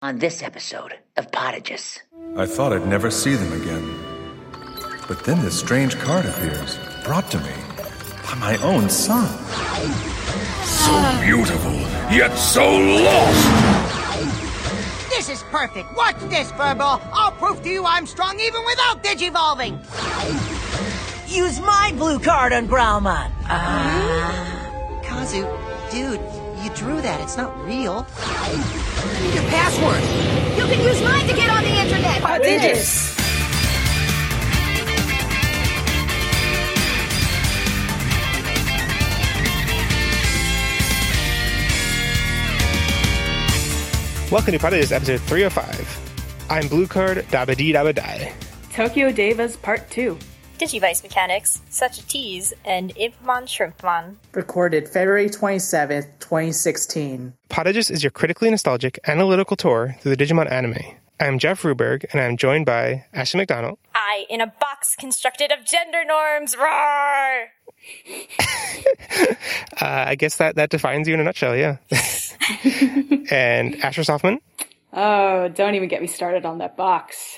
on this episode of Potages. I thought I'd never see them again. But then this strange card appears, brought to me by my own son. So beautiful, yet so lost! This is perfect. Watch this, Furball. I'll prove to you I'm strong even without digivolving. Use my blue card on Growlmon. Kazu, dude, you drew that. It's not real. I need your password. You can use mine to get on the internet. Potages. Welcome to Potages, episode 305. I'm Blue Card, Dabba-dee Dabba-die. Tokyo Devas Part 2. Digivice Mechanics, Such a Tease, and Impmon Shrimpmon. Recorded February 27th, 2016. Potages is your critically nostalgic, analytical tour through the Digimon anime. I'm Jeff Ruberg, and I'm joined by Ashley McDonald. I, in a box constructed of gender norms, roar! I guess that defines you in a nutshell, yeah. And Asher Softman. Oh, don't even get me started on that box.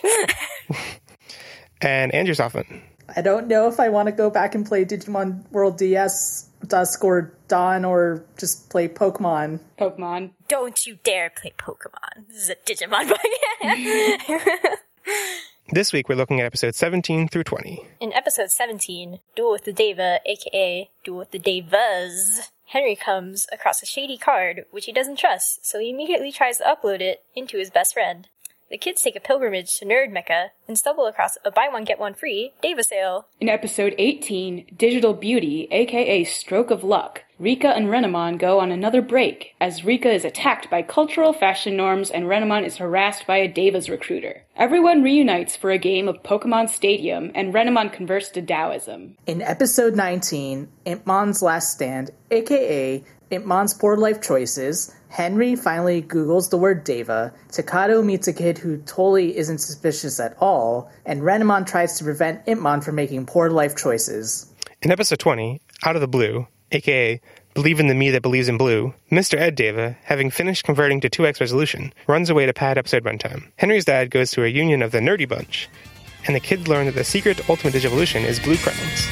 And Andrew Softman. I don't know if I want to go back and play Digimon World DS, Dusk, or Dawn, or just play Pokemon. Pokemon. Don't you dare play Pokemon. This is a Digimon book. This week we're looking at episodes 17 through 20. In episode 17, Duel with the Deva, aka Duel with the Devas, Henry comes across a shady card which he doesn't trust, so he immediately tries to upload it into his best friend. The kids take a pilgrimage to Nerd Mecca and stumble across a buy one get one free Deva sale. In episode 18, Digital Beauty, aka Stroke of Luck, Rika and Renamon go on another break, as Rika is attacked by cultural fashion norms and Renamon is harassed by a Devas recruiter. Everyone reunites for a game of Pokemon Stadium, and Renamon converts to Taoism. In episode 19, Impmon's Last Stand, aka Impmon's Poor Life Choices, Henry finally Googles the word Deva, Takato meets a kid who totally isn't suspicious at all, and Renamon tries to prevent Impmon from making poor life choices. In episode 20, Out of the Blue, aka Believe in the Me That Believes in Blue, Mr. Ed Deva, having finished converting to 2x resolution, runs away to pad episode runtime. Henry's dad goes to a reunion of the Nerdy Bunch, and the kids learn that the secret ultimate Digivolution is Blue Crowns.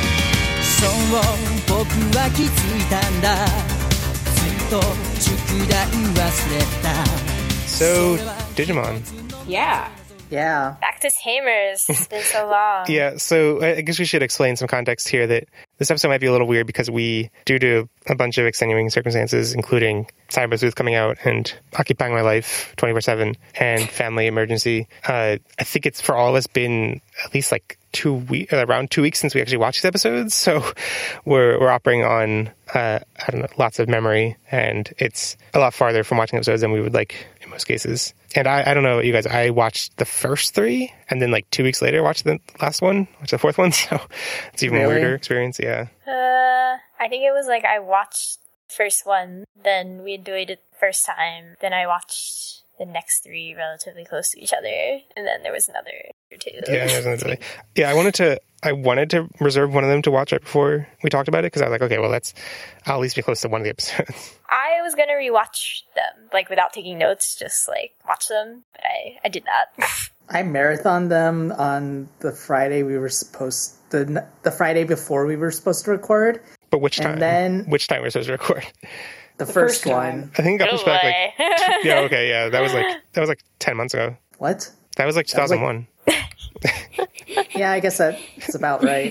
So, Digimon. Yeah. Yeah. Back to Tamers. It's been so long. Yeah, so I guess we should explain some context here that this episode might be a little weird because we, due to a bunch of extenuating circumstances, including Cyber Sleuth coming out and occupying my life 24/7 and family emergency, I think it's for all of us been at least like around 2 weeks since we actually watched these episodes. So we're operating on, I don't know, lots of memory, and it's a lot farther from watching episodes than we would like in most cases. And I don't know about you guys, I watched the first 3 and then like 2 weeks later watched the last one, watched the 4th one. So it's even a weirder experience. Yeah. I think it was like I watched the first one, then we enjoyed it the first time, then I watched the next 3 relatively close to each other, and then there was another or 2. Yeah, I wanted to reserve one of them to watch right before we talked about it, because I was like, okay, well, I'll at least be close to one of the episodes. I was going to rewatch them, like, without taking notes, just, like, watch them, but I did not. I marathoned them on the Friday the Friday before we were supposed to record. But which time? Which time we're supposed to record? The first one. I think it got pushed back like... Yeah, okay, yeah. That was like 10 months ago. What? That was like 2001. Yeah, I guess that's about right.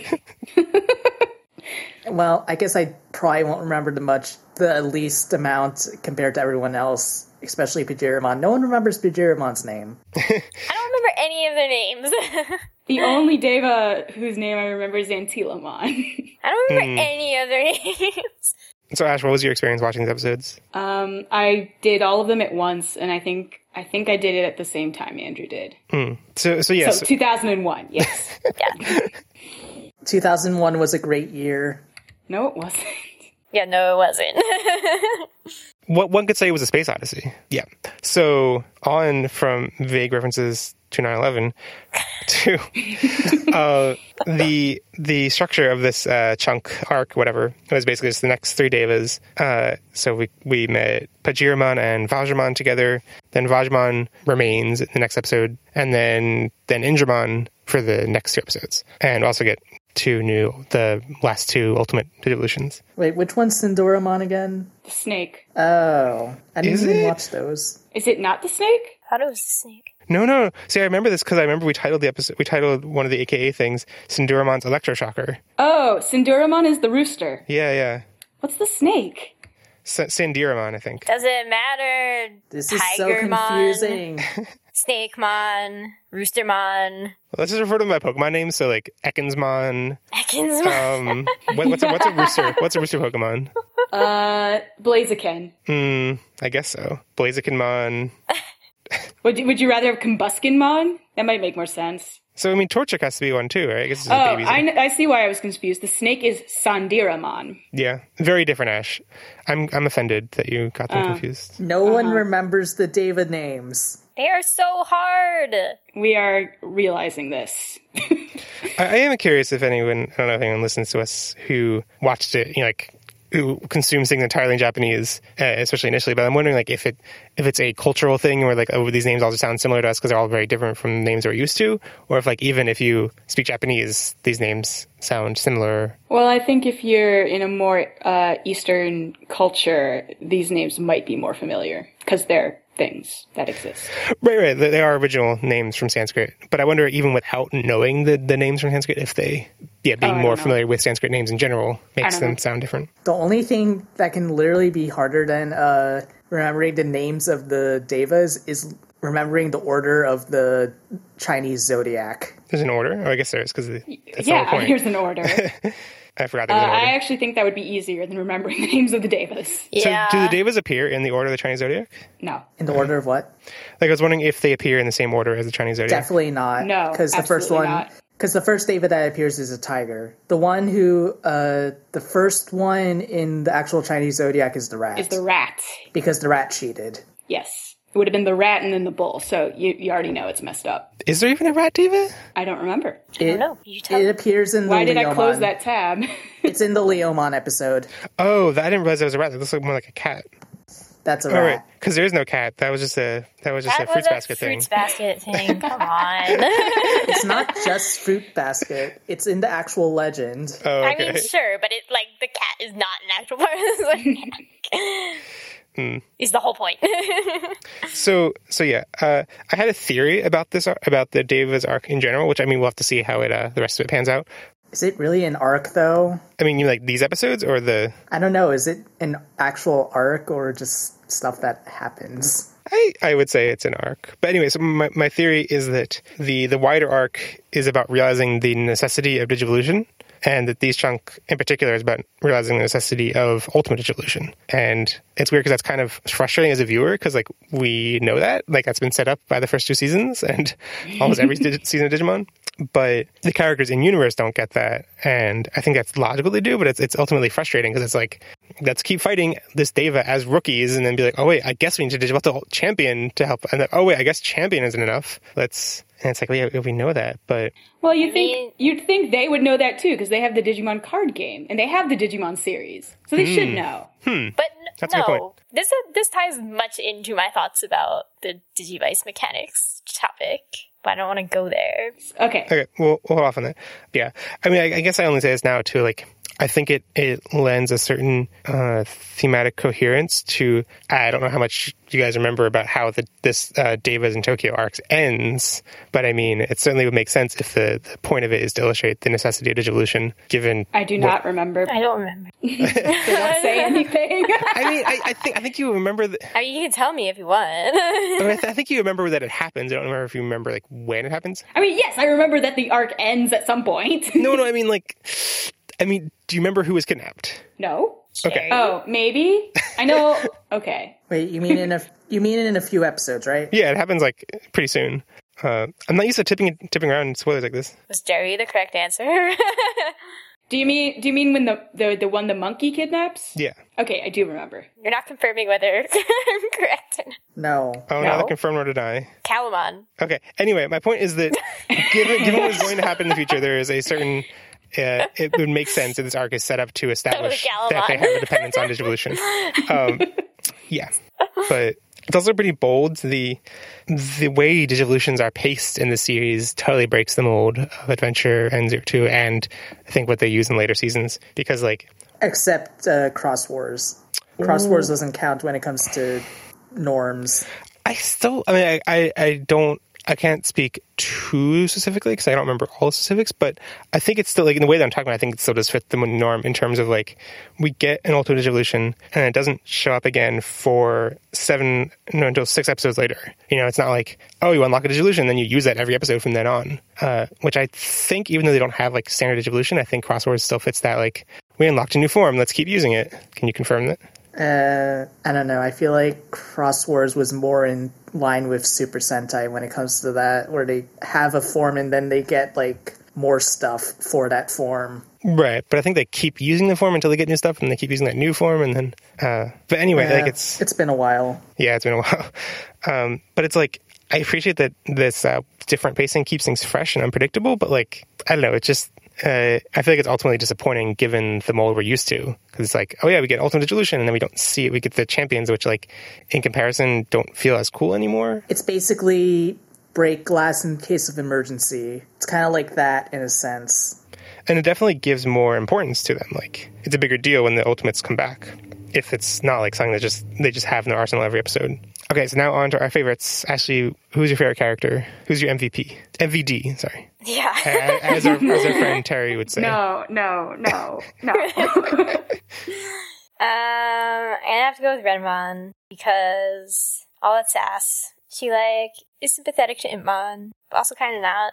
Well, I guess I probably won't remember the least amount compared to everyone else, especially Pajiramon. No one remembers Pajiramon's name. I don't remember any of their names. The only Deva whose name I remember is Antilamon. I don't remember any of their names. So, Ash, what was your experience watching these episodes? I did all of them at once, and I think I did it at the same time Andrew did. So yes. So 2001, yes. Yeah. 2001 was a great year. No, it wasn't. Yeah, no, it wasn't. What one could say was a space odyssey. Yeah. So, on from vague references to 9/11, to the structure of this chunk arc, whatever, was basically just the next 3 Devas. So we met Pajiramon and Vajramon together. Then Vajramon remains in the next episode, and then Indramon for the next 2 episodes, and also get the last 2 Ultimate Digivolutions. Wait, which one's Sindoramon again? The snake. Oh, I didn't even watch those. Is it not the snake? I thought it was the snake. No. See, I remember this because I remember we titled the episode. We titled one of the AKA things Sinduramon's Electroshocker. Oh, Sinduramon is the rooster. Yeah. What's the snake? Sandiramon, I think. Doesn't matter. This is so confusing. Snakemon, Roostermon. Well, let's just refer to my Pokemon names. So, like, Ekans-mon. What's a rooster? What's a rooster Pokemon? Blaziken. I guess so. Blazikenmon. Would you rather have Combuskenmon? That might make more sense. So, I mean, Torchic has to be one too, right? I guess it's a baby. I see why I was confused. The snake is Sandiramon. Yeah, very different, Ash. I'm offended that you got them confused. No one remembers the Deva names. They are so hard. We are realizing this. I am curious if anyone listens to us who watched it, who consumes things entirely in Japanese, especially initially. But I'm wondering, like, if it's a cultural thing, or like, oh, these names all just sound similar to us because they're all very different from names we're used to, or if, like, even if you speak Japanese, these names sound similar. Well, I think if you're in a more Eastern culture, these names might be more familiar because they're things that exist. Right. They are original names from Sanskrit. But I wonder, even without knowing the names from Sanskrit, if they, being more familiar with Sanskrit names in general makes them sound different. The only thing that can literally be harder than remembering the names of the Devas is remembering the order of the Chinese zodiac. There's an order? Oh, I guess there is, because that's the whole point. Here's an order. I forgot there was an order. I actually think that would be easier than remembering the names of the Devas. Yeah. So do the Devas appear in the order of the Chinese zodiac? No. In the order of what? Like, I was wondering if they appear in the same order as the Chinese zodiac. Definitely not. No, because the first one, because the first Deva that appears is a tiger. The one who, the first one in the actual Chinese zodiac is the rat. Is the rat. Because the rat cheated. Yes. It would have been the rat and then the bull, so you already know it's messed up. Is there even a rat Deva? I don't remember. I don't know. It appears in the Why did Leomon. I close that tab? It's in the Leomon episode. Oh, I didn't realize it was a rat. That looks more like a cat. That's a rat. Right. Because there is no cat. That was just a fruits basket thing. Fruits basket thing. Come on. It's not just fruit basket. It's in the actual legend. Oh, okay. I mean, sure, but the cat is not an actual part of the is the whole point. So yeah, I had a theory about the Deva's arc in general, which, I mean, we'll have to see how the rest of it pans out. Is it really an arc, though? I mean, you like these episodes or the... I don't know. Is it an actual arc or just stuff that happens? I would say it's an arc. But anyway, so my theory is that the wider arc is about realizing the necessity of Digivolution, and that these chunk in particular is about realizing the necessity of ultimate Digivolution. And it's weird because that's kind of frustrating as a viewer, because, like, we know that. Like, that's been set up by the first 2 seasons and almost every season of Digimon. But the characters in universe don't get that, and I think that's logical to do, but it's ultimately frustrating because it's like, let's keep fighting this Deva as rookies and then be like, oh wait, I guess we need to develop the champion to help, and then, oh wait, I guess champion isn't enough. And it's like, yeah, we know that, but... Well, you'd think they would know that too, because they have the Digimon card game, and they have the Digimon series, so they should know. But that's a good point. This ties much into my thoughts about the Digivice mechanics topic. But I don't want to go there. Okay. We'll hold off on that. Yeah. I mean, I guess I only say this now too, like, I think it lends a certain thematic coherence to, I don't know how much you guys remember about how this Devas in Tokyo arcs ends, but I mean, it certainly would make sense if the point of it is to illustrate the necessity of Digivolution, given... I do not remember. I don't remember. They don't say anything. I mean, I think you remember... I mean, you can tell me if you want. I think you remember that it happens. I don't remember if you remember, like, when it happens. I mean, yes, I remember that the arc ends at some point. No, I mean, do you remember who was kidnapped? No. Okay. Oh, maybe? I know. Okay. Wait, you mean in a few episodes, right? Yeah, it happens, like, pretty soon. I'm not used to tipping around in spoilers like this. Was Jerry the correct answer? Do you mean when the one the monkey kidnaps? Yeah. Okay, I do remember. You're not confirming whether I'm correct or not. No. Oh, neither confirm nor deny. Calamon. Okay. Anyway, my point is that given what is going to happen in the future, there is a certain. It would make sense that this arc is set up to establish that they have a dependence on Digivolution. Yeah, but it's also pretty bold. The way Digivolutions are paced in the series totally breaks the mold of Adventure and Zero Two, and I think what they use in later seasons. Because except Cross Wars. Cross Wars doesn't count when it comes to norms. I can't speak too specifically because I don't remember all the specifics, but I think it's still, in the way that I'm talking about, I think it still does fit the norm in terms of, we get an Ultimate Digivolution and it doesn't show up again until 6 episodes later. It's not like, oh, you unlock a Digivolution, then you use that every episode from then on. Which I think, even though they don't have, standard Digivolution, I think Cross Wars still fits that, we unlocked a new form, let's keep using it. Can you confirm that? I don't know. I feel like Cross Wars was more in line with Super Sentai when it comes to that, where they have a form and then they get more stuff for that form. Right, but I think they keep using the form until they get new stuff, and they keep using that new form, and then. But anyway, it's been a while. Yeah, it's been a while. But it's I appreciate that this different pacing keeps things fresh and unpredictable, but I don't know, it's just. I feel like it's ultimately disappointing given the mold we're used to. Because it's oh yeah, we get Ultimate Digivolution, and then we don't see it. We get the champions, which, in comparison, don't feel as cool anymore. It's basically break glass in case of emergency. It's kind of like that in a sense. And it definitely gives more importance to them. It's a bigger deal when the Ultimates come back. If it's not something that they just have in their arsenal every episode. Okay, so now on to our favorites. Ashley, who's your favorite character? Who's your MVP? MVD, sorry. Yeah. As our friend Terry would say. No. I have to go with Renmon because all that sass. She is sympathetic to Impmon, but also kind of not.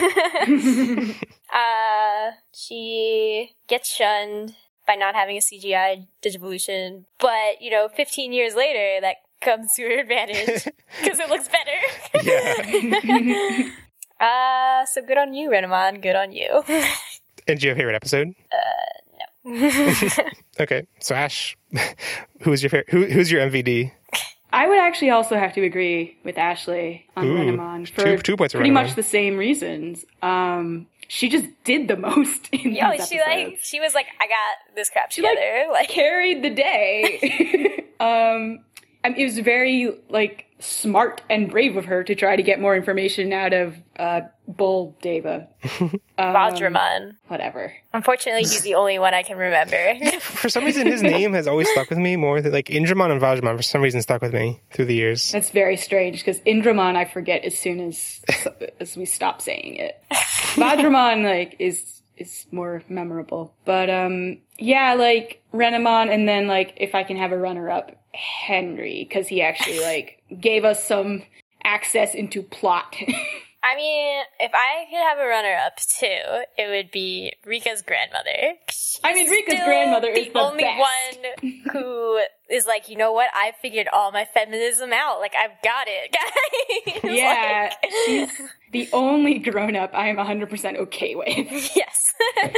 She gets shunned by not having a CGI Digivolution, but 15 years later that comes to her advantage because it looks better. Yeah. So good on you, Renamon. Good on you. And do you have a favorite episode? No. Okay, so Ash, who's your MVD? I would actually also have to agree with Ashley on Renamon for 2 points for pretty Renamon. much the same reasons. She just did the most in these episodes. She was I got this crap She together. carried the day. It was very smart and brave of her to try to get more information out of Bull Deva. Vajramon. Whatever. Unfortunately, he's the only one I can remember. For some reason, his name has always stuck with me more than Indramon and Vajramon. For some reason, stuck with me through the years. That's very strange because Indramon I forget as soon as we stop saying it. Vajramon is more memorable, but yeah, Renamon, and then if I can have a runner-up, Henry, because he actually gave us some access into plot. I mean, if I could have a runner-up too, it would be Rika's grandmother. Rika's grandmother is the only best. one who is you know what? I figured all my feminism out. I've got it, guys. Yeah, she's the only grown-up I am 100% okay with. Yes.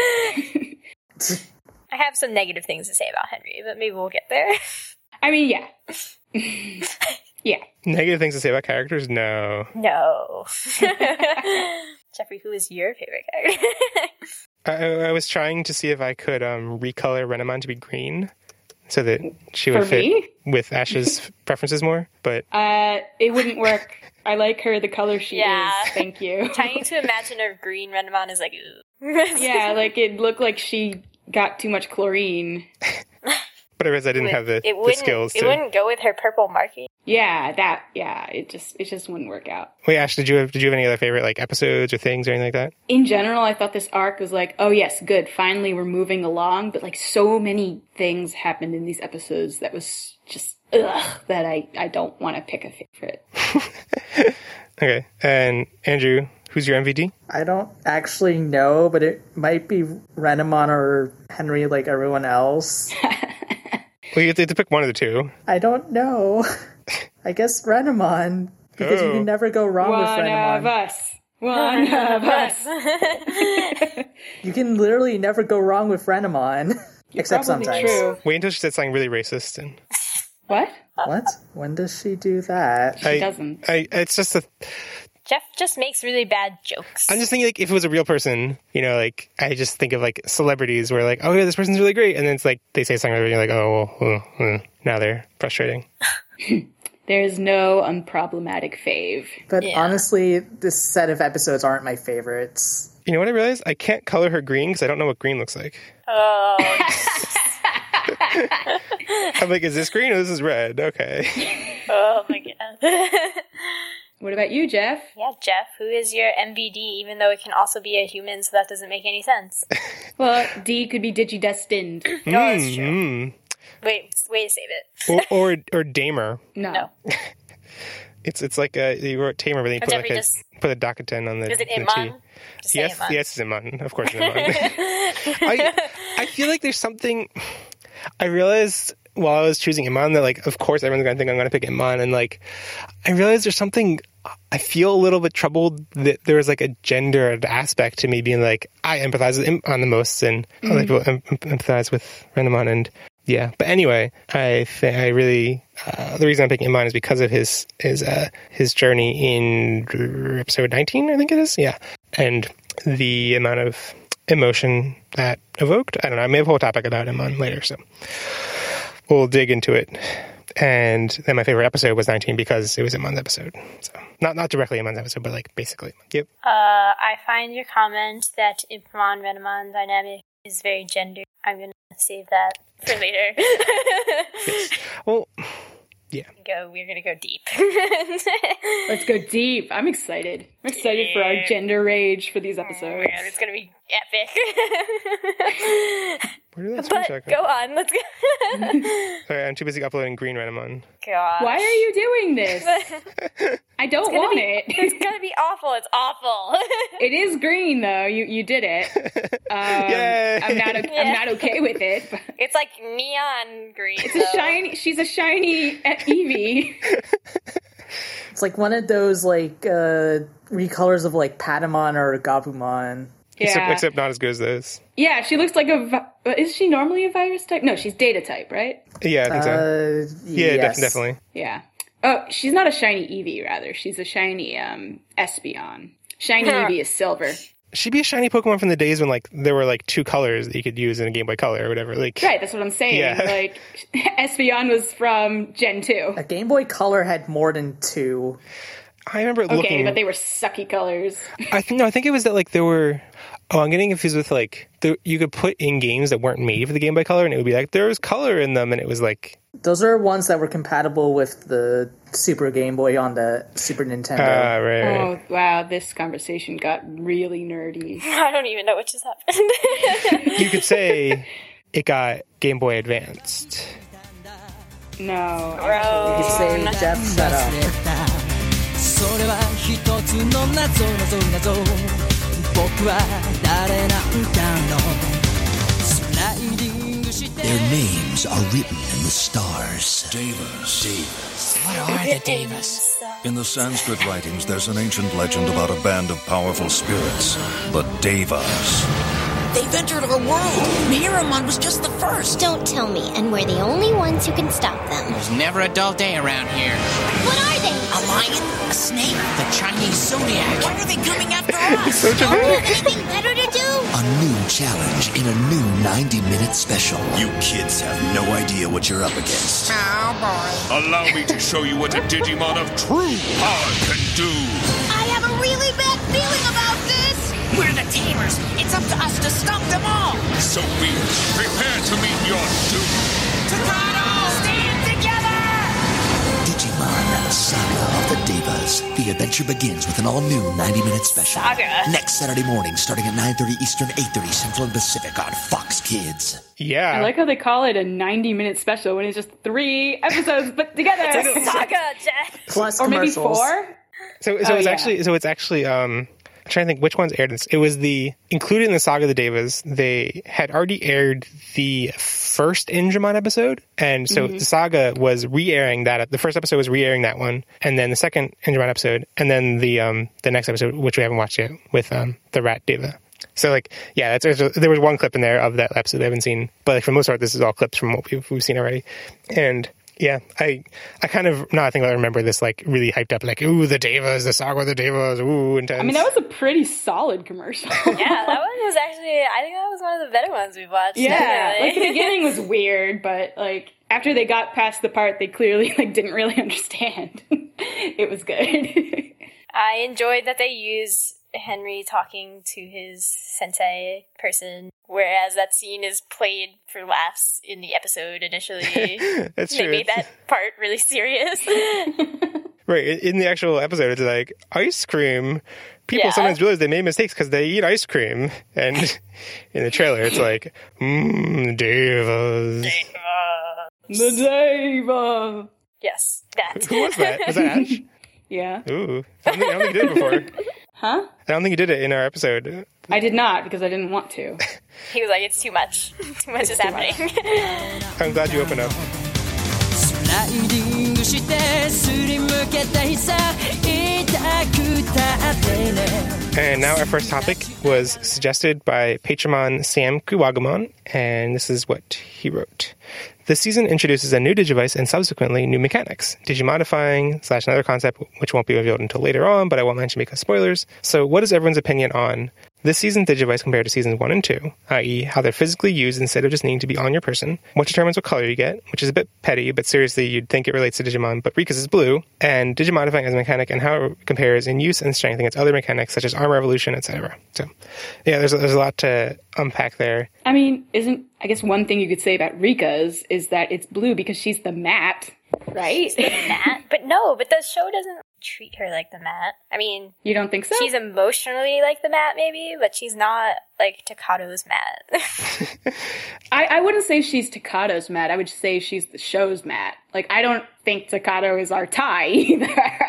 I have some negative things to say about Henry, but maybe we'll get there. Yeah. Yeah. Negative things to say about characters? No. Jeffrey, who is your favorite character? I was trying to see if I could recolor Renamon to be green so that she would For fit me? with Ash's preferences more, but... It wouldn't work. I like her the color she is. Thank you. Trying to imagine her green Renamon is ooh. Yeah, it looked like she got too much chlorine. But I realized I didn't have the skills to... It wouldn't go with her purple marking. Yeah, it just wouldn't work out. Wait, Ash, did you have any other favorite episodes or things or anything like that? In general, I thought this arc was oh yes, good, finally we're moving along, but so many things happened in these episodes that was just that I don't want to pick a favorite. Okay, and Andrew, who's your MVD? I don't actually know, but it might be Renamon or Henry like everyone else. Well, you have to pick one of the two. I don't know. I guess Renamon, because you can never go wrong with Renamon. One of us. One of us. You can literally never go wrong with Renamon. Except Probably sometimes. true. Wait until she said something really racist. And What? What? When does she do that? She doesn't. It's just a. Jeff just makes really bad jokes. I'm just thinking, like, if it was a real person, you know, like, I just think of, like, celebrities where, like, oh, yeah, this person's really great. And then it's like, they say something and you're like, oh, well, now they're frustrating. There's no unproblematic fave. But honestly, this set of episodes aren't my favorites. You know what I realized? I can't color her green because I don't know what green looks like. Oh. I'm like, is this green or this is red? Okay. Oh my god. What about you, Jeff? Yeah, Jeff, who is your MVD, even though it can also be a human, so that doesn't make any sense. Well, D could be digidestined. No, that's true. Wait, way to save it. or Damer. No. It's like you wrote Tamer, but then you put Jeffrey like put a Dakitan on the. Is it the Iman? T. Yes, it's Iman. Of course, it's Iman. I feel like there's something. I realized while I was choosing Iman that, like, of course everyone's gonna think I'm gonna pick Iman, and like, I realized there's something. I feel a little bit troubled that there was like a gendered aspect to me being like, I empathize with Iman the most, and other people empathize with Renamon, and yeah. But anyway, I really the reason I'm picking Iman is because of his journey in episode 19, I think it is. Yeah, and the amount of emotion that evoked. I don't know. I may have a whole topic about Iman later, so we'll dig into it. And then my favorite episode was 19 because it was Iman's episode. So not directly Iman's episode, but like basically. Yep. I find your comment that Iman Renamon dynamic is very gendered. I'm gonna save that for later. Yes. Well, yeah. We're gonna go deep. Let's go deep. I'm excited. I'm excited for our gender rage for these episodes. Oh man, it's gonna be epic. But go on, let's go. Sorry, I'm too busy uploading Green Renamon. Gosh. Why are you doing this? I don't want it. It's gonna be awful. It's awful. It is green though. You did it. Yay. I'm not okay with it. But it's like neon green. It's a shiny. She's a shiny Eevee. It's like one of those like recolors of like Patamon or Gabumon. Yeah. Except not as good as those. Yeah, she looks like is she normally a virus type? No, she's data type, right? Yeah, I think so. Yeah, yes. definitely. Yeah. Oh, she's not a shiny Eevee, rather. She's a shiny Espeon. Shiny Eevee is silver. She'd be a shiny Pokemon from the days when like there were like two colors that you could use in a Game Boy Color or whatever. Like, right, that's what I'm saying. Yeah. Like, Espeon was from Gen 2. A Game Boy Color had more than two. I remember looking. Okay, but they were sucky colors. I think it was that like there were. Oh, I'm getting confused with like you could put in games that weren't made for the Game Boy Color, and it would be like there was color in them, and it was like those are ones that were compatible with the Super Game Boy on the Super Nintendo. Right. Oh wow, this conversation got really nerdy. I don't even know what just happened. You could say it got Game Boy Advanced. No. You could say Jeff, shut up. それは一つの謎僕は誰なんだろうスライディングして Their names are written in the stars. Devas. What are the Devas? In the Sanskrit writings, there's an ancient legend about a band of powerful spirits, the Devas. They've entered our world. Miramon was just the first. Don't tell me, and we're the only ones who can stop them. There's never a dull day around here. What are they? A lion? A snake? The Chinese Zodiac. Why are they coming after us? Don't we have anything better to do? A new challenge in a new 90-minute special. You kids have no idea what you're up against. Oh boy. Allow me to show you what a Digimon of true power can do. I have a really bad feeling about this. We're the Tamers. It's up to us to stop them all. So be it. Prepare to meet your doom. Takato! Stand together! Digimon, Saga of the Devas. The adventure begins with an all-new 90-minute special. Saga. Next Saturday morning, starting at 9:30 Eastern, 8:30 Central and Pacific on Fox Kids. Yeah. I like how they call it a 90-minute special when it's just 3 episodes put together. It's a saga, Jeff. Plus or maybe commercials. 4. So it's actually trying to think which ones aired this. It was included in the Saga of the Devas, they had already aired the first Injamon episode. And so the Saga was re-airing that. The first episode was re-airing that one. And then the second Injamon episode. And then the next episode, which we haven't watched yet, with the Rat Deva. So, like, yeah, there was one clip in there of that episode I haven't seen. But like, for the most part, this is all clips from what we've seen already. And yeah, I kind of, now I think I remember this, like, really hyped up, like, ooh, the Devas, the Saga of the Devas, ooh, intense. I mean, that was a pretty solid commercial. Yeah, that one was actually, I think that was one of the better ones we've watched. Yeah, definitely. like, the beginning was weird, but, like, after they got past the part they clearly, like, didn't really understand, it was good. I enjoyed that they used Henry talking to his sensei person, whereas that scene is played for laughs in the episode initially. That's they true. made that part really serious. Right, in the actual episode, it's like, ice cream. People sometimes realize they made mistakes because they eat ice cream. And in the trailer, it's like, Devas. The Deva! Yes, that. Who was that? Was that Ash? Yeah. Ooh. I don't think you did it before. Huh? I don't think you did it in our episode. I did not, because I didn't want to. He was like, it's too much. Too much is happening. I'm glad you opened up. スライディングしてすりむけた日さ痛くたってね And now our first topic was suggested by Patreon Sam Kuwagamon, and this is what he wrote. This season introduces a new Digivice and subsequently new mechanics. Digimodifying / another concept which won't be revealed until later on, but I won't mention because spoilers. So what is everyone's opinion on this season's Digivice compared to seasons 1 and 2, i.e. how they're physically used instead of just needing to be on your person, what determines what color you get, which is a bit petty, but seriously you'd think it relates to Digimon, but Rika's is blue, and Digimodifying as a mechanic and how it compares in use and strength against other mechanics such as armor evolution, etc. So yeah, there's a lot to unpack there. I mean, I guess one thing you could say about Rika's is that it's blue because she's the Mat, right? The Mat? But the show doesn't treat her like the Mat. I mean... You don't think so? She's emotionally like the Mat, maybe, but she's not like Takado's Mat. I wouldn't say she's Takado's Mat. I would say she's the show's Mat. Like, I don't think Takado is our Tai either.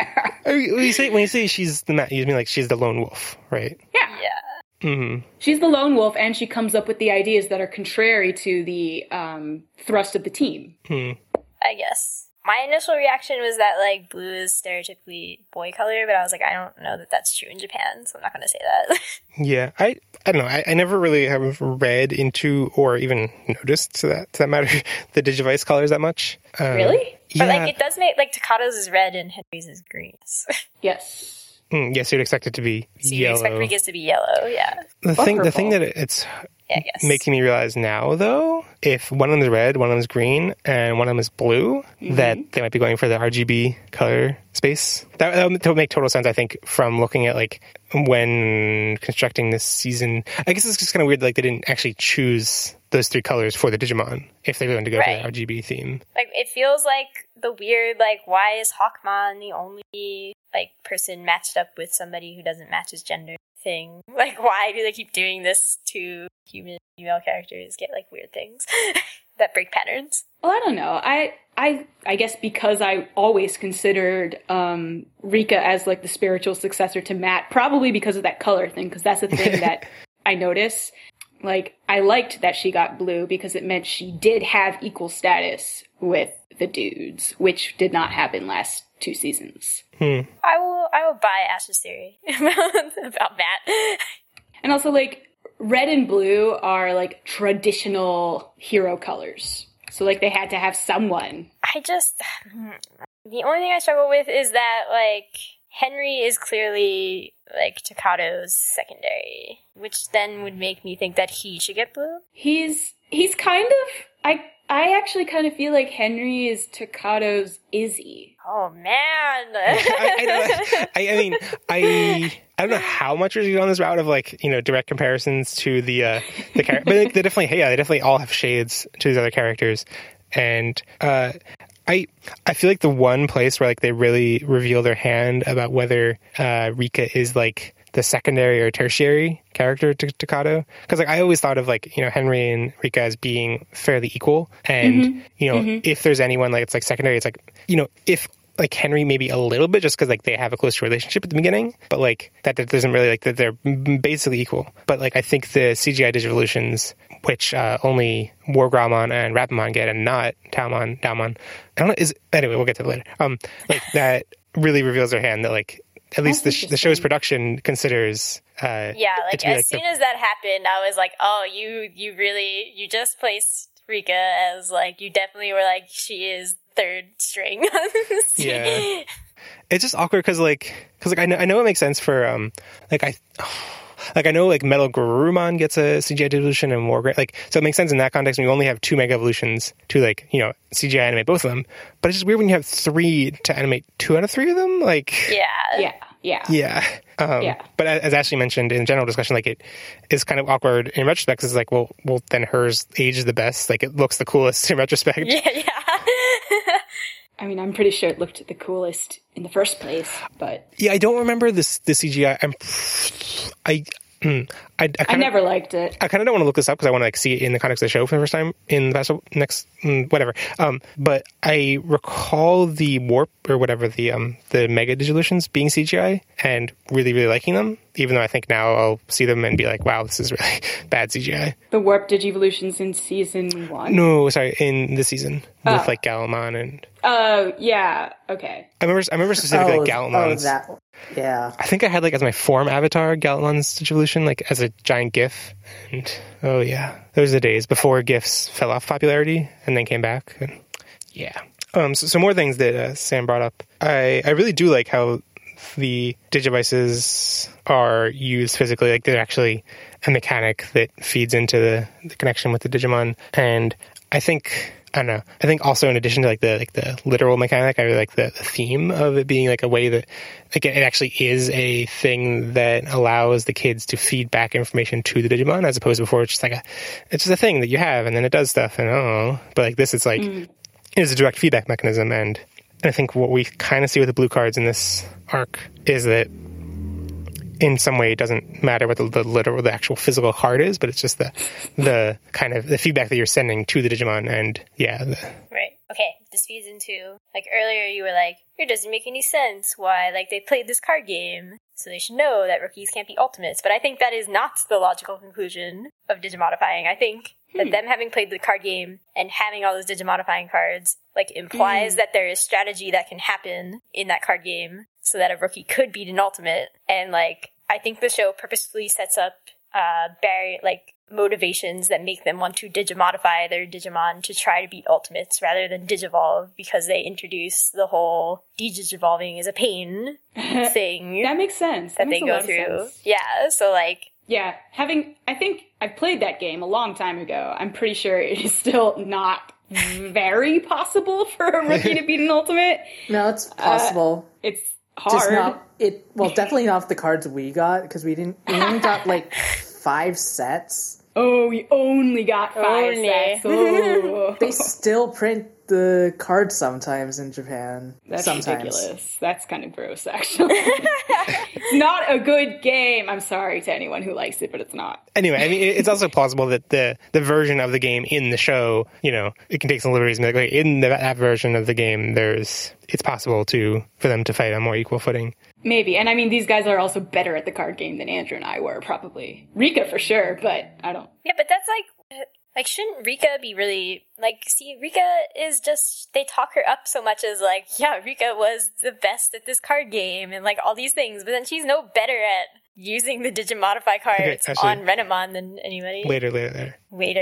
When you say she's the Mat, you mean like she's the lone wolf, right? Yeah. Mm-hmm. She's the lone wolf, and she comes up with the ideas that are contrary to the thrust of the team. I guess. My initial reaction was that, like, blue is stereotypically boy color, but I was like, I don't know that that's true in Japan, so I'm not going to say that. Yeah, I don't know. I never really have read into or even noticed, to that matter, the Digivice colors that much. Really? Yeah. But, like, it does make, like, Takado's is red and Henry's is green. Yes. Yes, you'd expect it to be so yellow. So you expect Rika's to be yellow, yeah. The thing that it's making me realize now, though, if one of them is red, one of them is green, and one of them is blue, that they might be going for the RGB color space. That would make total sense, I think, from looking at, like, when constructing this season. I guess it's just kind of weird, like, they didn't actually choose those three colors for the Digimon, if they wanted to go for the RGB theme. Like, it feels like the weird, like, why is Hawkmon the only, like, person matched up with somebody who doesn't match his gender thing? Like, why do they keep doing this to human female characters get, like, weird things that break patterns? Well, I don't know. I guess because I always considered Rika as, like, the spiritual successor to Matt, probably because of that color thing, because that's the thing that I notice. Like, I liked that she got blue because it meant she did have equal status with the dudes, which did not happen last 2 seasons. I will buy Ash's theory about that. And also, like, red and blue are, like, traditional hero colors. So, like, they had to have someone. The only thing I struggle with is that, like, Henry is clearly, like, Takado's secondary, which then would make me think that he should get blue. He's kind of... I actually kind of feel like Henry is Takado's Izzy. Oh, man! I mean, I don't know how much we're on this route of, like, you know, direct comparisons to the character, but like, they definitely all have shades to these other characters, and I feel like the one place where, like, they really reveal their hand about whether Rika is, like, the secondary or tertiary character to Takado, because, like, I always thought of, like, you know, Henry and Rika as being fairly equal, and you know, if there's anyone, like, it's like secondary, it's like, you know, if like Henry maybe a little bit just because like they have a close relationship at the beginning, but like that doesn't really like that they're basically equal. But like I think the CGI Digivolutions, which only War Growlmon and Rapamon get and not Talmon, I don't know, anyway, we'll get to it later. Like that really reveals their hand that like at least the show's production considers like as soon as that happened, I was like, oh, you just placed Rika as like, you definitely were like, she is third string. Yeah, it's just awkward because I know it makes sense for I know like Metal Garurumon gets a CGI Digivolution and War like, so it makes sense in that context when you only have 2 Mega Evolutions to like, you know, CGI animate both of them. But it's just weird when you have 3 to animate 2 out of 3 of them. Like, yeah. But as Ashley mentioned in general discussion, like it is kind of awkward in retrospect because it's like, well, then hers aged the best. Like it looks the coolest in retrospect. Yeah. I mean, I'm pretty sure it looked the coolest in the first place, but yeah, I don't remember the CGI. I never liked it. I kind of don't want to look this up because I want to like see it in the context of the show for the first time in the next whatever. But I recall the Warp or whatever the Mega Digivolutions being CGI and really really liking them. Even though I think now I'll see them and be like, wow, this is really bad CGI. The Warp Digivolutions in season 1? No, sorry, in this season with like Galmon and. Oh yeah, okay. I remember specifically like Galmon's. Yeah. I think I had like as my form avatar Galmon's Digivolution, like as a giant GIF. And oh yeah, those are the days before GIFs fell off popularity and then came back. And, yeah. So more things that Sam brought up. I really do like how the Digivices are used physically. Like they're actually a mechanic that feeds into the connection with the Digimon. And I think also in addition to like the literal mechanic, I really like the theme of it being like a way that like it actually is a thing that allows the kids to feed back information to the Digimon, as opposed to before it's just a thing that you have and then it does stuff and but like this it's like it's a direct feedback mechanism. And I think what we kind of see with the blue cards in this arc is that in some way it doesn't matter what the actual physical card is, but it's just the kind of the feedback that you're sending to the Digimon. And right. Okay, this feeds into, like earlier you were like, it doesn't make any sense why like they played this card game, so they should know that rookies can't be ultimates. But I think that is not the logical conclusion of Digimodifying. I think that them having played the card game and having all those Digimodifying cards like implies that there is strategy that can happen in that card game so that a rookie could beat an ultimate. And like I think the show purposefully sets up motivations that make them want to Digimodify their Digimon to try to beat ultimates rather than Digivolve, because they introduce the whole Digivolving is a pain thing. That makes sense. That they go through. Yeah, so like... Yeah, I think I played that game a long time ago. I'm pretty sure it is still not very possible for a rookie to beat an ultimate. No, it's possible. It's hard. Definitely not the cards we got, because we only got like 5 sets. Oh, we only got 5 sets. Oh. They still print the cards sometimes in Japan. That's ridiculous. That's kind of gross, actually. It's not a good game. I'm sorry to anyone who likes it, but it's not. Anyway, I mean, it's also plausible that the version of the game in the show, you know, it can take some liberties. Like, in that version of the game, it's possible for them to fight on more equal footing. Maybe. And I mean, these guys are also better at the card game than Andrew and I were, probably. Rika for sure, but I don't. Yeah, but that's like, shouldn't Rika be really, like, see, Rika is just, they talk her up so much as like, yeah, Rika was the best at this card game and like all these things, but then she's no better at using the Digimodify cards on Renamon than anybody. Later.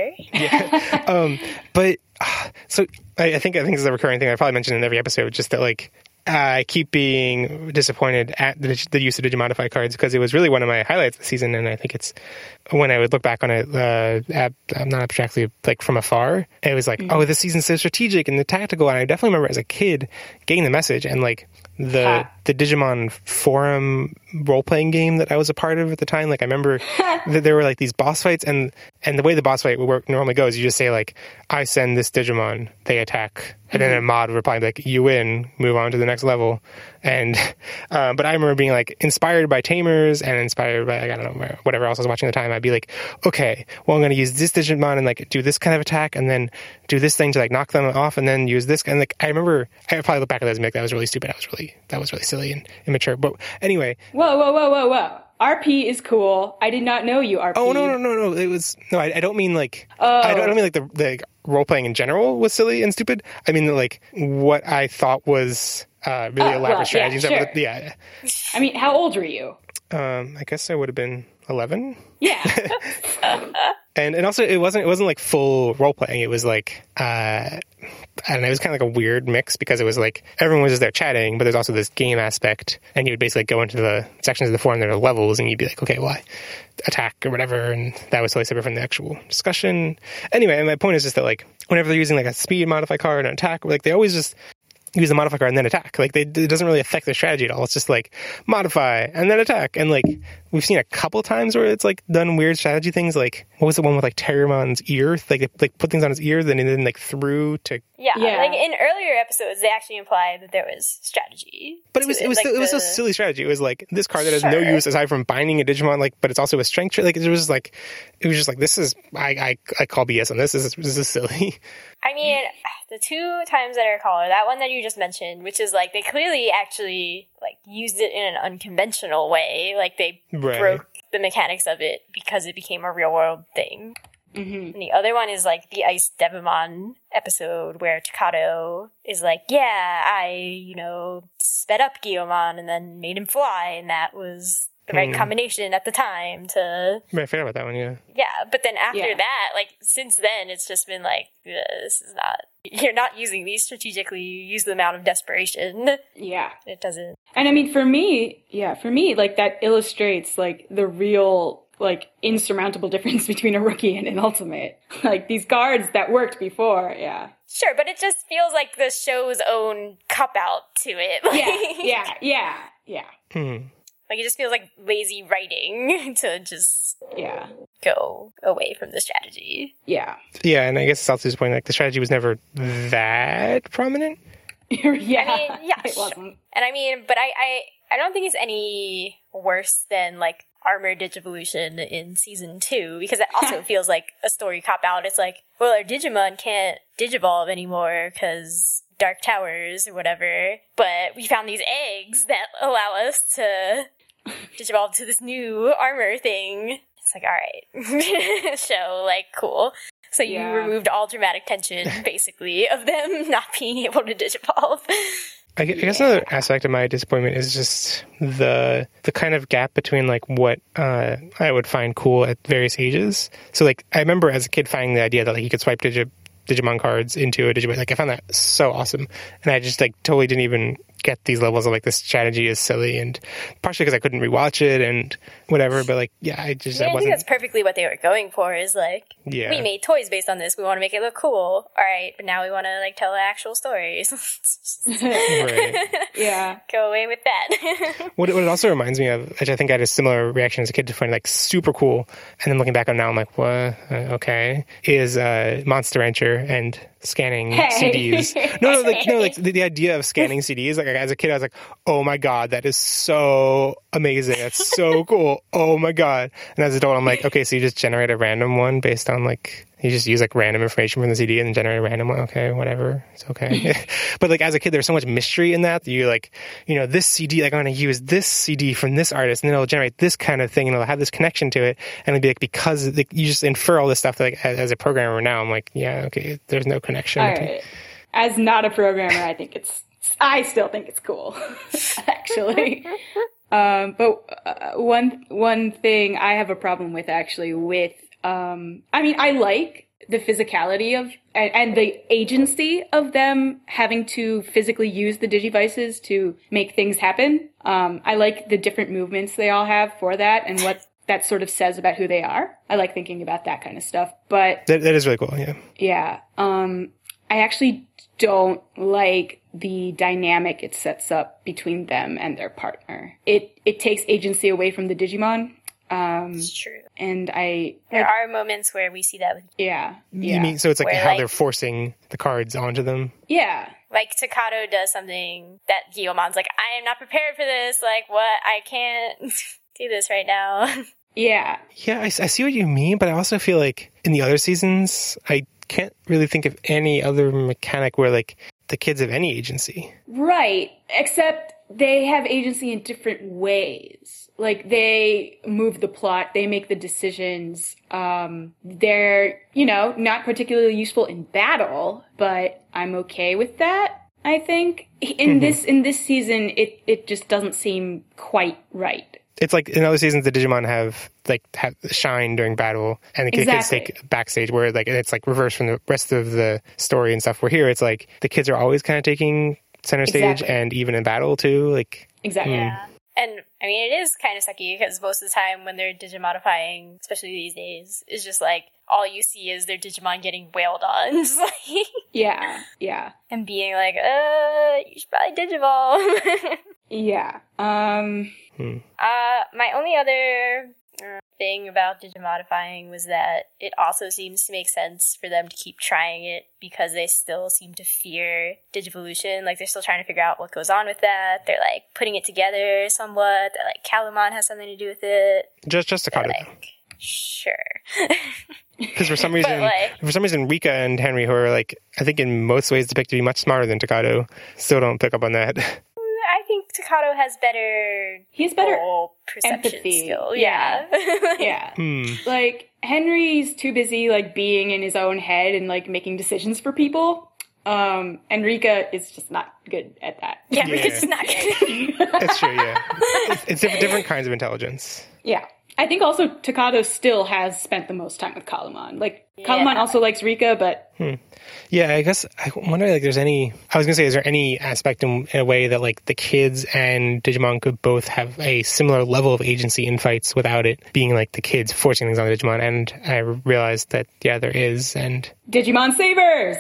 Yeah. But, so I think this is a recurring thing I probably mentioned in every episode, just that like, I keep being disappointed at the use of Digimodify cards, because it was really one of my highlights this season, and I think it's when I would look back on it, not abstractly, like from afar, it was like, oh, this season's so strategic and the tactical, and I definitely remember as a kid getting the message, and like the Digimon forum role-playing game that I was a part of at the time. Like, I remember that there were like these boss fights, and the way the boss fight normally goes, you just say like, I send this Digimon, they attack, and then a mod would reply like, you win, move on to the next level. And but I remember being like inspired by Tamers and inspired by, like, I don't know, whatever else I was watching at the time. I'd be like, okay, well, I'm going to use this Digimon and like do this kind of attack, and then do this thing to like knock them off, and then use this. And like, I remember, I probably look back at that and be like, that was really stupid. That was really silly and immature. But anyway. Whoa. RP is cool. I did not know you RP. Oh, no. It was, no, I don't mean like, I don't mean like the role playing in general was silly and stupid. I mean like what I thought was really elaborate strategies. Sure. Yeah. I mean, how old were you? I guess I would have been 11. Yeah. And also it wasn't like full role playing. It was like, I don't know, it was kind of like a weird mix because it was like everyone was just there chatting, but there's also this game aspect, and you would basically go into the sections of the forum that are levels, and you'd be like, okay, well, I attack or whatever, and that was totally separate from the actual discussion. Anyway, and my point is just that like whenever they're using like a speed modify card and an attack, like they always just use the modify card and then attack. Like it doesn't really affect their strategy at all. It's just like modify and then attack. And like we've seen a couple times where it's like done weird strategy things. Like what was the one with like Terramon's ear? Like they like put things on his ear, then like through to yeah. Like in earlier episodes, they actually implied that there was strategy. But it was a silly strategy. It was like this card that has no use aside from binding a Digimon. Like, but it's also a strength. Like it was just like this is I call BS on this. This is silly. I mean, the two times that I recall are that one that you just mentioned, which is like they clearly actually like used it in an unconventional way. Like they broke the mechanics of it because it became a real world thing. Mm-hmm. And the other one is like the Ice Devimon episode where Takato is like, yeah, I, sped up Guillaumon and then made him fly, and that was the right combination at the time to... I forgot about that one, yeah. Yeah, but then after that, like, since then, it's just been like, this is not... You're not using these strategically, you use them out of desperation. Yeah. It doesn't... And I mean, for me, like, that illustrates, like, the real... like, insurmountable difference between a rookie and an ultimate. Like, these cards that worked before, yeah. Sure, but it just feels like the show's own cop-out to it. Like, yeah. Like, it just feels like lazy writing to just go away from the strategy. Yeah. Yeah, and I guess it's also this point, like, the strategy was never that prominent. Yeah. I mean, yeah, it wasn't. And I mean, but I don't think it's any worse than, like, Armor Digivolution in Season 2, because it also feels like a story cop-out. It's like, well, our Digimon can't digivolve anymore because Dark Towers or whatever, but we found these eggs that allow us to digivolve to this new armor thing. It's like, alright. Show, like, cool. So you removed all dramatic tension, basically, of them not being able to digivolve. I guess another aspect of my disappointment is just the kind of gap between like what I would find cool at various ages. So like I remember as a kid finding the idea that like you could swipe Digimon cards into a Digimon. Like I found that so awesome, and I just like totally didn't even get these levels of like this strategy is silly, and partially because I couldn't rewatch it and whatever. But like I think that's perfectly what they were going for. Is like we made toys based on this. We want to make it look cool. All right, but now we want to like tell actual stories. Right. Yeah, go away with that. What it also reminds me of, which I think I had a similar reaction as a kid to find like super cool, and then looking back on it now, I'm like, what? Okay, is Monster Rancher and scanning CDs. No, the idea of scanning CDs. Like as a kid, I was like, oh my god, that is so amazing. That's so cool. Oh my god. And as an adult, I'm like, okay, so you just generate a random one based on like, you just use like random information from the CD and then generate a random one. Okay, whatever. It's okay. But like as a kid, there's so much mystery in that you like, this CD, like I'm going to use this CD from this artist and then it'll generate this kind of thing and it'll have this connection to it. And it'll be like, because like, you just infer all this stuff that, like as a programmer now, I'm like, yeah, okay, there's no connection. All right. As not a programmer, I still think it's cool, actually. But one thing I have a problem with actually with, I like the physicality of, and the agency of them having to physically use the Digivices to make things happen. I like the different movements they all have for that and what that sort of says about who they are. I like thinking about that kind of stuff, but... That is really cool, yeah. Yeah. I actually don't like the dynamic it sets up between them and their partner. It takes agency away from the Digimon. It's true. And there are moments where we see that with Yeah. You mean, so it's like Where, how like- they're forcing the cards onto them? Yeah. like Takato does something that Guillomon's like, I am not prepared for this. Like, what? I can't do this right now. Yeah. Yeah, I see what you mean, but I also feel like in the other seasons, I can't really think of any other mechanic where like the kids have any agency. Right. Except they have agency in different ways. Like, they move the plot, they make the decisions. They're, not particularly useful in battle, but I'm okay with that, I think. In this season, it just doesn't seem quite right. It's like in other seasons, the Digimon have shine during battle, and the kids take backstage. Where like it's like reversed from the rest of the story and stuff. Where here, it's like the kids are always kind of taking center stage, and even in battle too. Like exactly, yeah. And I mean, it is kind of sucky because most of the time when they're Digimodifying, especially these days, is just like all you see is their Digimon getting wailed on. Just like, yeah, and being like, you should probably Digivolve. Yeah. My only other thing about Digimodifying was that it also seems to make sense for them to keep trying it because they still seem to fear Digivolution. Like, they're still trying to figure out what goes on with that. They're, like, putting it together somewhat. That, like, Calumon has something to do with it. Just Takato. Sure. Because for some reason, Rika and Henry, who are like, I think in most ways depicted to be much smarter than Takato, still don't pick up on that. I think Takato has better. He's better perception empathy skill. Yeah. Yeah. Like, Henry's too busy, like, being in his own head and, like, making decisions for people. And Rika is just not good at that. Yeah, Rika's just not good. That's true, yeah. It's different kinds of intelligence. Yeah. I think also Takato still has spent the most time with Calumon. Like, Calumon also likes Rika, but... Yeah, I guess I wonder, like, there's any... I was going to say, is there any aspect in a way that, like, the kids and Digimon could both have a similar level of agency in fights without it being, like, the kids forcing things on the Digimon? And I realized that, yeah, there is, and... Digimon Sabers!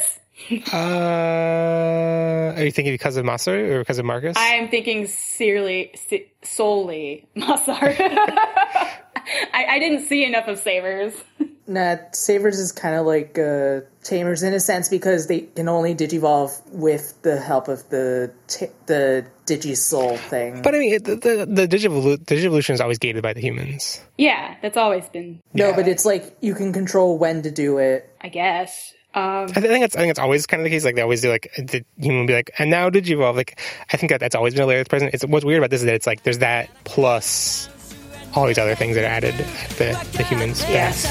Are you thinking because of Masar or because of Marcus? I am thinking solely Masar. I didn't see enough of Sabers. Nah, Sabers is kind of like Tamers in a sense because they can only Digivolve with the help of the Digisoul thing. But I mean, the Digivolution is always gated by the humans. Yeah, that's always been... No, but it's like you can control when to do it. I guess. I think it's always kind of the case. Like they always do, like the human will be like, and now Digivolve. Like I think that's always been a layer that's present. What's weird about this is that it's like there's that plus all these other things that are added at the humans' best.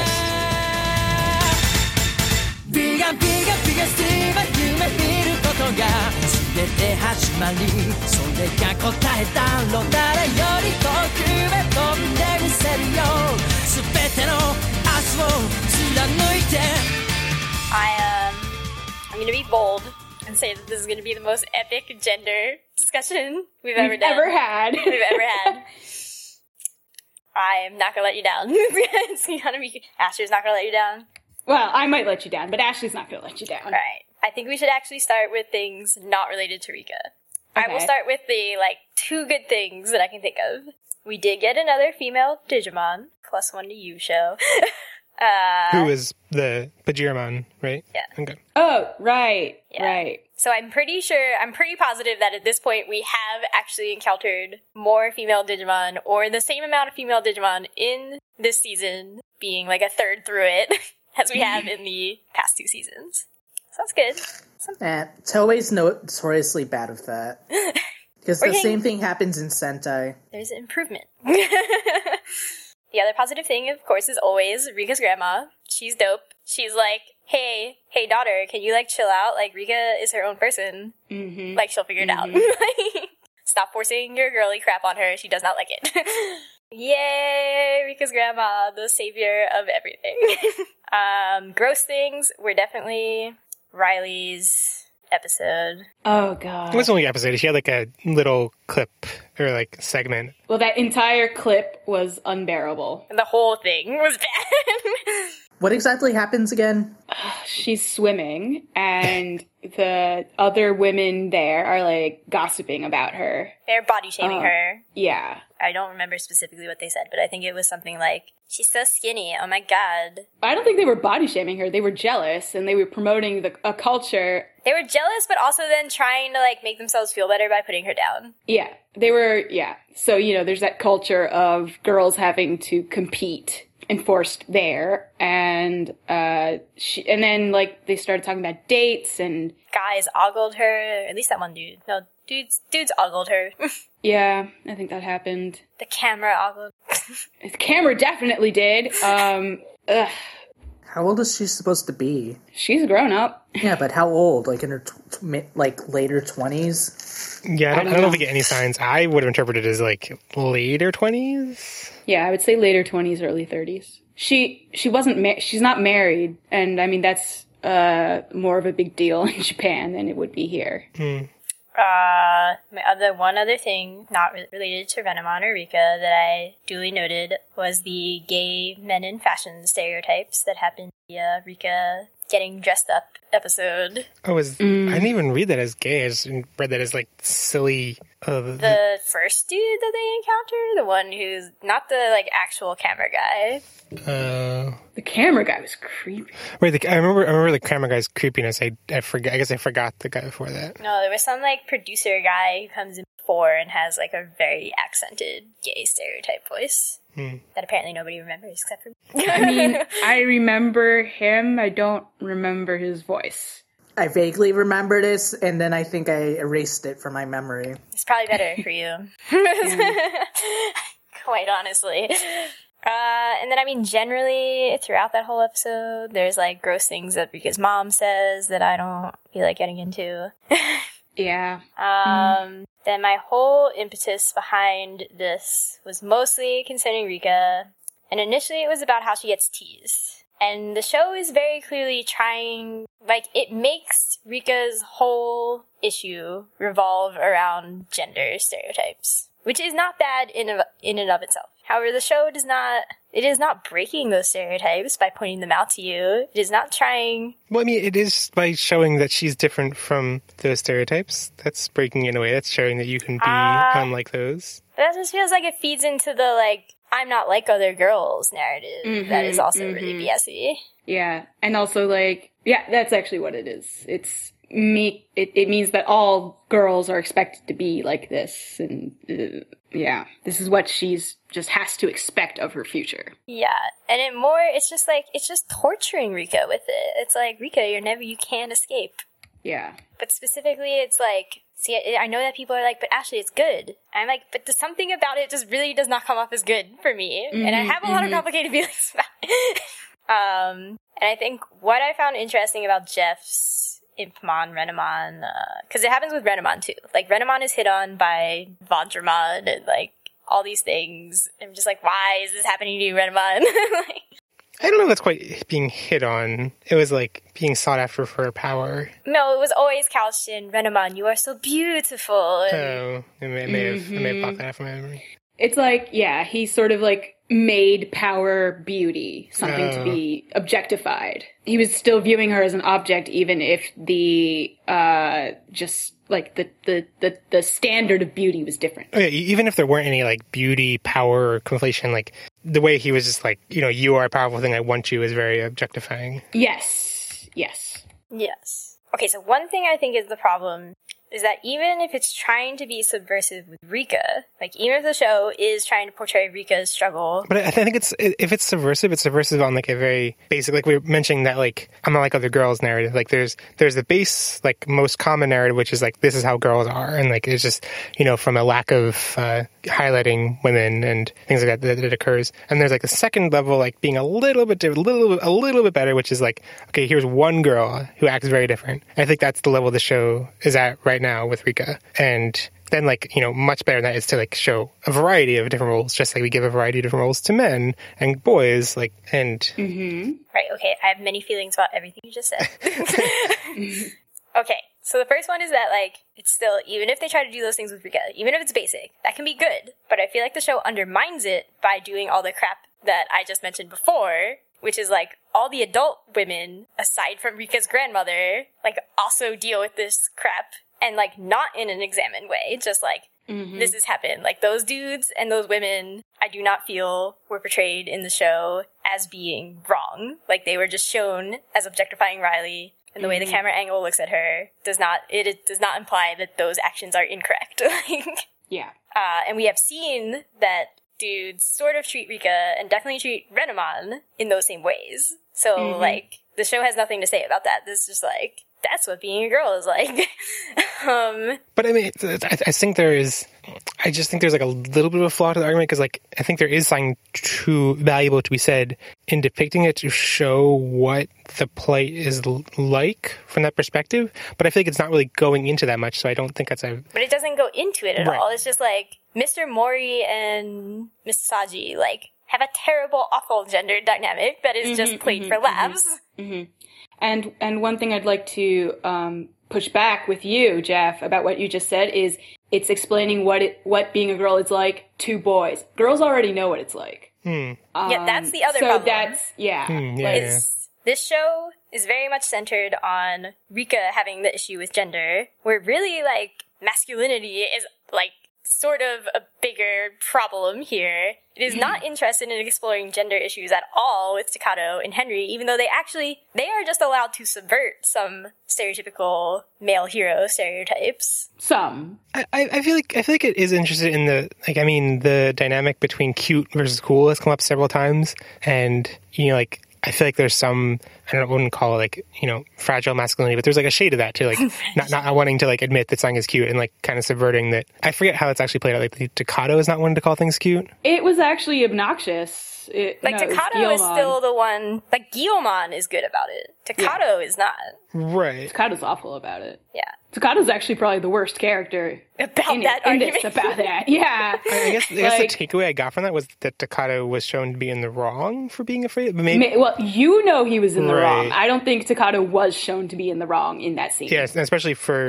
I'm going to be bold and say that this is going to be the most epic gender discussion we've ever done. Ever had. We've ever had. I am not going to let you down. It's gonna be, Asher's not going to let you down. Well, I might let you down, but Ashley's not going to let you down. Right. I think we should actually start with things not related to Rika. Okay. I will start with the, two good things that I can think of. We did get another female Digimon, +1 to you show. Who is the Bajiramon, right? Yeah. Okay. Oh, right. Yeah. Right. So I'm pretty positive that at this point we have actually encountered more female Digimon, or the same amount of female Digimon in this season, being like a third through it, as we have in the past 2 seasons. So that's good. Toei's notoriously bad with that. Because the same thing happens in Sentai. There's improvement. The other positive thing, of course, is always Rika's grandma. She's dope. She's like, hey, daughter, can you, chill out? Rika is her own person. Mm-hmm. She'll figure it out. Stop forcing your girly crap on her. She does not like it. Yay, Rika's grandma, the savior of everything. Gross things were definitely Riley's episode. Oh, God. It wasn't only an episode. She had, a little clip or, segment. Well, that entire clip was unbearable. And the whole thing was bad. What exactly happens again? She's swimming, and the other women there are, like, gossiping about her. They're body shaming her. Yeah. I don't remember specifically what they said, but I think it was something like, she's so skinny, oh my god. I don't think they were body shaming her. They were jealous, and they were promoting a culture. They were jealous, but also then trying to, like, make themselves feel better by putting her down. Yeah. They were, yeah. So, you know, there's that culture of girls having to compete enforced there, and then, like, they started talking about dates, and guys ogled her. At least that one dude. No, dudes ogled her. Yeah, I think that happened. The camera ogled. The camera definitely did. Ugh. How old is she supposed to be? She's a grown up. Yeah, but how old? Like in her later 20s? Yeah, I don't know if we get any signs. I would have interpreted it as like later 20s. Yeah, I would say later 20s, early 30s. She wasn't she's not married, and I mean that's more of a big deal in Japan than it would be here. One other thing not related to Renamon or Rika that I duly noted was the gay men in fashion stereotypes that happened in the Rika getting dressed up episode. I didn't even read that as gay. I just read that as like silly. The first dude that they encounter, the one who's not the like actual camera guy. The camera guy was creepy. Wait, I remember the camera guy's creepiness. I forgot. I guess I forgot the guy before that. No, there was some like producer guy who comes in before and has like a very accented gay stereotype voice. That apparently nobody remembers except for me. I mean, I remember him. I don't remember his voice. I vaguely remember this, and then I think I erased it from my memory. It's probably better for you. Quite honestly. And then, I mean, generally, throughout that whole episode, there's, like, gross things that Rika's mom says that I don't feel like getting into. Yeah. Then my whole impetus behind this was mostly concerning Rika, and initially it was about how she gets teased. And the show is very clearly trying, like, it makes Rika's whole issue revolve around gender stereotypes, which is not bad in and of itself. However, the show it is not breaking those stereotypes by pointing them out to you. It is not trying... Well, I mean, it is by showing that she's different from those stereotypes. That's breaking in a way. That's showing that you can be unlike those. That just feels like it feeds into the, like, I'm not like other girls narrative. That is also really BS-y. Yeah, and also, like, yeah, that's actually what it is. It means that all girls are expected to be like this, and yeah, this is what she's just has to expect of her future. Yeah, and it's just torturing Rika with it. It's like, Rika, you can't escape. Yeah. But specifically, it's like, see, I know that people are like, but Ashley, it's good. I'm like, but there's something about it just really does not come off as good for me. And I have a lot of complicated feelings about it. And I think what I found interesting about Jeff's Impmon, Renamon, because it happens with Renamon too. Like, Renamon is hit on by Vajramon and, like, all these things. I'm just like, why is this happening to you, Renamon? Like, I don't know if that's quite being hit on. It was, like, being sought after for her power. No, it was always couched in, Renamon, you are so beautiful. Oh, I may have blocked that out from my memory. It's like, yeah, he sort of, like, made power beauty something to be objectified. He was still viewing her as an object, even if the just like the standard of beauty was different. Oh, yeah, even if there weren't any like beauty, power, or conflation, like the way he was just like, you are a powerful thing, I want you, is very objectifying. Yes. Okay, so one thing I think is the problem is that even if it's trying to be subversive with Rika, like, even if the show is trying to portray Rika's struggle... But I think if it's subversive on, like, a very basic, like, we were mentioning that, like, I'm not like other girls narrative. Like, there's the base, like, most common narrative, which is, like, this is how girls are. And, like, it's just, from a lack of highlighting women and things like that occurs. And there's, like, a second level, like, being a little bit different, a little bit better, which is, like, okay, here's one girl who acts very different. And I think that's the level the show is at right now with Rika. And then, like, much better than that is to, like, show a variety of different roles, just like we give a variety of different roles to men and boys, like, and... Mm-hmm. Right, okay, I have many feelings about everything you just said. Okay, so the first one is that, like, it's still, even if they try to do those things with Rika, even if it's basic, that can be good, but I feel like the show undermines it by doing all the crap that I just mentioned before, which is like all the adult women, aside from Rika's grandmother, like also deal with this crap and like not in an examined way, just like this has happened. Like those dudes and those women, I do not feel were portrayed in the show as being wrong. Like they were just shown as objectifying Riley. And the way the camera angle looks at her does not imply that those actions are incorrect. Yeah. And we have seen that dudes sort of treat Rika and definitely treat Renamon in those same ways. So, like, the show has nothing to say about that. This is just like, that's what being a girl is like. But I mean, I think I just think there's like a little bit of a flaw to the argument because like, I think there is something valuable to be said in depicting it to show what the plight is like from that perspective. But I feel like it's not really going into that much, so I don't think that's a... But it doesn't go into it at all. It's just like, Mr. Mori and Mrs. Saji, like, have a terrible, awful gender dynamic that is just played for laughs. And one thing I'd like to push back with you, Jeff, about what you just said is it's explaining what being a girl is like to boys. Girls already know what it's like. Yeah, that's the other problem. So that's, this show is very much centered on Rika having the issue with gender, where really, like, masculinity is, like, sort of a bigger problem here. It is not interested in exploring gender issues at all with Takato and Henry, even though they are just allowed to subvert some stereotypical male hero stereotypes. Some. I feel like it is interested in the dynamic between cute versus cool has come up several times, and like I feel like there's some, I wouldn't call it like, fragile masculinity, but there's like a shade of that too, like not wanting to like admit that something is cute and like kind of subverting that. I forget how it's actually played out. Like Takato is not wanting to call things cute. It was actually obnoxious. Takato is still the one, like Guillemon is good about it. Takato is not. Right. Takato's awful about it. Yeah. Takato's actually probably the worst character about that argument. About that. Yeah. I guess the takeaway I got from that was that Takato was shown to be in the wrong for being afraid. But well, he was in the wrong. I don't think Takato was shown to be in the wrong in that scene. Yes, especially for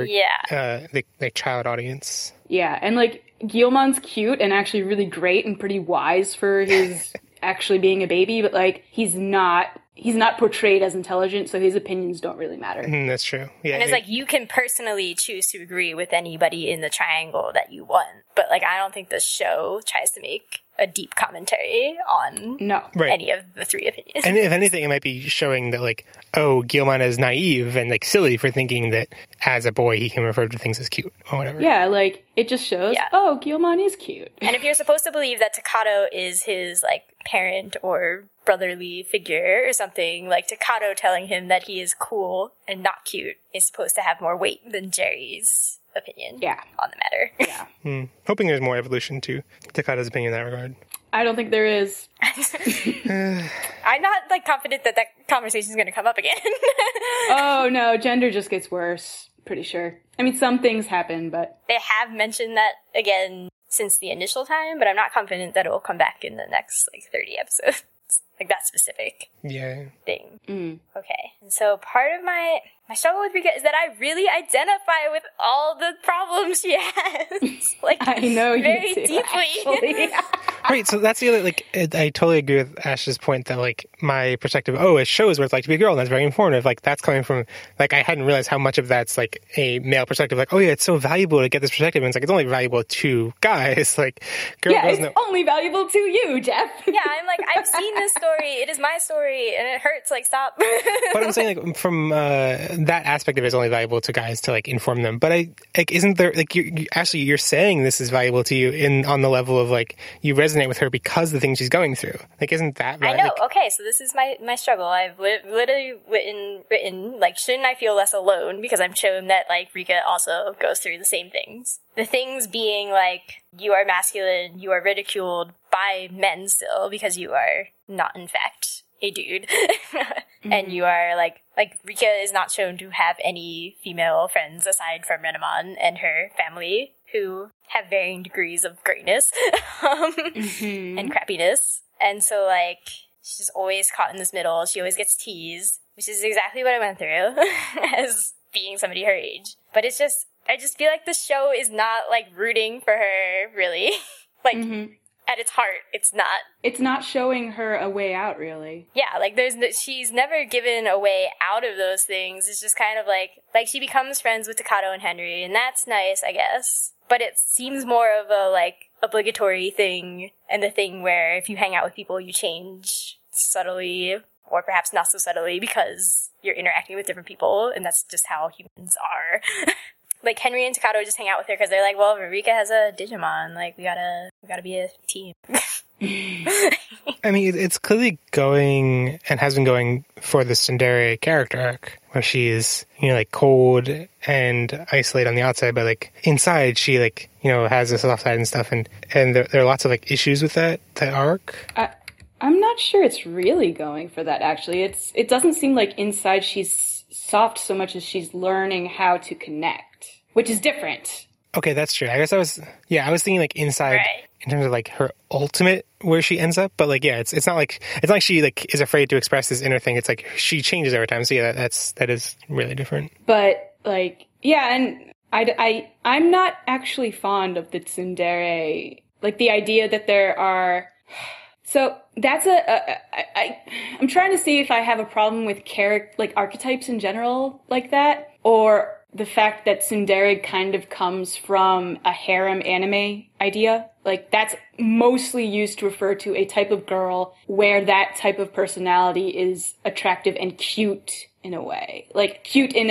the child audience. Yeah, and like Guillemon's cute and actually really great and pretty wise for his actually being a baby, but like he's not portrayed as intelligent, so his opinions don't really matter. That's true. Yeah, and it's like you can personally choose to agree with anybody in the triangle that you want, but like I don't think the show tries to make a deep commentary on any of the three opinions. And if anything, it might be showing that like, oh, Guillemon is naive and like silly for thinking that as a boy he can refer to things as cute or whatever. Yeah, like it just shows, oh, Guillemon is cute. And if you're supposed to believe that Takato is his like parent or brotherly figure or something, like Takato telling him that he is cool and not cute is supposed to have more weight than Jerry's opinion on the matter. Yeah. Hoping there's more evolution to Takato's opinion in that regard. I don't think there is. I'm not like confident that conversation is going to come up again. Oh no, gender just gets worse, pretty sure. I mean, some things happen, but... They have mentioned that again since the initial time, but I'm not confident that it will come back in the next like 30 episodes. Like that specific thing. Okay. And so part of my struggle with Rika is that I really identify with all the problems she has. Like, I know you very do, deeply. Right, so that's the other, like, I totally agree with Ash's point that, like, my perspective, it shows what it's like to be a girl, and that's very informative. Like, that's coming from, like, I hadn't realized how much of that's, like, a male perspective. Like, oh, yeah, it's so valuable to get this perspective. And it's like, it's only valuable to guys. Like, girls it's only valuable to you, Jeff. Yeah, I'm like, I've seen this story. It is my story, and it hurts. Like, stop. But I'm saying, like, from that aspect of it is only valuable to guys to, like, inform them. But isn't there, like, you're saying this is valuable to you on the level of, like, you resonate with her because the things she's going through. Like, isn't that right? I know. Like, okay, so this is my struggle. I've literally written, like, shouldn't I feel less alone? Because I'm shown that, like, Rika also goes through the same things. The things being, like, you are masculine, you are ridiculed by men still because you are not, in fact, a dude. And you are, like Rika is not shown to have any female friends aside from Renamon and her family, who have varying degrees of greatness and crappiness. And so, like, she's always caught in this middle. She always gets teased, which is exactly what I went through as being somebody her age. But it's just, I just feel like the show is not, like, rooting for her, really. Like, at its heart, it's not. It's not showing her a way out, really. Yeah, like she's never given a way out of those things. It's just kind of like she becomes friends with Takato and Henry, and that's nice, I guess. But it seems more of a like obligatory thing, and the thing where if you hang out with people, you change subtly, or perhaps not so subtly, because you're interacting with different people, and that's just how humans are. Like, Henry and Takato just hang out with her because they're like, well, Rika has a Digimon. Like, we gotta be a team. I mean, it's clearly going, and has been going, for the Tsundere character arc, where she is, like, cold and isolated on the outside, but, like, inside she, like, has this soft side and stuff, and there are lots of, like, issues with that arc. I'm not sure it's really going for that, actually. It doesn't seem like inside she's soft so much as she's learning how to connect, which is different. Okay, that's true. I guess I was thinking like inside in terms of like her ultimate where she ends up, but like it's not like she like is afraid to express this inner thing. It's like she changes over time. So yeah, that is really different. But like and I'm not actually fond of the tsundere, like the idea that there are. So that's I'm trying to see if I have a problem with like archetypes in general like that, or the fact that tsundere kind of comes from a harem anime idea. Like, that's mostly used to refer to a type of girl where that type of personality is attractive and cute in a way. Like, cute in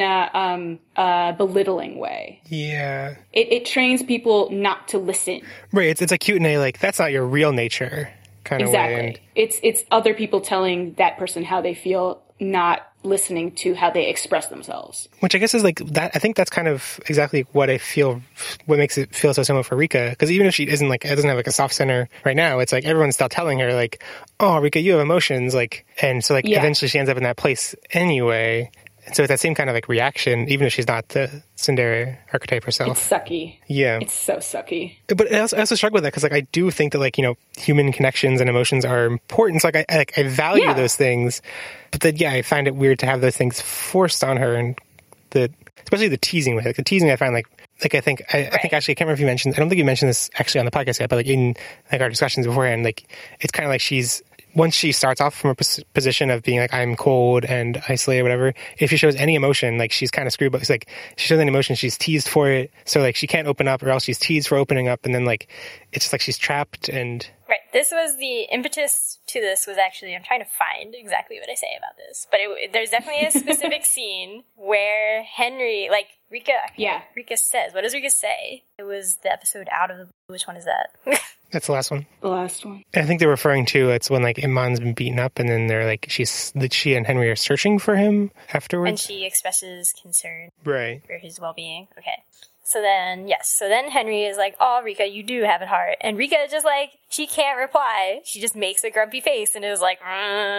a belittling way. Yeah. It trains people not to listen. Right, it's like cute in a, like, that's not your real nature kind of way. Exactly. It's other people telling that person how they feel, not listening to how they express themselves. Which I guess is like that. I think that's kind of exactly what what makes it feel so similar for Rika. Because even if she doesn't have like a soft center right now, it's like everyone's still telling her like, oh, Rika, you have emotions. Like, and so like eventually she ends up in that place anyway. And so it's that same kind of like reaction, even if she's not the tsundere archetype herself. It's sucky. Yeah. It's so sucky. But I also struggle with that because like I do think that like, human connections and emotions are important. So like I value those things. But then, I find it weird to have those things forced on her, and especially the teasing with it. Like the teasing I find like I think actually, I can't remember if you mentioned, I don't think you mentioned this actually on the podcast yet, but like in like our discussions beforehand, like it's kind of like once she starts off from a position of being like, I'm cold and isolated or whatever, if she shows any emotion, like she's kind of screwed, but it's like, if she shows any emotion, she's teased for it. So like she can't open up, or else she's teased for opening up. And then like, it's just like she's trapped and... Right. This was the impetus to this was actually, I'm trying to find exactly what I say about this, but there's definitely a specific scene where Henry, like Rika says, what does Rika say? It was the episode Out of the Blue. Which one is that? That's the last one. The last one. I think they're referring to, it's when like Iman's been beaten up, and then they're like, she and Henry are searching for him afterwards. And she expresses concern for his well-being. Okay. So then Henry is like, oh, Rika, you do have it hard. And Rika just like, she can't reply. She just makes a grumpy face and is like,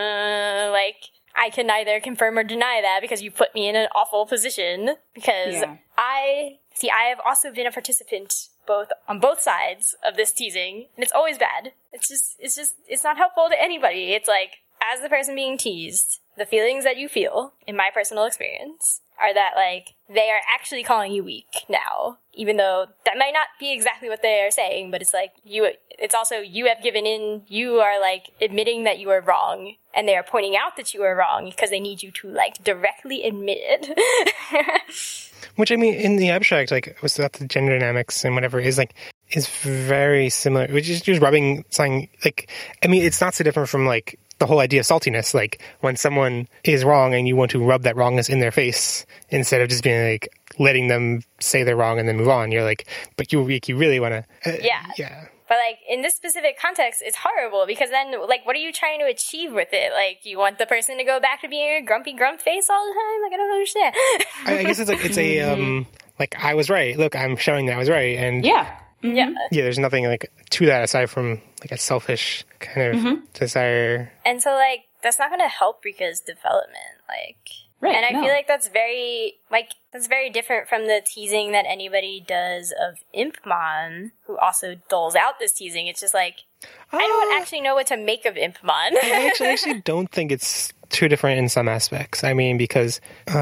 I can neither confirm or deny that because you put me in an awful position. Because I have also been a participant on both sides of this teasing, and it's always bad. It's not helpful to anybody. It's like, as the person being teased, the feelings that you feel, in my personal experience, are that, like, they are actually calling you weak now. Even though that might not be exactly what they are saying, but it's like, it's also, you have given in, you are, like, admitting that you are wrong, and they are pointing out that you are wrong because they need you to, like, directly admit it. Which, I mean, in the abstract, like, without the gender dynamics and whatever, is very similar. Which is just rubbing something, like, I mean, it's not so different from, like, the whole idea of saltiness, like when someone is wrong and you want to rub that wrongness in their face instead of just being like letting them say they're wrong and then move on. You're like, but you really want to. Yeah. But like in this specific context, it's horrible because then like, what are you trying to achieve with it? Like, you want the person to go back to being a grumpy grump face all the time? Like, I don't understand. I guess it's a like, I was right. Look, I'm showing that I was right. And yeah, there's nothing like to that aside from like a selfish kind of desire. And so like, that's not going to help Rika's development. Like, and I feel like that's very different from the teasing that anybody does of Impmon, who also doles out this teasing. It's just like, I don't actually know what to make of Impmon. I actually don't think it's too different in some aspects. I mean, because,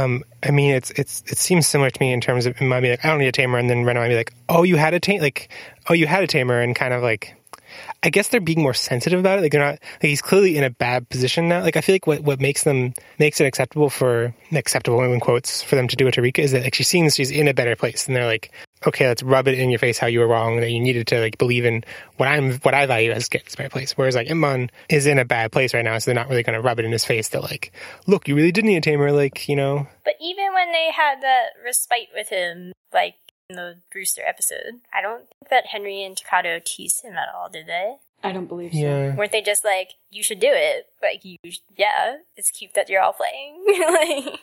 it seems similar to me in terms of, it might be like, I don't need a tamer, and then Ren might be like, oh, you had a tamer, and kind of like, I guess they're being more sensitive about it. Like they're not, like he's clearly in a bad position now. Like I feel like what makes it acceptable in quotes for them to do it to Rika is that like she seems she's in a better place, and they're like, okay, let's rub it in your face how you were wrong, that you needed to like believe in what I value as get this better place. Whereas like Ip-Man is in a bad place right now, so they're not really going to rub it in his face that like, look, you really did need a tamer, like, you know. But even when they had that respite with him, like in the Brewster episode, I don't think that Henry and Takato teased him at all, did they? I don't believe so. Yeah. Weren't they just like, you should do it? Like, it's cute that you're all playing. Like,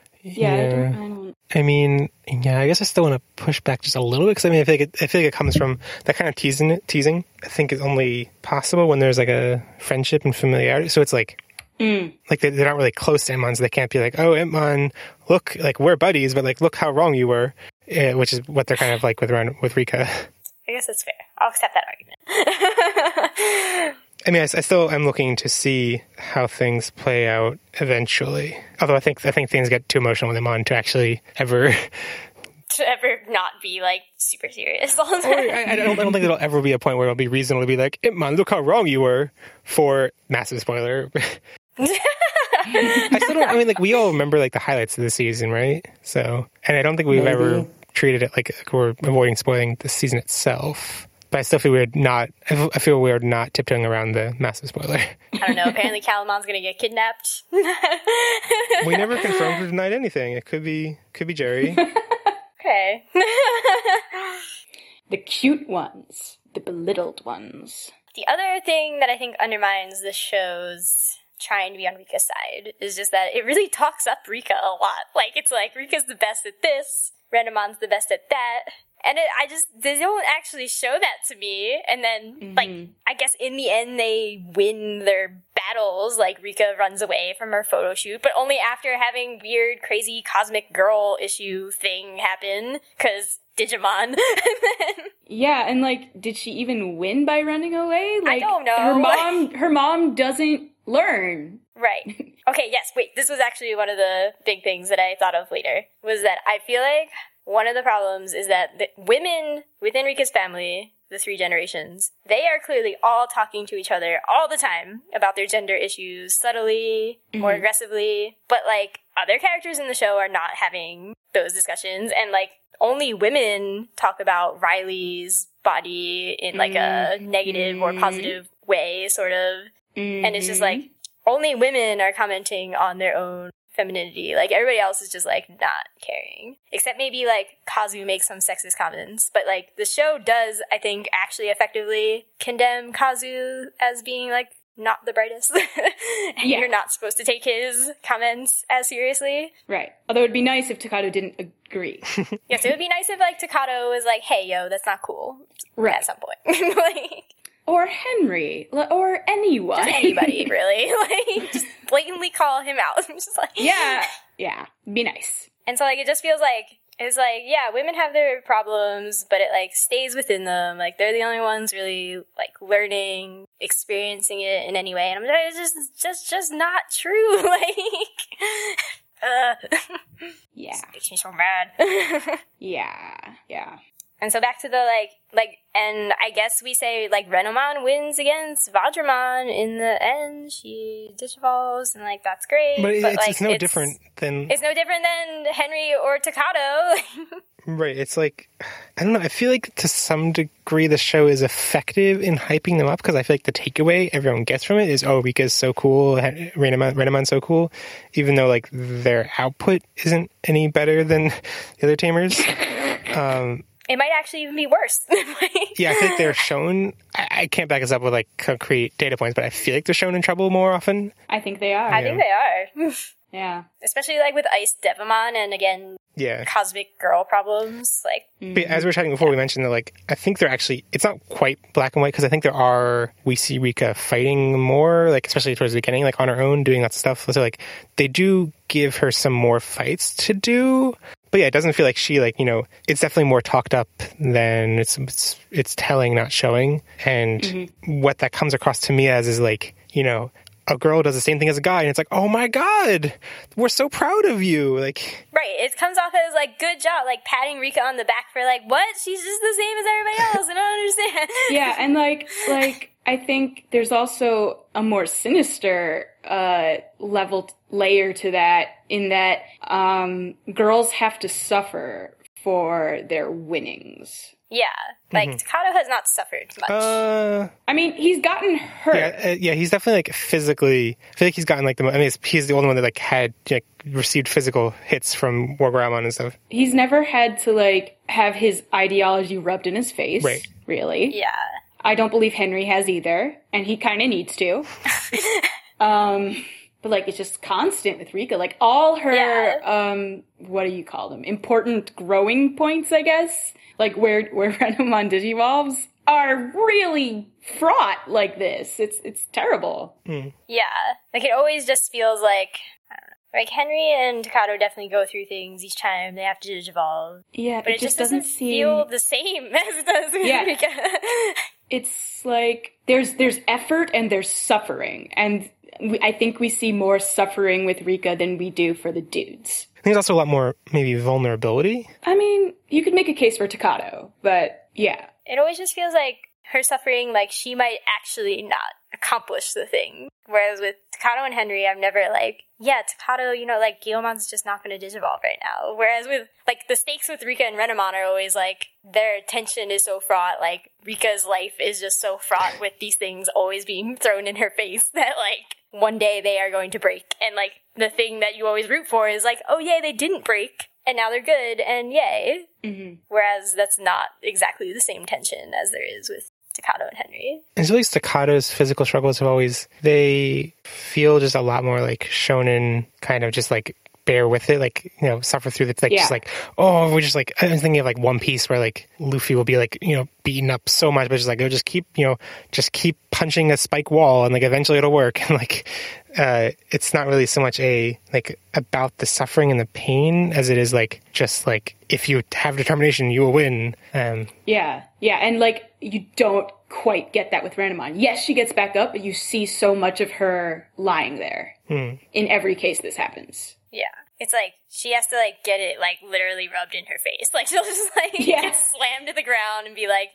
I mean, I guess I still want to push back just a little bit, because I mean, I feel like it comes from that kind of teasing. I think is only possible when there's like a friendship and familiarity. So it's like, like they're not really close to Ip-Man, so they can't be like, oh, Ip-Man, look, like we're buddies, but like look how wrong you were, which is what they're kind of like with Rika. I guess that's fair. I'll accept that argument. I mean, I still am looking to see how things play out eventually. Although I think things get too emotional with Ip-Man to actually ever not be like super serious all the time. I don't think there'll ever be a point where it'll be reasonable to be like, Ip-Man, look how wrong you were, for massive spoiler. I still don't. I mean, like we all remember like the highlights of the season, right? So, and I don't think we've ever treated it like we're avoiding spoiling the season itself. But I still feel weird not tiptoeing around the massive spoiler. I don't know. Apparently, Calamon's gonna get kidnapped. We never confirmed or denied anything. It could be Jerry. Okay. The cute ones, the belittled ones. The other thing that I think undermines the show's trying to be on Rika's side is just that it really talks up Rika a lot. Like, it's like, Rika's the best at this, Renamon's the best at that. And they don't actually show that to me. And then, like, I guess in the end they win their battles. Like, Rika runs away from her photo shoot, but only after having weird, crazy cosmic girl issue thing happen, because Digimon. Yeah, and like, did she even win by running away? Like, I don't know. Her mom doesn't learn. Right. Okay, yes, wait, this was actually one of the big things that I thought of later, was that I feel like one of the problems is that the women within Rika's family, the 3 generations, they are clearly all talking to each other all the time about their gender issues, subtly, more aggressively, but like, other characters in the show are not having those discussions, and like, only women talk about Riley's body in like a negative or positive way, sort of. And it's just like, only women are commenting on their own femininity. Like, everybody else is just like not caring. Except maybe like Kazu makes some sexist comments. But like, the show does, I think, actually effectively condemn Kazu as being like not the brightest. And you're not supposed to take his comments as seriously. Right. Although it'd be nice if Takato didn't agree. Yes, it would be nice if like Takato was like, hey, yo, that's not cool. Right. At some point. Like, or Henry. Or anyone. Just anybody, really. Like, just blatantly call him out. Just like, yeah. Be nice. And so like, it just feels like, it's like, yeah, women have their problems, but it like stays within them. Like, they're the only ones really like learning, experiencing it in any way. And I'm like, it's just not true. Like, yeah, it makes me so mad. Yeah. And so back to the like, and I guess we say like Renamon wins against Vajramon in the end. She digivolves, and like that's great. But it's no different than Henry or Takato. Right. It's like, I don't know. I feel like to some degree the show is effective in hyping them up, because I feel like the takeaway everyone gets from it is, oh, Rika's so cool, Renamon's so cool, even though like their output isn't any better than the other tamers. It might actually even be worse. Yeah, I feel like they're shown, I can't back us up with like concrete data points, but I feel like they're shown in trouble more often. I think they are. I think they are. Yeah. Especially like with Ice Devamon and again, cosmic girl problems. Like, but as we were chatting before, we mentioned that like, I think they're actually, it's not quite black and white, because I think we see Rika fighting more, like especially towards the beginning, like on her own, doing lots of stuff. So like, they do give her some more fights to do. But yeah, it doesn't feel like she, like, you know, it's definitely more talked up than it's telling, not showing. And what that comes across to me as is like, you know, a girl does the same thing as a guy, and it's like, oh my god, we're so proud of you. Like, right, it comes off as like, good job, like patting Rika on the back for like, what? She's just the same as everybody else. I don't understand. Yeah, and like I think there's also a more sinister layer to that, in that girls have to suffer for their winnings. Yeah, like Takato has not suffered much. I mean, he's gotten hurt. Yeah, he's definitely like physically. I feel like he's gotten like he's the only one that like had like received physical hits from War Gramon and stuff. He's never had to like have his ideology rubbed in his face. Right. Really. Yeah. I don't believe Henry has either, and he kind of needs to. But like, it's just constant with Rika. Like all her, what do you call them? Important growing points, I guess. Like where Renamon digivolves are really fraught like this. It's terrible. Yeah. Like it always just feels like, I don't know, like Henry and Takato definitely go through things each time they have to digivolve. Yeah, but it just doesn't feel the same as it does with Rika. It's like there's effort and there's suffering, and I think we see more suffering with Rika than we do for the dudes. I think there's also a lot more maybe vulnerability. I mean, you could make a case for Takato, but yeah. It always just feels like her suffering, like she might actually not accomplish the thing. Whereas with Takato and Henry, I'm never like, yeah, Takato, you know, like Guillomon's just not going to digivolve right now. Whereas with, like, the stakes with Rika and Renamon are always like, their tension is so fraught, like, Rika's life is just so fraught with these things always being thrown in her face that, like, one day they are going to break. And, like, the thing that you always root for is like, oh, yay, they didn't break, and now they're good, and yay. Whereas that's not exactly the same tension as there is with Takato and Henry. And at least Takato's physical struggles have always, they feel just a lot more like shonen, kind of just like bear with it, like, you know, suffer through the, like, just like, oh, we're just like, I was thinking of like One Piece where like Luffy will be like, you know, beaten up so much, but just like, oh, just keep, you know, just keep punching a spike wall and like eventually it'll work. And like, it's not really so much like about the suffering and the pain as it is like, just like, if you have determination, you will win. Yeah. And like, you don't quite get that with Renamon. Yes, she gets back up, but you see so much of her lying there. In every case this happens. Yeah. It's like, she has to, like, get it, like, literally rubbed in her face. Like, she'll just, like, get slammed to the ground and be like,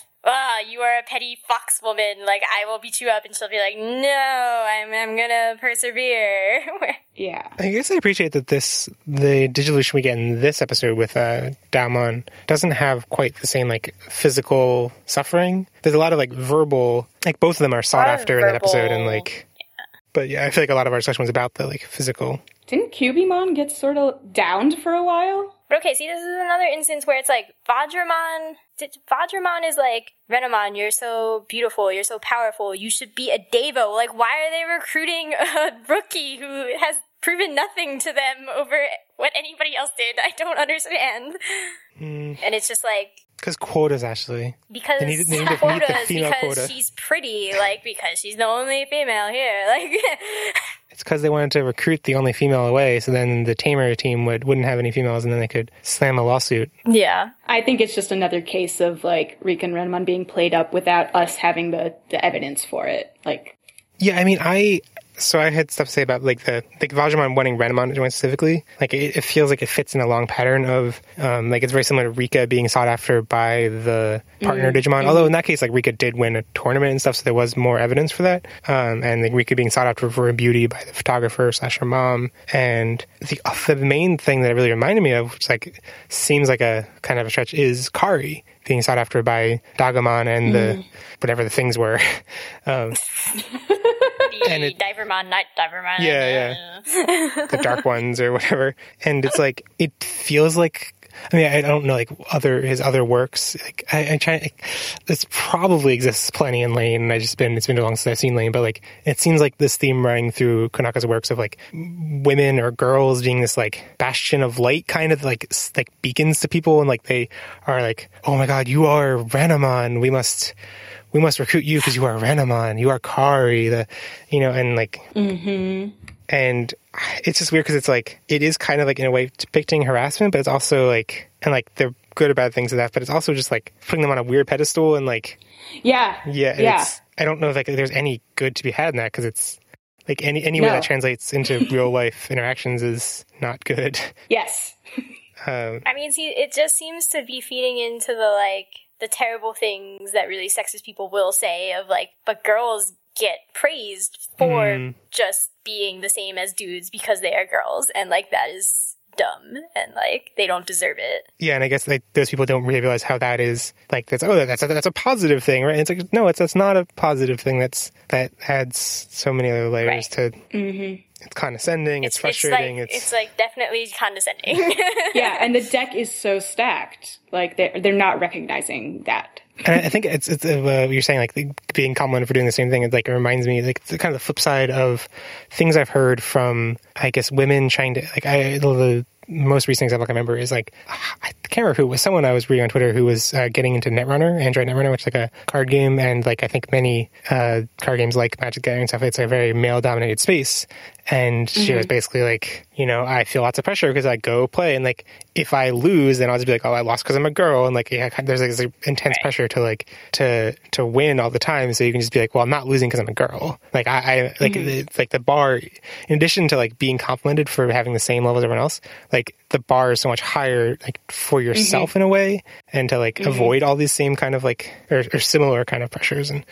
you are a petty fox woman. Like, I will beat you up. And she'll be like, no, I'm gonna persevere. I guess I appreciate that the Digivolution we get in this episode with Daimon doesn't have quite the same, like, physical suffering. There's a lot of, like, verbal, like, both of them are sought after in that episode. And, like, but yeah, I feel like a lot of our discussion was about the, like, physical. Didn't Cubimon get sort of downed for a while? But okay, see, this is another instance where it's like, Vajramon is like, Renamon, you're so beautiful, you're so powerful, you should be a Devo. Like, why are they recruiting a rookie who has proven nothing to them over what anybody else did? I don't understand. And it's just like... Because quotas, actually. Because they need to meet the female because quota. She's pretty, like, because she's the only female here, like... It's because they wanted to recruit the only female away, so then the Tamer team wouldn't have any females, and then they could slam a lawsuit. Yeah. I think it's just another case of, like, Rika and Renamon being played up without us having the evidence for it. Like... Yeah, I mean, I had stuff to say about, like, the Vajramon wanting Renamon to join specifically. Like, it feels like it fits in a long pattern of, like, it's very similar to Rika being sought after by the partner Digimon. Although, in that case, like, Rika did win a tournament and stuff, so there was more evidence for that. And, like, Rika being sought after for her beauty by the photographer / her mom. And the main thing that it really reminded me of, which, like, seems like a kind of a stretch, is Kari being sought after by Dagamon and the whatever the things were. And Divermon, Night Divermon. Yeah. The dark ones or whatever. And it's like, it feels like, I mean, I don't know, like, his other works. Like, I try, like, this probably exists plenty in Lane, and it's been too long since I've seen Lane, but, like, it seems like this theme running through Konaka's works of, like, women or girls being this, like, bastion of light, kind of, like beacons to people, and, like, they are like, oh my god, you are Renamon, we must recruit you because you are Renamon, you are Kari, and, like... And it's just weird because it's like, it is kind of like in a way depicting harassment, but it's also like, and like they're good or bad things of that, but it's also just like putting them on a weird pedestal and like, I don't know if like there's any good to be had in that because it's Like any way that translates into real life interactions is not good. Yes. I mean, see, it just seems to be feeding into the terrible things that really sexist people will say of but girls get praised for just being the same as dudes because they are girls, and that is dumb, and they don't deserve it. Yeah, and I guess those people don't really realize how that is that's a positive thing, right? And it's no, that's not a positive thing. That adds so many other layers to. Mm-hmm. It's condescending. It's frustrating. It's definitely condescending. Yeah, and the deck is so stacked. They're not recognizing that. And I think it's what you're saying, being complimented for doing the same thing. It reminds me, it's kind of the flip side of things I've heard from, I guess, women trying to, the most recent example I can remember is I can't remember who it was. Someone I was reading on Twitter who was getting into Netrunner, Android Netrunner, which is a card game, and I think many card games like Magic the Gathering and stuff, it's a very male-dominated space. And she was basically I feel lots of pressure because I go play, and if I lose, then I'll just be oh, I lost because I'm a girl, and there's this intense pressure to win all the time. So you can just be well, I'm not losing because I'm a girl. The bar, in addition to being complimented for having the same level as everyone else, the bar is so much higher for yourself in a way, and to avoid all these same kind of or similar kind of pressures. And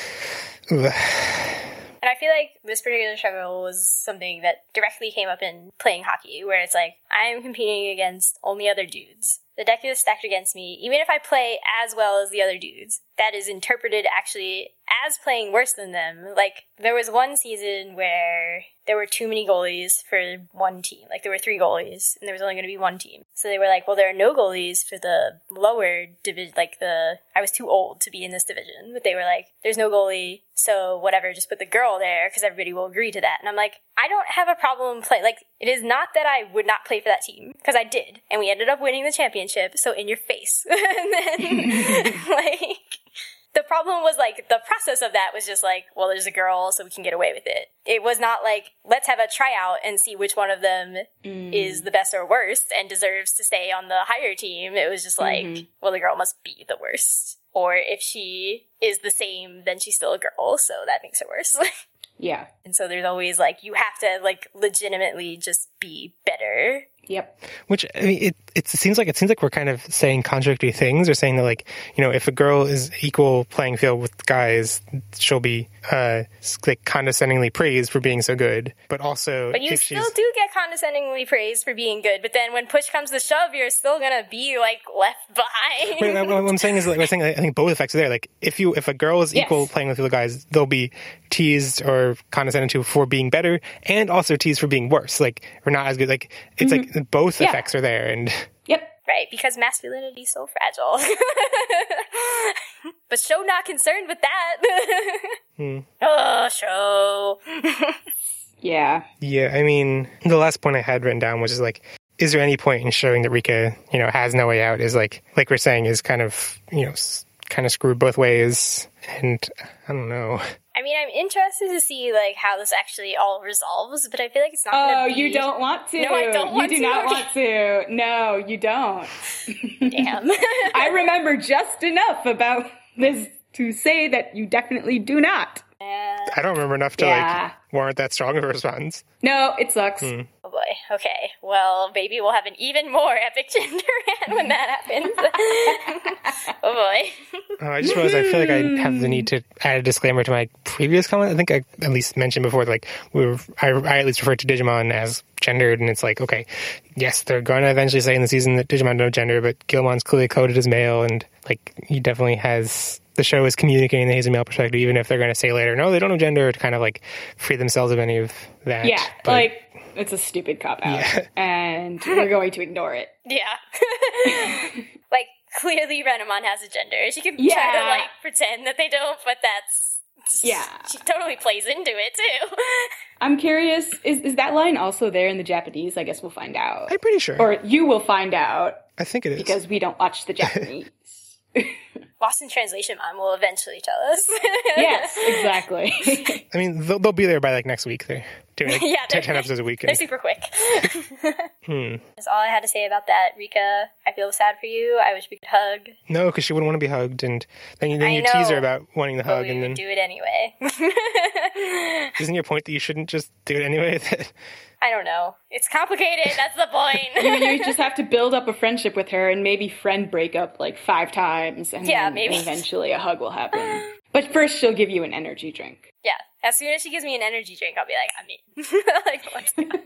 And I feel this particular struggle was something that directly came up in playing hockey, where it's I'm competing against only other dudes. The deck is stacked against me. Even if I play as well as the other dudes, that is interpreted actually as playing worse than them. There was one season where there were too many goalies for one team. There were 3 goalies, and there was only going to be one team. So they were well, there are no goalies for the lower division, I was too old to be in this division. But they were there's no goalie, so whatever, just put the girl there, because everybody will agree to that. And I'm I don't have a problem playing. It is not that I would not play for that team, because I did. And we ended up winning the championship, so in your face. And then, the problem was the process of that was just well, there's a girl, so we can get away with it. It was not let's have a tryout and see which one of them is the best or worst and deserves to stay on the higher team. It was just well, the girl must be the worst. Or if she is the same, then she's still a girl, so that makes it worse. Yeah. And so there's always you have to legitimately just be better. Yep. Which, I mean, it seems like we're kind of saying contradictory things, or saying that if a girl is equal playing field with guys, she'll be condescendingly praised for being so good. But also, but you still do get condescendingly praised for being good. But then when push comes to shove, you're still gonna be left behind. Wait, what I'm saying is I think both effects are there. If a girl is equal playing with the guys, they'll be teased or condescended to for being better, and also teased for being worse, or not as good. It's both effects are there, and right, because masculinity is so fragile. But show not concerned with that. Oh, show. Yeah. Yeah, I mean, the last point I had written down was just is there any point in showing that Rika, has no way out? Is like we're saying, is kind of screwed both ways, and I don't know. I mean, I'm interested to see how this actually all resolves, but I feel it's not going to be... Oh, you don't want to. No, I don't want to. You do not want to. No, you don't. Damn. I remember just enough about this to say that you definitely do not. I don't remember enough to warrant that strong of a response. No, it sucks. Oh boy. Okay. Well, maybe we'll have an even more epic gender rant when that happens. Oh boy. I just realized I feel I have the need to add a disclaimer to my previous comment. I think I at least mentioned before, I at least referred to Digimon as gendered, and it's okay, yes, they're going to eventually say in the season that Digimon don't gender, but Guilmon's clearly coded as male, and he definitely has... The show is communicating that he's a male perspective, even if they're going to say later, no, they don't have gender, to kind of free themselves of any of that. Yeah, but, it's a stupid cop-out, and we're going to ignore it. Yeah. Clearly Renamon has a gender. She can try to, pretend that they don't, but that's... Yeah. She totally plays into it, too. I'm curious, is that line also there in the Japanese? I guess we'll find out. I'm pretty sure. Or you will find out. I think it is. Because we don't watch the Japanese. Lost in Translation Mom will eventually tell us. Yes, exactly. I mean, they'll be there by like next week. They're doing like Yeah, 10 episodes a week. They're super quick. That's all I had to say about that. Rika, I feel sad for you. I wish we could hug. No, because she wouldn't want to be hugged, and then you I tease her know, about wanting the but hug, we and would then do it anyway. isn't your point that you shouldn't just do it anyway? I don't know. It's complicated. That's the point. You just have to build up a friendship with her and maybe friend break up like 5 times, and Yeah, then maybe. eventually a hug will happen. But first, she'll give you an energy drink. Yeah. As soon as she gives me an energy drink, I'll be like, I'm in. Like, let's go.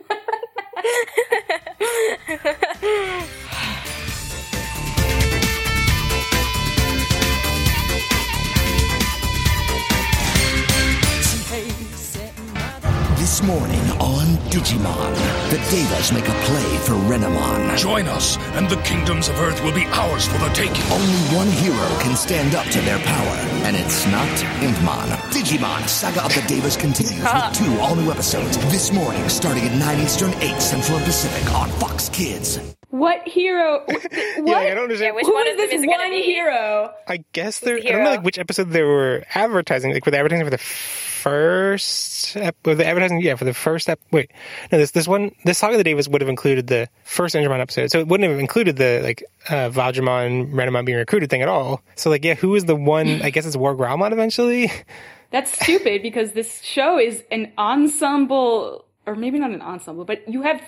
This morning on Digimon, the Devas make a play for Renamon. Join us, and the kingdoms of Earth will be ours for the taking. Only one hero can stand up to their power, and it's not Impmon. Digimon Saga of the Devas continues with 2 all-new episodes this morning, starting at 9 Eastern, 8 Central and Pacific on Fox Kids. What hero? What? Yeah, I don't understand. Which Who one is of them this is it gonna one be? hero? I guess they're. the I don't know hero? like which episode they were advertising. Like, were they advertising for the first? Were they advertising? Yeah, for the first. Wait, no. This one. This Saga of the Devas would have included the first Ingermon episode, so it wouldn't have included the like Valdramon, Renamon being recruited thing at all. So like, yeah, who is the one? I guess it's War Growlmon eventually. That's stupid because this show is an ensemble, or maybe not an ensemble, but you have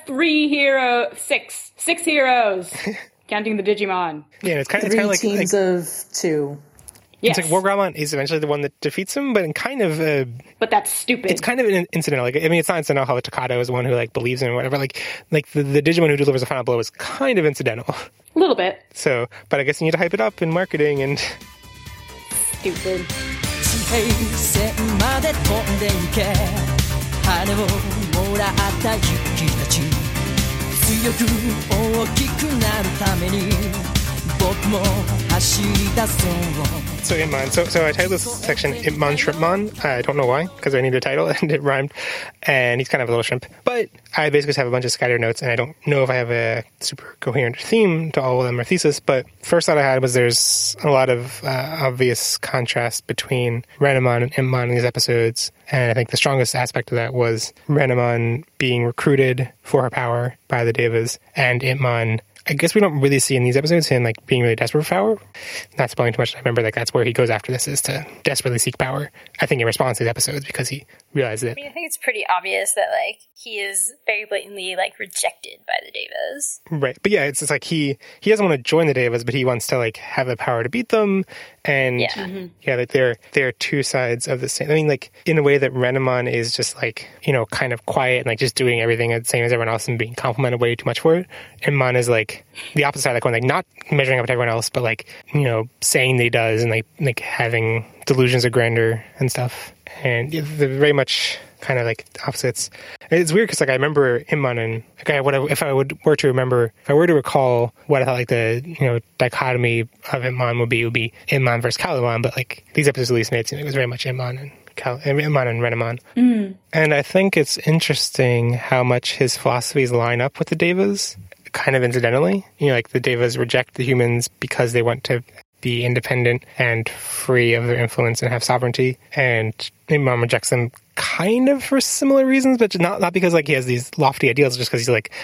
6 heroes, counting the Digimon. Yeah, it's kind of 3 like teams of 2. Yes, it's like War Growlmon is eventually the one that defeats him, but in kind of but that's stupid. it's kind of an incidental. Like, I mean, it's not incidental how Takato is the one who like believes in or whatever. Like the Digimon who delivers the final blow is kind of incidental. A little bit So, but I guess you need to hype it up in marketing and. stupid. 地平線まで飛んで行け羽をもらった勇気たち強く大きくなるために僕も走り出そう So Impmon. So I titled this section Impmon Shrimpmon. I don't know why, because I need a title and it rhymed. And he's kind of a little shrimp. But I basically just have a bunch of scattered notes, and I don't know if I have a super coherent theme to all of them or thesis. But first thought I had was there's a lot of obvious contrast between Renamon and Impmon in these episodes. And I think the strongest aspect of that was Renamon being recruited for her power by the Devas, and Impmon, I guess we don't really see in these episodes him like being really desperate for power. Not spoiling too much. I remember like that's where he goes after this, is to desperately seek power. I think in response to these episodes because he realized that. I mean, I think it's pretty obvious that, like, he is very blatantly, like, rejected by the Devas. Right. But yeah, it's just like he doesn't want to join the Devas, but he wants to like have the power to beat them. And yeah, like they're 2 sides of the same. I mean, like in a way that Renamon is just like, you know, kind of quiet and like just doing everything the same as everyone else and being complimented way too much for it. And Mon is like the opposite side of that coin, like not measuring up to everyone else, but like, you know, saying that he does and like having delusions of grandeur and stuff. And they're very much kind of like opposites. It's weird because like I remember Impmon and like if I were to recall what I thought like the, you know, dichotomy of Impmon would be Impmon versus Calumon, but like these episodes at least made it seem like it was very much Impmon and Renamon. And I think it's interesting how much his philosophies line up with the Devas, kind of incidentally. You know, like the Devas reject the humans because they want to be independent and free of their influence and have sovereignty, and Impmon rejects them kind of for similar reasons, but not because like he has these lofty ideals, just because he's like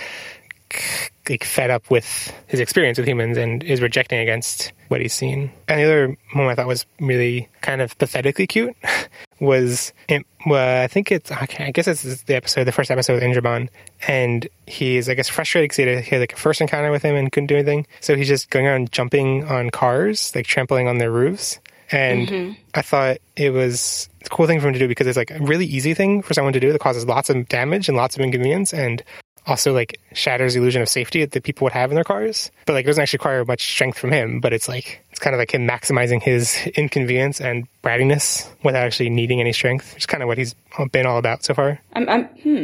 fed up with his experience with humans and is rejecting against what he's seen. And the other moment I thought was really kind of pathetically cute was, I guess it's the first episode of Ingermon, and he's, I guess, frustrated because he had like a first encounter with him and couldn't do anything. So he's just going around jumping on cars, like trampling on their roofs. And I thought it was a cool thing for him to do because it's like a really easy thing for someone to do that causes lots of damage and lots of inconvenience and also like shatters the illusion of safety that people would have in their cars. But like it doesn't actually require much strength from him, but it's like it's kind of like him maximizing his inconvenience and brattiness without actually needing any strength, which is kind of what he's been all about so far. I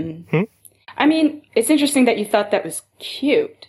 mean, it's interesting that you thought that was cute.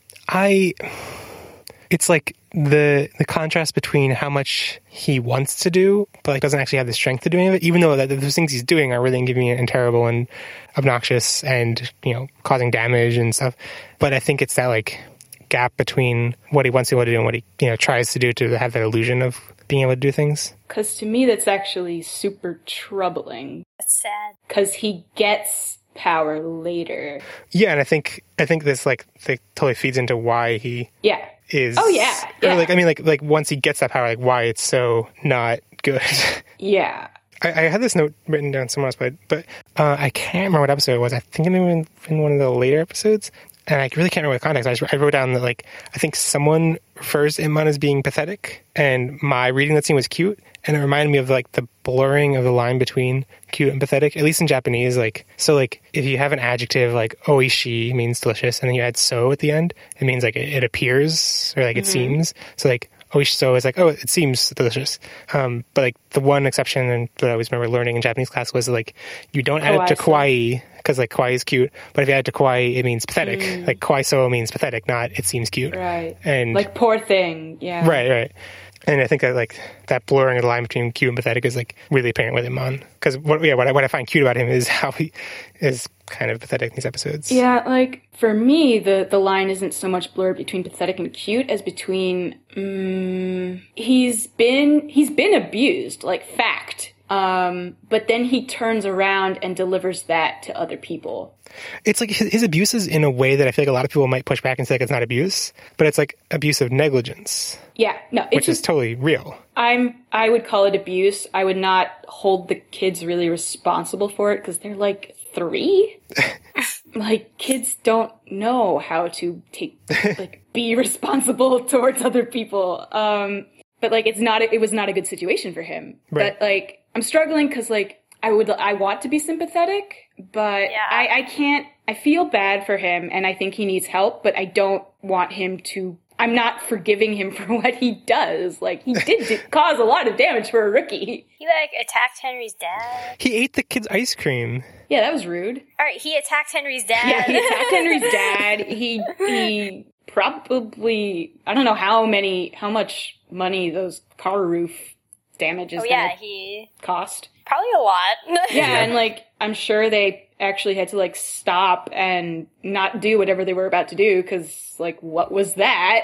It's like the contrast between how much he wants to do, but like doesn't actually have the strength to do any of it, even though those things he's doing are really inconvenient and terrible and obnoxious and, you know, causing damage and stuff. But I think it's that like gap between what he wants to be able to do and what he, tries to do to have that illusion of being able to do things. Because to me, that's actually super troubling. That's sad. Because he gets power later. Yeah, and I think this totally feeds into why he is. Oh yeah. Or once he gets that power, why it's so not good. Yeah. I had this note written down somewhere else, but I can't remember what episode it was. I think it was in one of the later episodes, and I really can't remember the context. I wrote down that I think someone refers to Imman as being pathetic, and my reading that scene was cute, and it reminded me of the blurring of the line between cute and pathetic, at least in Japanese. If you have an adjective like oishi means delicious, and then you add so at the end, it means it appears or it seems. So oishiso is it seems delicious. But the one exception that I always remember learning in Japanese class was you don't add it to kawaii, because kawaii is cute, but if you add it to kawaii, it means pathetic. Kawaiso means pathetic, not it seems cute. Right. And poor thing. Yeah. Right. And I think that that blurring of the line between cute and pathetic is really apparent with Imman. Because what I find cute about him is how he is kind of pathetic in these episodes. Yeah, for me, the line isn't so much blurred between pathetic and cute as between he's been abused, fact. But then he turns around and delivers that to other people. It's his abuse is in a way that I feel a lot of people might push back and say it's not abuse, but it's abuse of negligence. Yeah, no, which is totally real. I would call it abuse. I would not hold the kids really responsible for it because they're 3. Kids don't know how to be responsible towards other people. But it was not a good situation for him. Right. But I'm struggling because I want to be sympathetic, but I can't. I feel bad for him, and I think he needs help, but I don't want him to. I'm not forgiving him for what he does. He did cause a lot of damage for a rookie. He attacked Henry's dad. He ate the kid's ice cream. Yeah, that was rude. All right, he attacked Henry's dad. Yeah, he attacked Henry's dad. He probably, I don't know how much money those car roof damages he cost. Probably a lot. Yeah, and I'm sure they actually had to stop and not do whatever they were about to do because what was that?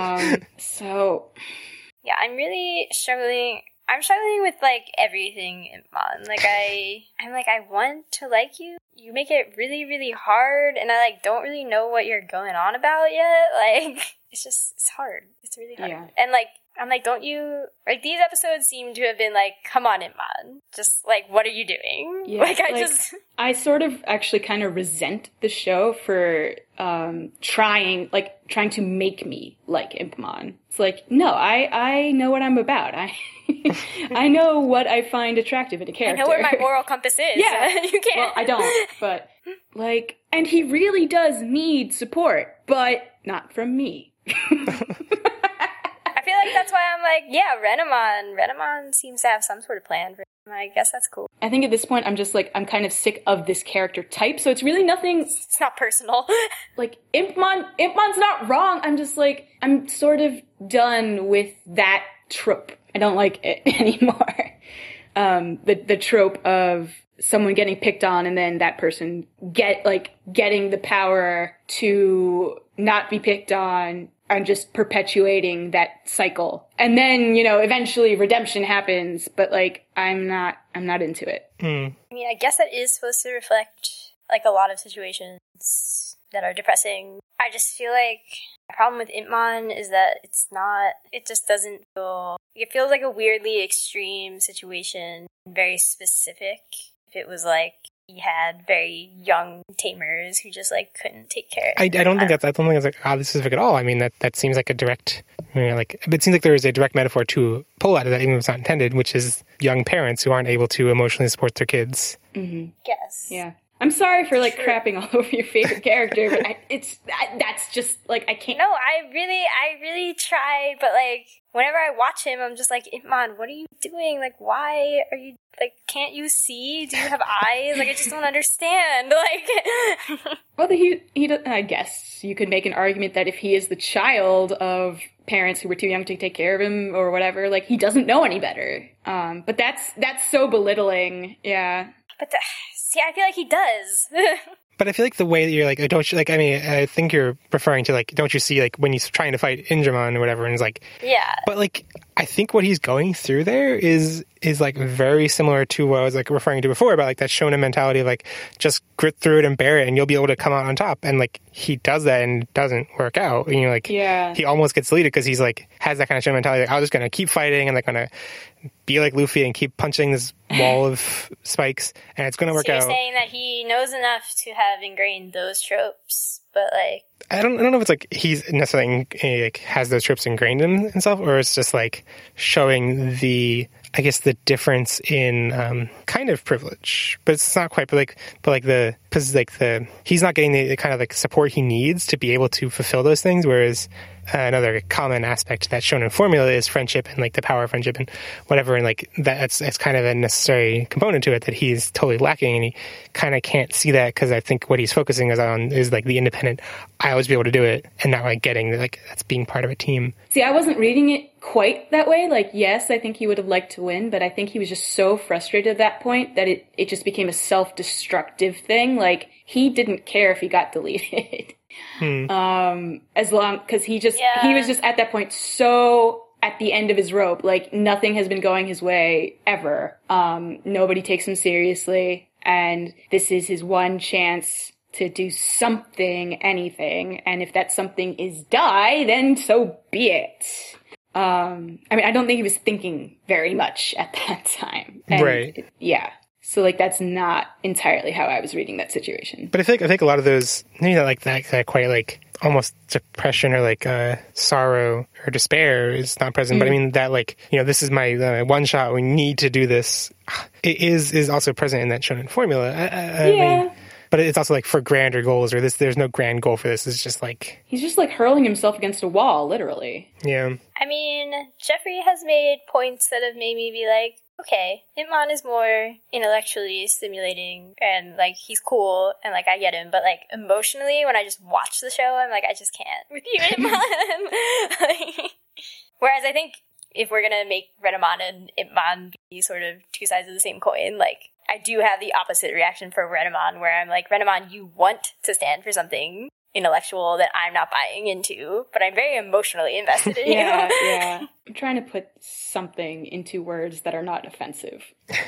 So yeah, I'm really struggling. I'm struggling with everything, Imman. I want to like you. You make it really, really hard, and I don't really know what you're going on about yet. It's hard. It's really hard. Yeah. And I'm don't you these episodes seem to have been come on, Imman. Just what are you doing? Yeah, I sort of actually kind of resent the show for trying to make me like Imman. It's no, I know what I'm about. I know what I find attractive in a character. I know where my moral compass is. Yeah. You can't. Well, I don't, but and he really does need support, but not from me. I feel that's why I'm Renamon seems to have some sort of plan for him. I guess that's cool. I think at this point I'm just I'm kind of sick of this character type, so it's really nothing. It's not personal. Impmon's not wrong. I'm just I'm sort of done with that trope. I don't like it anymore. The trope of someone getting picked on and then that person getting the power to not be picked on and just perpetuating that cycle. And then, eventually redemption happens, but I'm not into it. I mean, I guess that is supposed to reflect a lot of situations that are depressing. I just feel the problem with Imman is that it just doesn't feel, it feels like a weirdly extreme situation, very specific. If it was he had very young tamers who just couldn't take care of I don't think that's oddly specific at all. I mean, that seems like a direct, it seems there is a direct metaphor to pull out of that, even if it's not intended, which is young parents who aren't able to emotionally support their kids. Mm-hmm. Yes. Yeah. I'm sorry for crapping all over your favorite character, but that's just I can't. No, I really tried, but whenever I watch him, I'm just Imman, what are you doing? Why are you can't you see? Do you have eyes? I just don't understand. Well, he I guess you could make an argument that if he is the child of parents who were too young to take care of him or whatever, he doesn't know any better. But that's so belittling. Yeah. But see, I feel he does. But I feel like the way that you're like, don't you, like, I mean, I think you're referring to, like, don't you see, like, when he's trying to fight Indramon or whatever, and it's like, yeah. But, like, I think what he's going through there is like very similar to what I was like referring to before about like that shonen mentality of like just grit through it and bear it and you'll be able to come out on top. And like he does that and it doesn't work out. And you're like, he almost gets deleted because he's like has that kind of shonen mentality. Like, I'm just gonna keep fighting and like gonna be like Luffy and keep punching this wall of spikes and it's gonna work out. So you're saying that he knows enough to have ingrained those tropes, but like I don't know if it's like he's necessarily like has those tropes ingrained in himself, or it's just like showing the, I guess, the difference in kind of privilege, but it's not quite. But like he's not getting the kind of like support he needs to be able to fulfill those things. Whereas another common aspect to that shonen formula is friendship and like the power of friendship and whatever, and like that's kind of a necessary component to it that he's totally lacking, and he kind of can't see that because I think what he's focusing on is like the independent. I always be able to do it, and not like getting like that's being part of a team. See, I wasn't reading it quite that way. Like, yes, I think he would have liked to win, but I think he was just so frustrated at that point that it just became a self-destructive thing. Like, he didn't care if he got deleted. As long, because he was just at that point so at the end of his rope. Like, nothing has been going his way ever. Nobody takes him seriously, and this is his one chance to do something, anything, and if that something is die, then so be it. I mean, I don't think he was thinking very much at that time. And right. Yeah. So, like, that's not entirely how I was reading that situation. But I think a lot of those, maybe not like that quite like almost depression or like sorrow or despair is not present. But I mean that like, you know, this is my one shot. We need to do this. It is also present in that shonen formula. I mean, but it's also like for grander goals or this. There's no grand goal for this. It's just like he's just like hurling himself against a wall, literally. Yeah. I mean, Jeffrey has made points that have made me be like, okay, Hitmon is more intellectually stimulating and, like, he's cool and, like, I get him. But, like, emotionally, when I just watch the show, I'm like, I just can't with you, Hitmon. Whereas I think if we're gonna make Renamon and Hitmon be sort of two sides of the same coin, like, I do have the opposite reaction for Renamon, where I'm like, Renamon, you want to stand for something intellectual that I'm not buying into, but I'm very emotionally invested in you. Yeah. I'm trying to put something into words that are not offensive.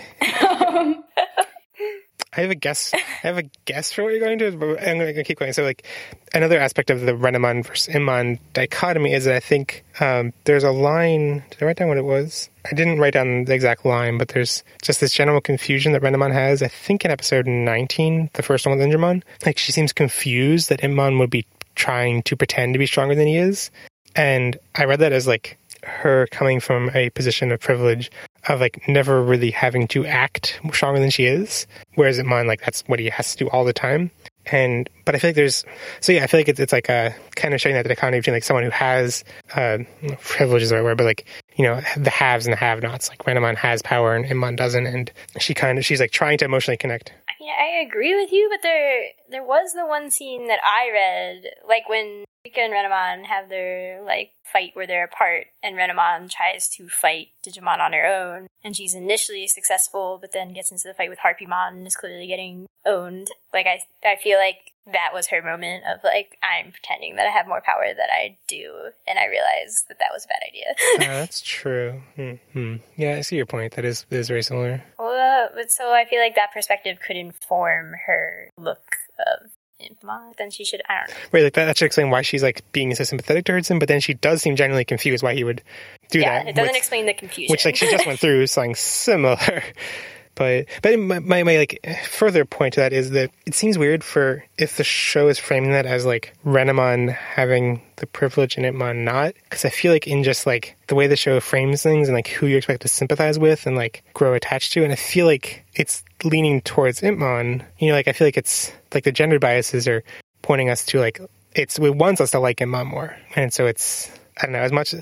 I have a guess for what you're going to, but I'm going to keep going. So, like, another aspect of the Renamon versus Immon dichotomy is that I think there's a line. Did I write down what it was? I didn't write down the exact line, but there's just this general confusion that Renamon has. I think in episode 19, the first one with Indramon, like, she seems confused that Immon would be trying to pretend to be stronger than he is. And I read that as, like, her coming from a position of privilege of like never really having to act stronger than she is, whereas Immon, like, that's what he has to do all the time. But I feel like I feel like it's like a kind of showing that dichotomy between like someone who has privilege is the right word, but like, you know, the haves and the have-nots. Like, Renamon has power and Immon doesn't, and she's like trying to emotionally connect. I mean, I agree with you, but there was the one scene that I read, like when Rika and Renamon have their like fight where they're apart, and Renamon tries to fight Digimon on her own, and she's initially successful, but then gets into the fight with Harpymon and is clearly getting owned. Like, I feel like that was her moment of like, I'm pretending that I have more power than I do, and I realized that was a bad idea. That's true. Mm-hmm. Yeah, I see your point. That is very similar. Well, but so I feel like that perspective could inform her look of Hitmon. Then she should, I don't know. Right, like that should explain why she's like being so sympathetic towards him, but then she does seem genuinely confused why he would do that. Yeah, it doesn't explain the confusion. Which, like, she just went through something similar. But my like further point to that is that it seems weird for if the show is framing that as like Renamon having the privilege and Hitmon not, because I feel like in just like the way the show frames things and like who you expect to sympathize with and like grow attached to, and I feel like it's leaning towards Hitmon. You know, like I feel like it's like the gender biases are pointing us to like it wants us to like Hitmon more, and so it's. I don't know, as much as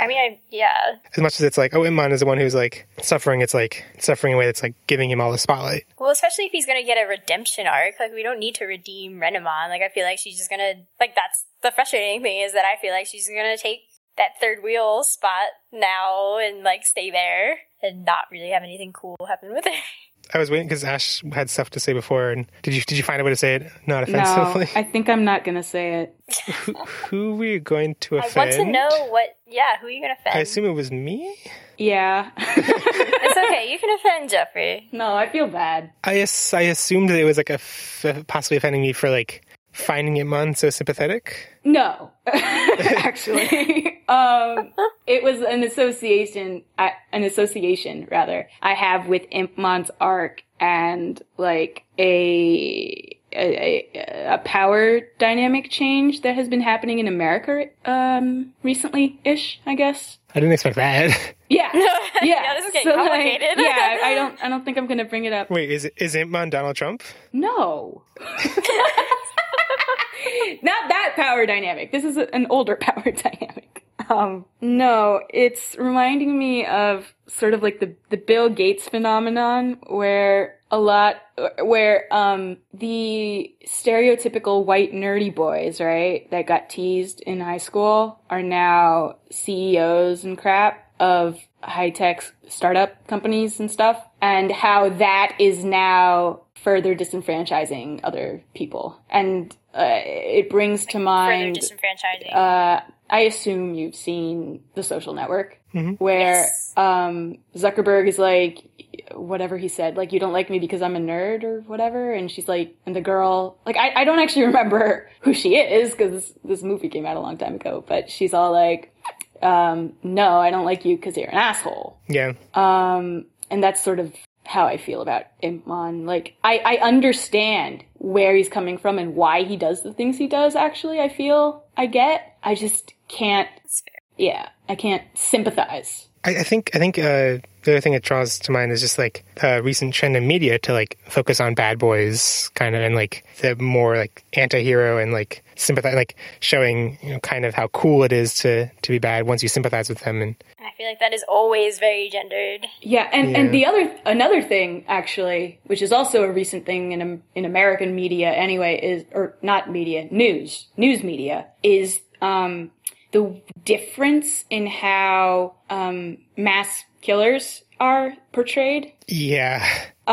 it's like, oh, Immon is the one who's like suffering, it's like suffering in a way that's like giving him all the spotlight. Well, especially if he's gonna get a redemption arc, like we don't need to redeem Renamon. Like I feel like she's just gonna, like, that's the frustrating thing, is that I feel like she's gonna take that third wheel spot now and like stay there and not really have anything cool happen with her. waiting because Ash had stuff to say before. And did you find a way to say it not offensively? No, I think I'm not going to say it. Who were you going to offend? I want to know who are you going to offend? I assume it was me? Yeah. It's okay, you can offend Jeffrey. No, I feel bad. I assumed that it was like possibly offending me for like finding Impmon so sympathetic. No, actually. It was an association rather, I have with Impmon's arc and like a power dynamic change that has been happening in America recently-ish, I guess. I didn't expect that. Yeah. Yeah, this is getting complicated. I don't think I'm going to bring it up. Wait, is Impmon Donald Trump? No. Not that power dynamic. This is an older power dynamic. No, it's reminding me of sort of like the Bill Gates phenomenon where the stereotypical white nerdy boys, right, that got teased in high school are now CEOs and crap of high-tech startup companies and stuff, and how that is now further disenfranchising other people. And it brings to mind... Further disenfranchising. I assume you've seen The Social Network, where Yes. Zuckerberg is like, whatever he said, like, you don't like me because I'm a nerd or whatever, and she's like, and the girl, like, I don't actually remember who she is, because this movie came out a long time ago, but she's all like, no, I don't like you because you're an asshole. Yeah. And that's sort of how I feel about Impmon. Like, I understand where he's coming from and why he does the things he does, actually, I feel I get. I just can't, I can't sympathize. I think the other thing it draws to mind is just like a recent trend in media to like focus on bad boys kind of, and like the more like anti-hero and like sympathize, like showing, you know, kind of how cool it is to be bad once you sympathize with them. And I feel like that is always very gendered. Yeah, and another thing actually, which is also a recent thing in American media anyway, is, or not media, news media, is the difference in how mass killers are portrayed. yeah.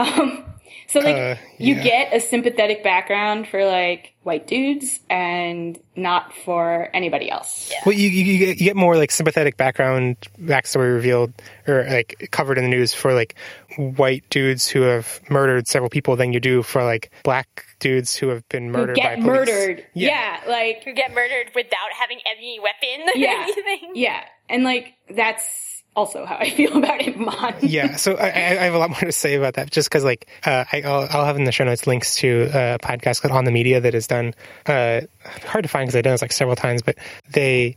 So like you get a sympathetic background for like white dudes and not for anybody else. Well, you get more like sympathetic backstory revealed or like covered in the news for like white dudes who have murdered several people than you do for like black dudes who have been murdered by police. Murdered. Yeah, like who get murdered without having any weapon or anything. Yeah, and like that's also how I feel about Impmon. Yeah, so I have a lot more to say about that, just because like I'll have in the show notes links to a podcast called On the Media that is done. Hard to find because I've done this like several times, but they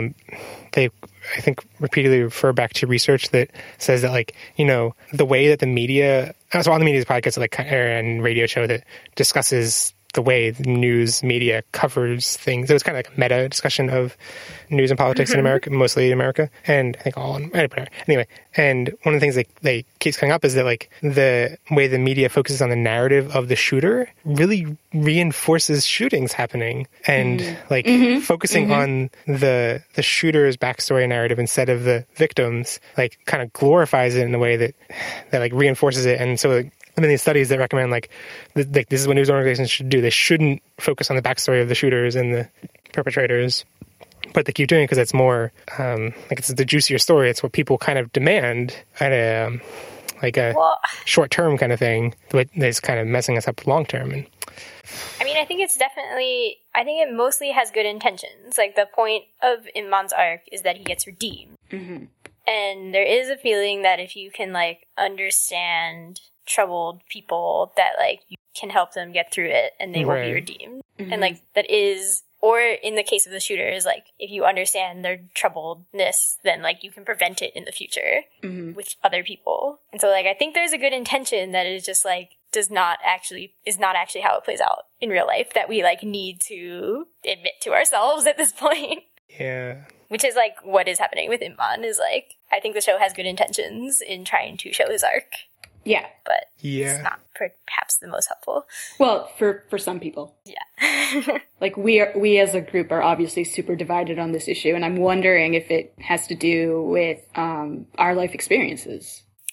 I think repeatedly refer back to research that says that like, you know, the way that the media, so On the Media is a podcast like and radio show that discusses the way the news media covers things. It was kind of like a meta discussion of news and politics in America, mostly in America, and I think all in anyway. And one of the things that keeps coming up is that like the way the media focuses on the narrative of the shooter really reinforces shootings happening, and focusing on the shooter's backstory narrative instead of the victims, like kind of glorifies it in a way that like reinforces it. And so I mean, these studies that recommend like this is what news organizations should do. They shouldn't focus on the backstory of the shooters and the perpetrators, but they keep doing it because it's more like it's the juicier story. It's what people kind of demand at a short term kind of thing, but it's kind of messing us up long term. And I mean, I think it mostly has good intentions. Like the point of Impmon's arc is that he gets redeemed, and there is a feeling that if you can like understand troubled people, that like you can help them get through it and they will be redeemed. And like that is, or in the case of the shooters, like if you understand their troubledness, then like you can prevent it in the future with other people. And so like I think there's a good intention that is just like is not actually how it plays out in real life, that we like need to admit to ourselves at this point. Yeah. Which is like what is happening with Impmon, is like I think the show has good intentions in trying to show his arc. Yeah. But it's not perhaps the most helpful. Well, for some people. Yeah. Like we as a group are obviously super divided on this issue, and I'm wondering if it has to do with our life experiences.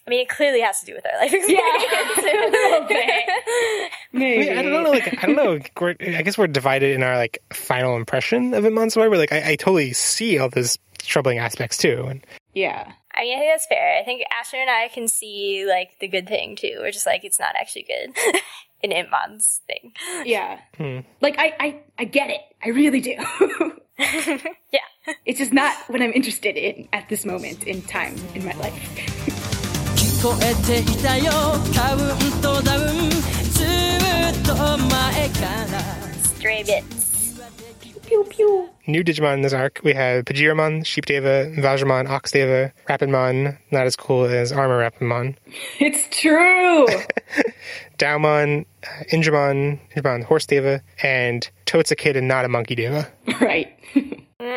I mean, it clearly has to do with our life experience. Yeah, a little bit. Maybe. I mean, I don't know. I guess we're divided in our like final impression of Hitmon's story. But like, I totally see all those troubling aspects too. And Yeah. I mean, I think that's fair. I think Asher and I can see, like, the good thing, too. We're just like, it's not actually good. In Hitmon's thing. Yeah. Like, I get it. I really do. Yeah. It's just not what I'm interested in at this moment in time in my life. 聞こえていたよカウントダウンずっと前から Stray bits. Pew pew. New Digimon in this arc, we have Pajiramon, Sheepdeva, Vajramon, Oxdeva, Rapidmon, not as cool as Armor Rapidmon. It's true! Daomon, Indramon, Horsedeva, and Totsukid and not a Monkey Deva. Right. Did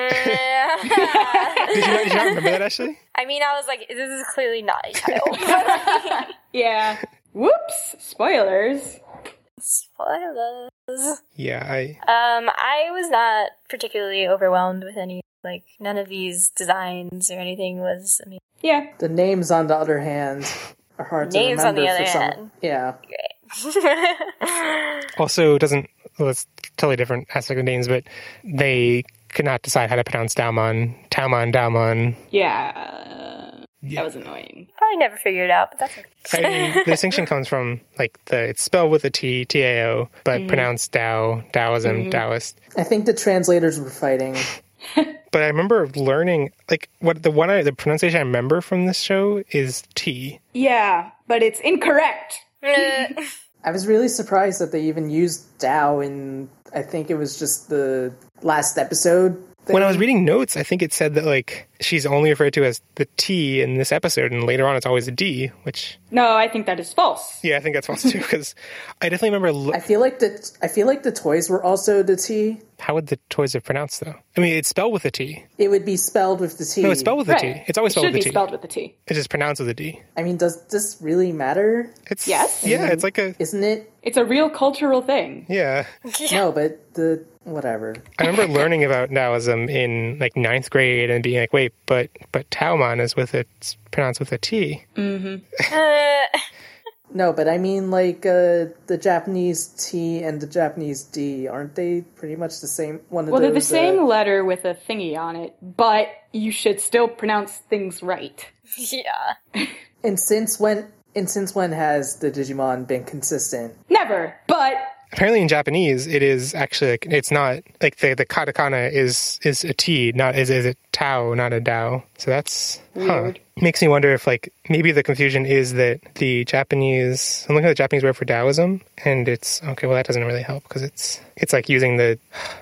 you not remember that, Ashley? I mean, I was like, this is clearly not a child. Yeah. Whoops! Spoilers. Spoilers. Yeah, I was not particularly overwhelmed with any, like, none of these designs or anything was, I mean... Yeah. The names, on the other hand, are hard names to remember on the other for some. hand. Yeah. Great. also doesn't, well, it's totally different aspect of names, but they could not decide how to pronounce Daomon. Daomon. Yeah. That was annoying. Probably never figured it out, but that's okay. I mean, the distinction comes from, like, it's spelled with a T, T-A-O, but pronounced Dao, Taoism, Taoist. I think the translators were fighting. But I remember learning, like, the pronunciation I remember from this show is T. Yeah, but it's incorrect. I was really surprised that they even used Dao in, I think it was just the last episode. When I was reading notes, I think it said that, like, she's only referred to as the T in this episode, and later on it's always a D, which... No, I think that is false. Yeah, I think that's false, too, because I definitely remember... I feel like the toys were also the T. How would the toys have pronounced, though? I mean, it's spelled with a T. It would be spelled with the T. No, it's spelled with a T. It's always spelled with a T. It should be spelled with a T. It's just pronounced with a D. I mean, does this really matter? It's Yes. Yeah, it's like a... Isn't it? It's a real cultural thing. Yeah. No, but whatever. I remember learning about Taoism in, like, 9th grade and being like, wait, but Taomon is it's pronounced with a T. Mm-hmm. No, but I mean, like, the Japanese T and the Japanese D, aren't they pretty much the same? Well, they're the same letter with a thingy on it, but you should still pronounce things right. Yeah. And since when has the Digimon been consistent? Never, but... Apparently in Japanese, it is actually, like, it's not, like, the katakana is a T, is a Tao, not a Dao. So that's... Weird. Makes me wonder if, like, maybe the confusion is that the Japanese... I'm looking at the Japanese word for Taoism, and it's... Okay, well, that doesn't really help, because it's like using the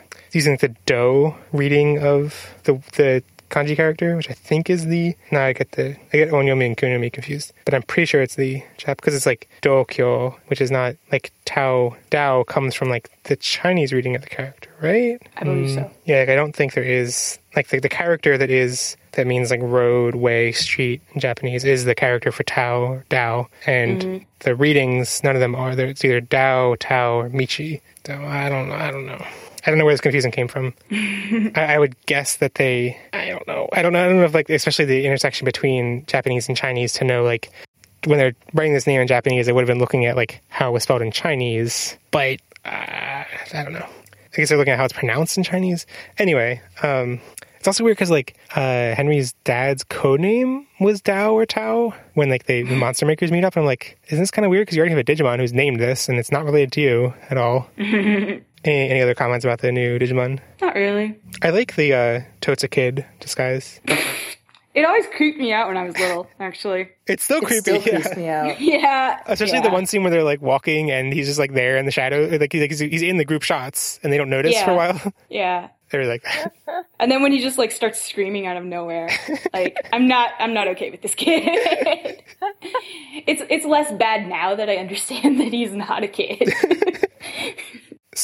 Do reading of the kanji character, which I think is the... No, I get onyomi and kunomi confused. But I'm pretty sure it's the because it's like dokyo, which is not like Tao. Dao comes from like the Chinese reading of the character, right? I believe so. Yeah, like, I don't think there is... Like, the character that means like road, way, street in Japanese is the character for Tao or Dao. And the readings, none of them are. It's either Dao, Tao, or Michi. So I don't know. I don't know where this confusion came from. I would guess that I don't know. I don't know if, like, especially the intersection between Japanese and Chinese to know, like, when they're writing this name in Japanese, they would have been looking at, like, how it was spelled in Chinese. But, I don't know. I guess they're looking at how it's pronounced in Chinese. Anyway, it's also weird because, like, Henry's dad's codename was Dao or Tao when, like, the monster makers meet up. And I'm like, isn't this kind of weird? Because you already have a Digimon who's named this, and it's not related to you at all. Any other comments about the new Digimon? Not really. I like the Totsukid disguise. It always creeped me out when I was little, actually. It's still creepy. Still creeps me out. Yeah. Especially the one scene where they're, like, walking and he's just, like, there in the shadow. Like he's in the group shots and they don't notice for a while. Yeah. They're like... And then when he just, like, starts screaming out of nowhere, like, I'm not okay with this kid. It's less bad now that I understand that he's not a kid.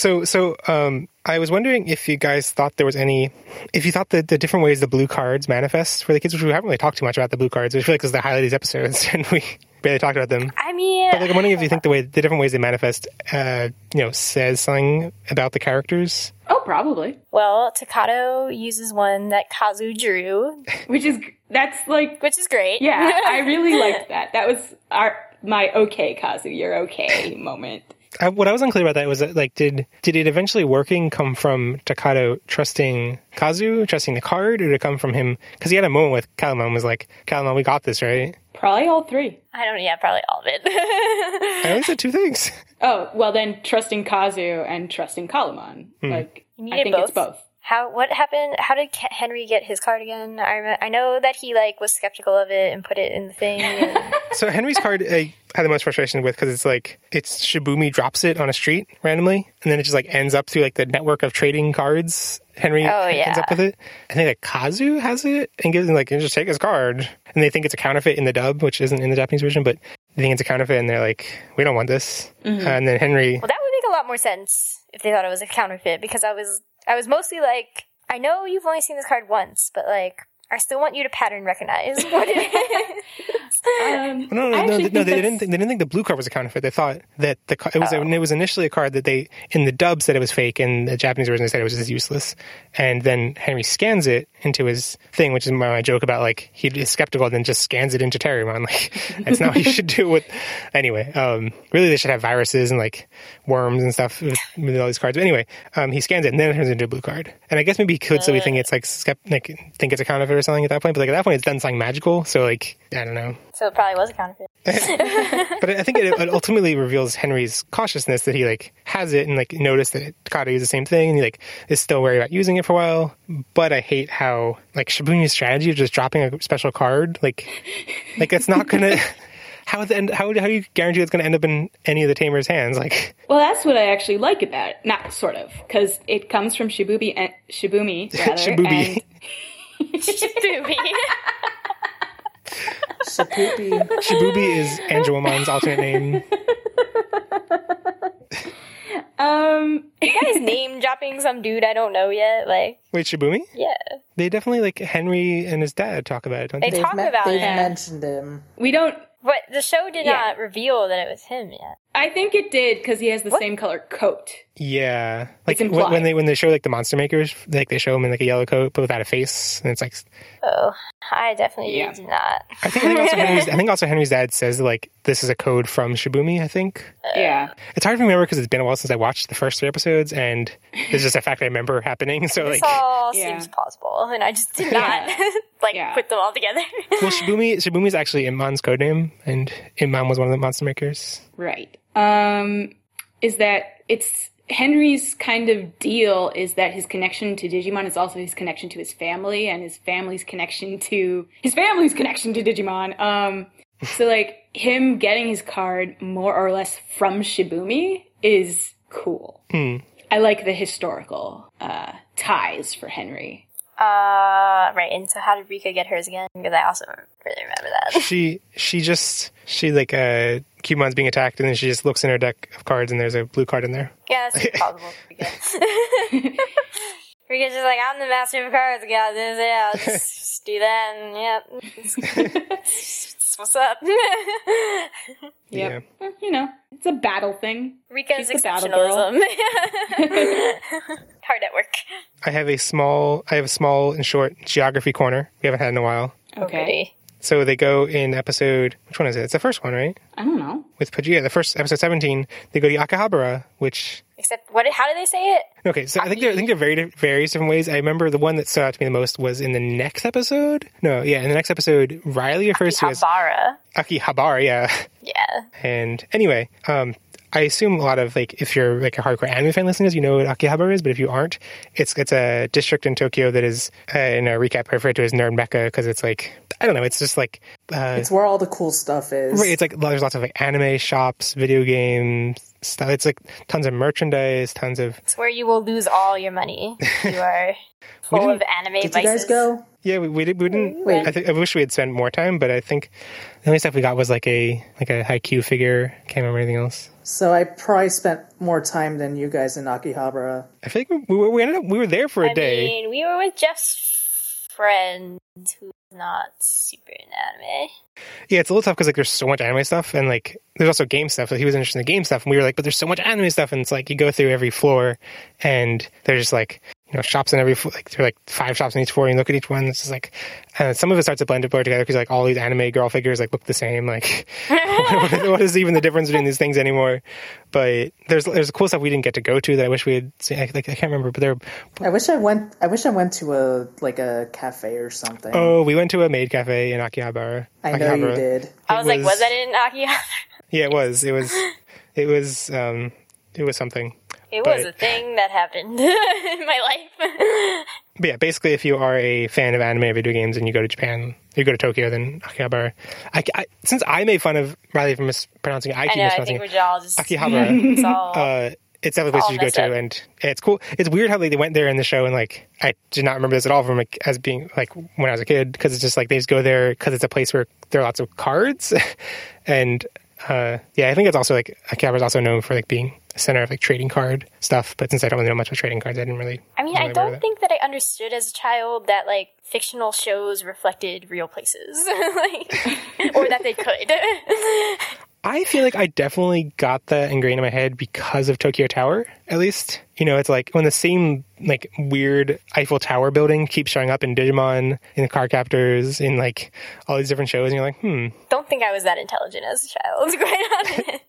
So I was wondering if you guys thought there was if you thought that the different ways the blue cards manifest for the kids, which we haven't really talked too much about the blue cards. I feel like because the highlight of these episodes and we barely talked about them. I mean, but like, I'm wondering if you think the different ways they manifest, says something about the characters. Oh, probably. Well, Takato uses one that Kazu drew, which is great. Yeah, I really liked that. That was my okay, Kazu, you're okay moment. What I was unclear about that was that, like, did it eventually working come from Takato trusting Kazu, trusting the card, or did it come from him? Because he had a moment with Calamon, was like, Calamon, we got this, right? Probably all three. Probably all of it. I only said two things. Oh, well then trusting Kazu and trusting Calamon. Like, I think it's both. What happened? How did Henry get his card again? I know that he was skeptical of it and put it in the thing. So Henry's card I had the most frustration with because it's Shibumi drops it on a street randomly, and then it just ends up through the network of trading cards. Henry ends up with it. I think Kazu has it and gives him just take his card, and they think it's a counterfeit in the dub, which isn't in the Japanese version, but they think it's a counterfeit, and they're like, we don't want this. Mm-hmm. And then Henry. Well, that would make a lot more sense if they thought it was a counterfeit, because I was mostly I know you've only seen this card once, but I still want you to pattern recognize what it is. No, they didn't think the blue card was a counterfeit. They thought that it was initially a card that they in the dub said it was fake, and the Japanese version they said it was just useless. And then Henry scans it into his thing, which is my joke about he is skeptical and then just scans it into Terriermon. That's not what you should do with. Anyway, really they should have viruses and worms and stuff with all these cards. But anyway, he scans it and then it turns into a blue card. And I guess maybe he could so we think it's think it's a counterfeit or something at that point, but at that point it's done something magical, so I don't know. So it probably was a counterfeit. But I think it ultimately reveals Henry's cautiousness that he has it and noticed that Takato used the same thing, and he is still wary about using it for a while. But I hate how Shibumi's strategy of just dropping a special card, it's not gonna. How do you guarantee it's going to end up in any of the Tamers' hands? Well, that's what I actually like about it. Not sort of, because it comes from Shibumi rather. Shibubi. Shibubi. Shibubi is Angewomon's alternate name. You guys name dropping some dude I don't know yet. Wait, Shibumi? Yeah. They definitely Henry and his dad talk about it, don't they? They talk about it. They've mentioned him. We don't. But the show did not reveal that it was him yet. I think it did because he has the same color coat. Yeah, it's implied. when they show the monster makers, they show him in a yellow coat but without a face, and it's Oh, I definitely did not. I think also Henry's dad says this is a code from Shibumi. I think. Yeah, it's hard to remember because it's been a while since I watched the first 3 episodes, and it's just a fact I remember happening. So this all seems plausible, and I just did not put them all together. Well, Shibumi is actually Immon's codename, and Immon was one of the monster makers. Right. Is that it's Henry's kind of deal is that his connection to Digimon is also his connection to his family and his family's connection to Digimon. So him getting his card more or less from Shibumi is cool. I like the historical ties for Henry. Right. And so how did Rika get hers again? Because I also really remember that. She Cubemon's being attacked, and then she just looks in her deck of cards, and there's a blue card in there. Yeah, that's possible. Rika's just I'm the master of cards. Got this. Yeah, just do that. And yep. What's up? Yep. Yeah. It's a battle thing. Rika's exceptionalism. Hard at work. I have a small and short geography corner. We haven't had in a while. Okay. So they go in episode, which one is it? It's the first one, right? I don't know. With Pajia, the first episode 17, they go to Akihabara, which... Except, how do they say it? Okay, so I think there are various different ways. I remember the one that stood out to me the most was in the next episode. In the next episode, Riley refers to it as... Akihabara, yeah. Yeah. And anyway, I assume a lot of, if you're a hardcore anime fan listening, you know what Akihabara is, but if you aren't, it's a district in Tokyo that is, in a recap, referred to as Nerd Mecca, because it's I don't know, it's just it's where all the cool stuff is. Right, it's there's lots of anime shops, video games, stuff. It's tons of merchandise, tons of... It's where you will lose all your money. You are full of anime vices. Did you guys go? Yeah, we didn't. I wish we had spent more time, but I think the only stuff we got was a Haikyuu figure. Can't remember anything else. So I probably spent more time than you guys in Akihabara. I feel like we were there for a day. I mean, we were with Jeff's friend who's not super in anime. Yeah, it's a little tough because like there's so much anime stuff, and like there's also game stuff. So he was interested in the game stuff, and we were like, but there's so much anime stuff, and it's like you go through every floor, and there's just like shops in every like there are like 5 shops in each floor, and you look at each one. It's just like some of it starts to blur together because like all these anime girl figures like look the same. Like what is even the difference between these things anymore? But there's cool stuff we didn't get to go to that I wish we had seen. I can't remember, but there. I wish I went to a cafe or something. Oh, we went to a maid cafe in Akihabara. I know you did. I was like, was that in Akihabara? Yeah, it was. It was something. It was a thing that happened in my life. But yeah, basically, if you are a fan of anime or video games and you go to Japan, you go to Tokyo, then Akihabara. Since I made fun of Riley for mispronouncing it, I think we're all just Akihabara. It's definitely a place you should go to, and it's cool. It's weird how they went there in the show, and like I did not remember this at all from like, as being like when I was a kid, because it's just like they just go there because it's a place where there are lots of cards, and I think it's also like Akihabara is also known for like being a center of like trading card stuff. But since I don't really know much about trading cards, I didn't really. I mean, I don't think that I understood as a child that like fictional shows reflected real places, or that they could. I feel like I definitely got that ingrained in my head because of Tokyo Tower, at least. It's like when the same like weird Eiffel Tower building keeps showing up in Digimon, in Card Captors, in like all these different shows, and you're like, Don't think I was that intelligent as a child, quite honest.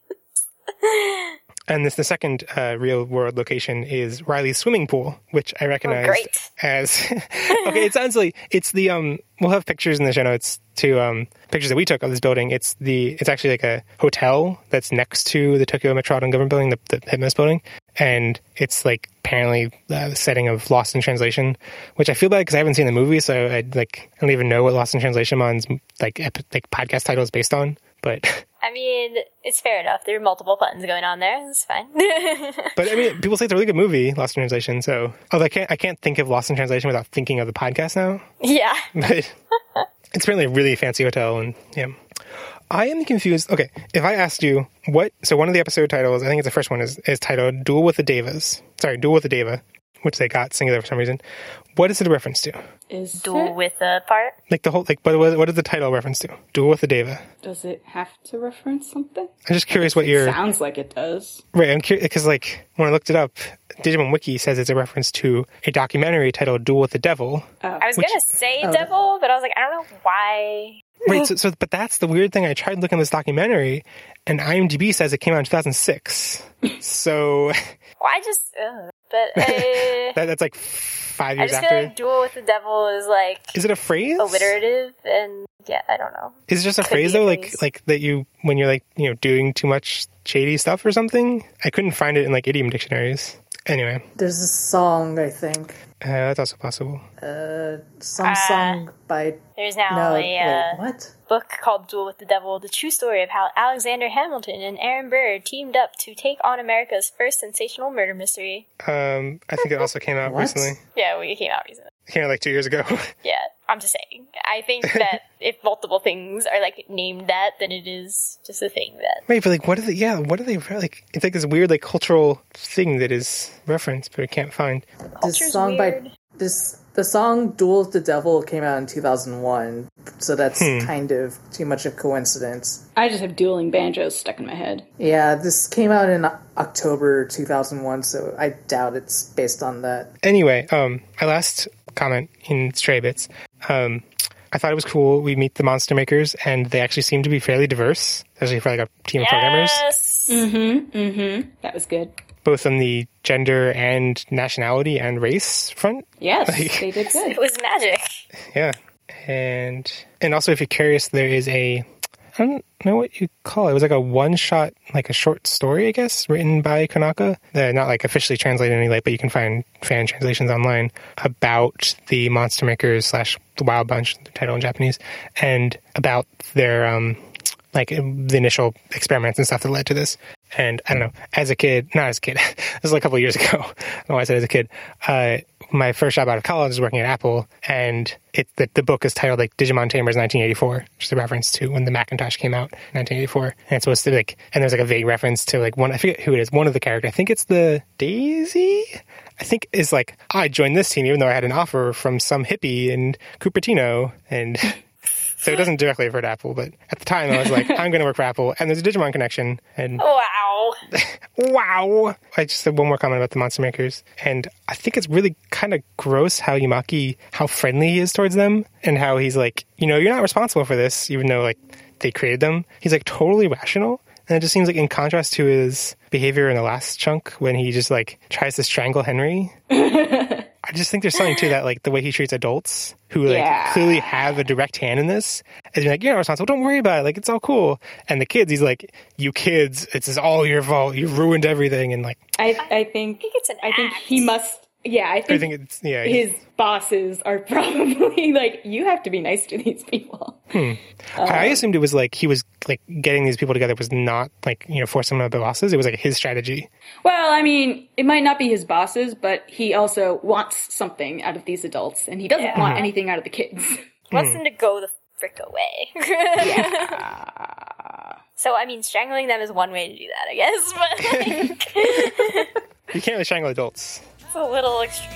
And the second real world location is Riley's swimming pool, which I recognized as... Okay, it sounds like it's the... we'll have pictures in the show notes to pictures that we took of this building. It's actually like a hotel that's next to the Tokyo Metropolitan Government Building, the Hitmas building. And it's like apparently the setting of Lost in Translation, which I feel bad because I haven't seen the movie, so I don't even know what Lost in Translation Mon's like podcast title is based on. But... I mean, it's fair enough. There are multiple puns going on there. It's fine. But I mean, people say it's a really good movie, Lost in Translation. So, I can't think of Lost in Translation without thinking of the podcast now. Yeah. But it's apparently a really fancy hotel, and yeah. I am confused. Okay, if I asked you so one of the episode titles, I think it's the first one, is titled Duel with the Devas. Sorry, Duel with the Deva, which they got singular for some reason. What is it a reference to? Is Duel with the part? Like the whole, what is the title a reference to? Duel with the Deva. Does it have to reference something? I'm just curious what your... Sounds like it does. Right, I'm curious, because like, when I looked it up, Digimon Wiki says it's a reference to a documentary titled Duel with the Devil. I was going to say Devil, but I was like, I don't know why... Right, so but that's the weird thing. I tried looking at this documentary, and IMDb says it came out in 2006. So... Well, that's like 5 years I just after. feel like Duel with the Devil is like... Is it a phrase? Alliterative, and yeah, I don't know. Is it just a phrase though? Like that you, when you're like, doing too much shady stuff or something? I couldn't find it in like idiom dictionaries. Anyway. There's a song, I think. That's also possible. Song by... There's now what? Book called Duel with the Devil, the true story of how Alexander Hamilton and Aaron Burr teamed up to take on America's first sensational murder mystery. I think it also came out recently. Yeah, it came out recently. It came out like 2 years ago. Yeah, I'm just saying. I think that if multiple things are like named that, then it is just a thing that... Right, but like what are they like? It's like this weird like cultural thing that is referenced, but I can't find. This song weird. The song Duel with the Devil came out in 2001, so that's kind of too much of a coincidence. I just have dueling banjos stuck in my head. Yeah, this came out in October 2001, so I doubt it's based on that. Anyway, my last comment in Stray Bits, I thought it was cool. We meet the Monster Makers, and they actually seem to be fairly diverse, especially for like a team of programmers. That was good. Both on the gender and nationality and race front. Yes, they did good. It was magic. Yeah. And also, if you're curious, there is I don't know what you call it. It was like a one-shot, like a short story, I guess, written by Konaka. Not like officially translated any but you can find fan translations online about the Monster Makers / the Wild Bunch, the title in Japanese, and about their like the initial experiments and stuff that led to this. And I don't know, not as a kid, this was like a couple of years ago. I don't know why I said as a kid. my first job out of college is working at Apple, and the book is titled like Digimon Tamers 1984, which is a reference to when the Macintosh came out in 1984. And it's supposed to like, and there's like a vague reference to like I forget who it is, one of the characters. I think it's the Daisy. I think is like, I joined this team even though I had an offer from some hippie in Cupertino, and so it doesn't directly refer to Apple, but at the time I was like, I'm going to work for Apple, and there's a Digimon connection, and wow. I just said one more comment about the Monster Makers, and I think it's really kind of gross how Yumaki, how friendly he is towards them, and how he's like, you're not responsible for this, even though like they created them. He's like totally rational. And it just seems like in contrast to his behavior in the last chunk when he just like tries to strangle Henry. I just think there's something to that, like the way he treats adults who like clearly have a direct hand in this. And you're like, you're not responsible. Don't worry about it. Like, it's all cool. And the kids, he's like, you kids, it's all your fault. You've ruined everything. And like, I think it's an act. He must. Yeah, I think it's, his bosses are probably like, you have to be nice to these people. I assumed it was like he was like getting these people together was not like, forcing them to be bosses. It was like his strategy. Well, I mean, it might not be his bosses, but he also wants something out of these adults, and he doesn't want anything out of the kids. He wants them to go the frick away. So, I mean, strangling them is one way to do that, I guess, but like... You can't really strangle adults. It's a little extreme.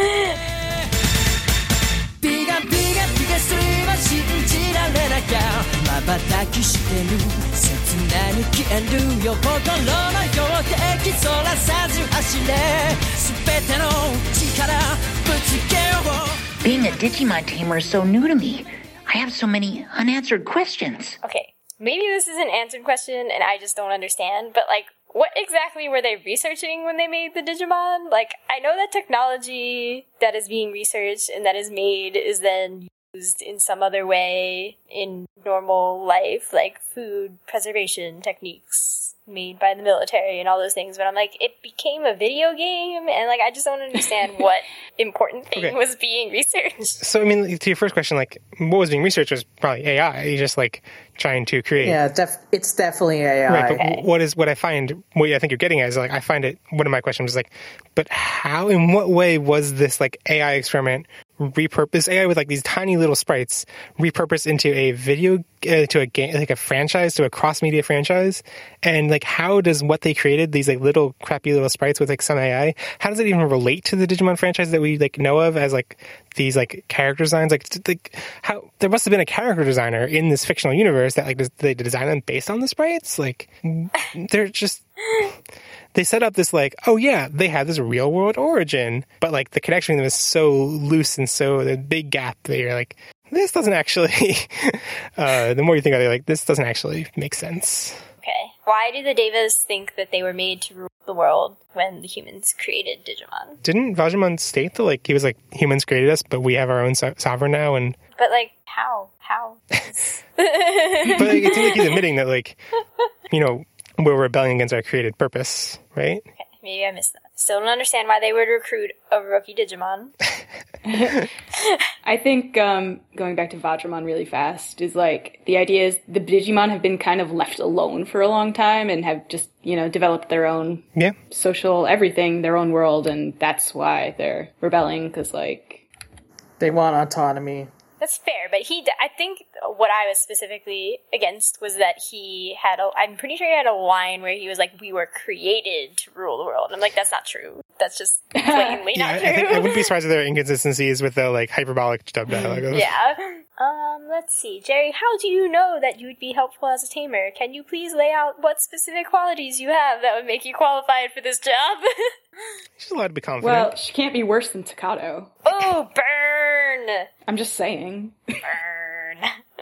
ビガビガビガすれば信じられなきゃ瞬きしてる切なに消えるよ心のよ敵そらさず走れ全ての力ぶつけよう Being a Digimon tamer is so new to me. I have so many unanswered questions. Okay, maybe this is an answered question and I just don't understand, but like, what exactly were they researching when they made the Digimon? Like, I know that technology that is being researched and that is made is then used in some other way in normal life, like food preservation techniques made by the military and all those things. But I'm like, it became a video game, and like, I just don't understand what important thing was being researched. So, I mean, to your first question, like, what was being researched was probably AI, just like trying to create. Yeah, it's definitely AI. Right, but what I find, what I think you're getting at is like, I find it, one of my questions is like, but how, in what way was this like AI experiment repurposed, AI with like these tiny little sprites repurposed into a video, to a game, like a franchise, to a cross-media franchise? And like, how does what they created, these like little crappy little sprites with like some AI, how does it even relate to the Digimon franchise that we like know of as like these like character designs? Like how there must have been a character designer in this fictional universe that like they design them based on the sprites. Like they're just. They set up this like, oh yeah, they have this real world origin, but like the connection was so loose and so the big gap that you're like, this doesn't actually, the more you think about it, like, this doesn't actually make sense. Okay. Why do the Devas think that they were made to rule the world when the humans created Digimon? Didn't Vajimon state that like, he was like, humans created us, but we have our own sovereign now? And But like, how? But like, it seems like he's admitting that like, we're rebelling against our created purpose, right? Okay, maybe I missed that. Still don't understand why they would recruit a rookie Digimon. I think, going back to Vajramon really fast, is like, the idea is the Digimon have been kind of left alone for a long time and have just, developed their own social everything, their own world, and that's why they're rebelling, because like... They want autonomy. That's fair, but I think what I was specifically against was that I'm pretty sure he had a line where he was like, we were created to rule the world. I'm like, that's not true. That's just plainly not true. I wouldn't be surprised if there are inconsistencies with the like hyperbolic dub dialogue. Yeah. Let's see. Jerry, how do you know that you would be helpful as a tamer? Can you please lay out what specific qualities you have that would make you qualified for this job? She's allowed to be confident. Well, she can't be worse than Takato. Oh, burn! I'm just saying. Burn.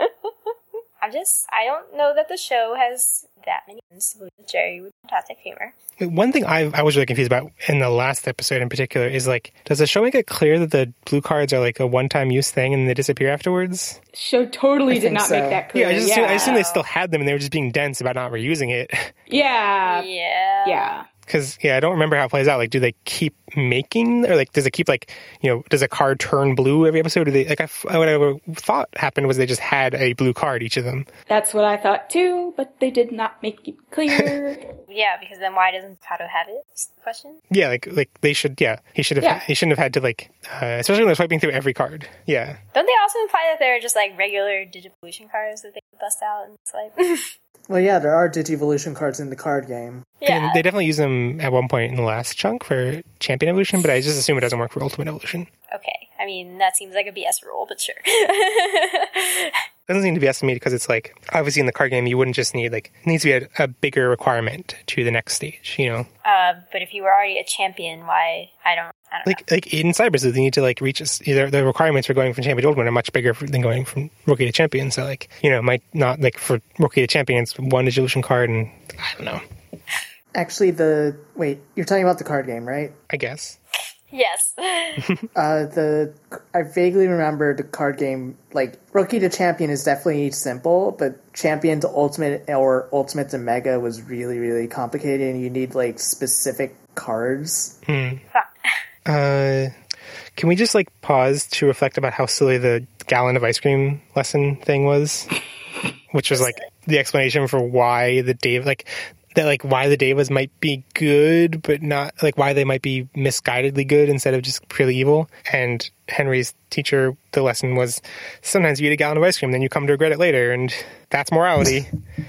I don't know that the show has that many friends with Jerry with fantastic humor. One thing I was really confused about in the last episode in particular is like, does the show make it clear that the blue cards are like a one-time use thing and they disappear afterwards? Show totally did not make that clear. Yeah, I assume they still had them and they were just being dense about not reusing it. Yeah. Yeah. Because, I don't remember how it plays out. Like, do they keep making, or like, does it keep like, does a card turn blue every episode? Do they, like, what I thought happened was they just had a blue card, each of them. That's what I thought too, but they did not make it clear. Yeah, because then why doesn't Kato have it? Is the question? Yeah, like they should. Yeah, he should have. He shouldn't have had to like, especially when they're swiping through every card. Yeah. Don't they also imply that they're just like regular Digivolution cards that they can bust out and swipe? Well, yeah, there are Digivolution cards in the card game. Yeah. And they definitely use them at one point in the last chunk for Champion Evolution, but I just assume it doesn't work for Ultimate Evolution. Okay. I mean, that seems like a BS rule, but sure. Doesn't seem to be estimated because it's like, obviously in the card game, you wouldn't just need, like, it needs to be a bigger requirement to the next stage, But if you were already a champion, why? I don't know. Like in Cybersloot, they need to like reach either the requirements for going from champion to ultimate are much bigger than going from rookie to champion. So like, might not like for rookie to champion, it's one Digivolution card, and I don't know. Actually, you're talking about the card game, right? I guess. Yes. I vaguely remember the card game, like, rookie to champion is definitely simple, but champion to ultimate or ultimate to mega was really, really complicated, and you need, like, specific cards. Can we just like pause to reflect about how silly the gallon of ice cream lesson thing was? Which was like the explanation for why the why the Devas might be good, but not like why they might be misguidedly good instead of just purely evil. And Henry's teacher, the lesson was sometimes you eat a gallon of ice cream, then you come to regret it later, and that's morality.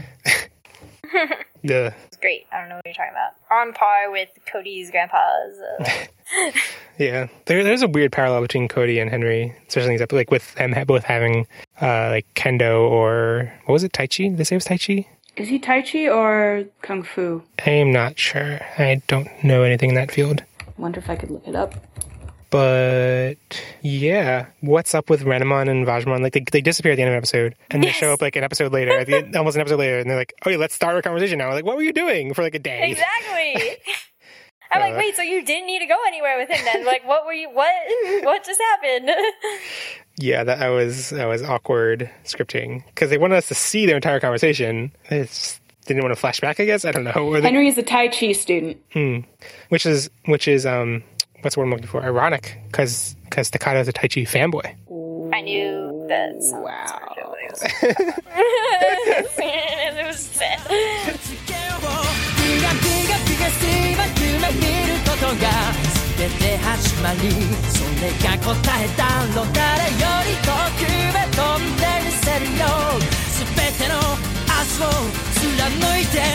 Yeah. It's great. I don't know what you're talking about. On par with Cody's grandpa's. Yeah. There's a weird parallel between Cody and Henry, especially in these episodes, like with them both having like kendo or what was it, Tai Chi? Did they say it was Tai Chi? Is he Tai Chi or Kung Fu? I am not sure. I don't know anything in that field. Wonder if I could look it up. But yeah, what's up with Renamon and Vajramon? Like they disappear at the end of an episode, and they show up like an episode later, almost an episode later, and they're like, "Oh, yeah, let's start our conversation now." Like, what were you doing for like a day? Exactly. I'm like, wait, so you didn't need to go anywhere with him then? Like, what were you? What just happened? Yeah, that was awkward scripting because they wanted us to see their entire conversation. They just didn't want to flash back, I guess. I don't know. Henry is a Tai Chi student. Which is what's the word I'm looking for? Ironic, because Takato's a Tai Chi fanboy. I knew that. Wow. It was sad. 全て始まりそれが答えだろ誰より遠くへ飛んでみせるよ全ての足を貫いて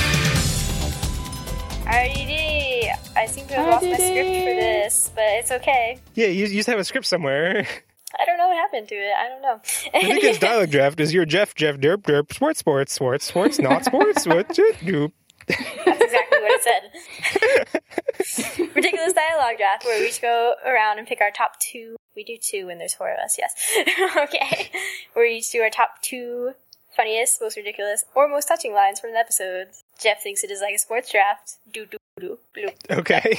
I seem to have lost my script for this, but it's okay. Yeah, you just have a script somewhere. I don't know what happened to it. I don't know. I think it's dialogue draft is your Jeff derp derp sports not sports what doop. That's exactly what it said. Ridiculous dialogue draft where we each go around and pick our top two. We do two when there's 4 of us, yes. Okay. Where we each do our top 2 funniest, most ridiculous, or most touching lines from an episode. Jeff thinks it is like a sports draft. Okay.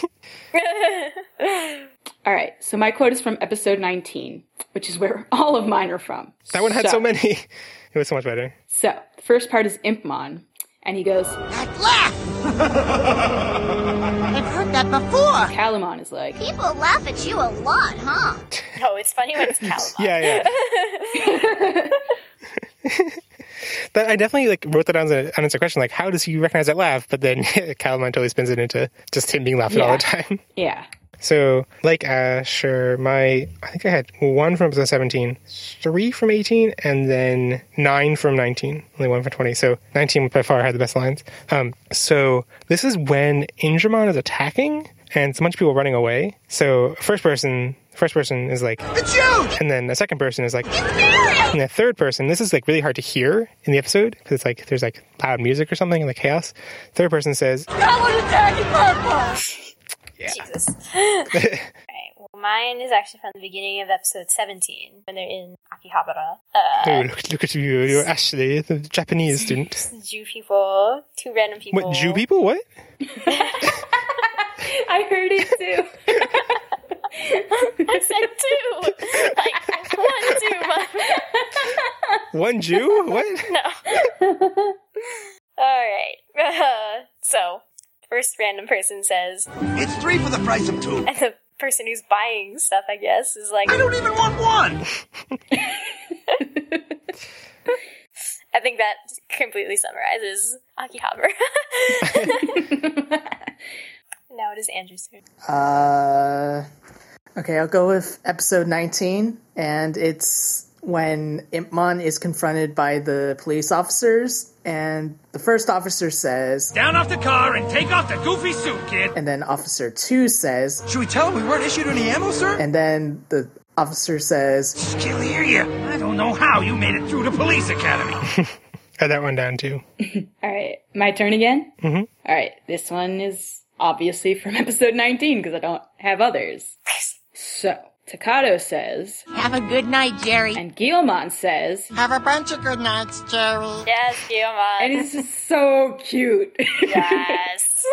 Alright, so my quote is from episode 19, which is where all of mine are from. That one had so many. It was so much better. So, the first part is Impmon, and he goes, Laugh! I've heard that before. Calumon is like, people laugh at you a lot, huh? Oh, it's funny when it's Calumon. Yeah. That I definitely like wrote that down as an unanswered question, like how does he recognize that laugh? But then Calumon totally spins it into just him being laughed at all the time. Yeah. So, like Asher, I think I had 1 from episode 17, 3 from 18, and then 9 from 19. Only 1 from 20. So 19 by far had the best lines. So this is when Indramon is attacking, and it's a bunch of people running away. So first person is like, it's you! And then the second person is like, it's Mario! And the third person, this is like really hard to hear in the episode, because it's like, there's like loud music or something, like chaos. Third person says, Someone attacking Purple! Yeah. Jesus. Alright, well, mine is actually from the beginning of episode 17, when they're in Akihabara. Look at you, you're Ashley, the Japanese student. Jew people, 2 random people. What, Jew people? What? I heard it too. I said 2! Like, 1 Jew. 1 Jew? What? No. Alright. So, first random random person says, It's 3 for the price of 2. and the person who's buying stuff, I guess, is like, I don't even want 1. I think that completely summarizes Akihabara. Now it is Andrew's turn. Okay, I'll go with episode 19, and it's when Impmon is confronted by the police officers, and the first officer says, Down off the car and take off the goofy suit, kid! And then Officer 2 says, Should we tell him we weren't issued any ammo, sir? And then the officer says, Can't hear you. I don't know how you made it through the police academy. Had that one down too. Alright, my turn again? Mm-hmm. Alright, this one is obviously from episode 19 because I don't have others. So, Takato says, Have a good night, Jerry. And Guillemon says, Have a bunch of good nights, Jerry. Yes, Guillemon. And it's just so cute. Yes.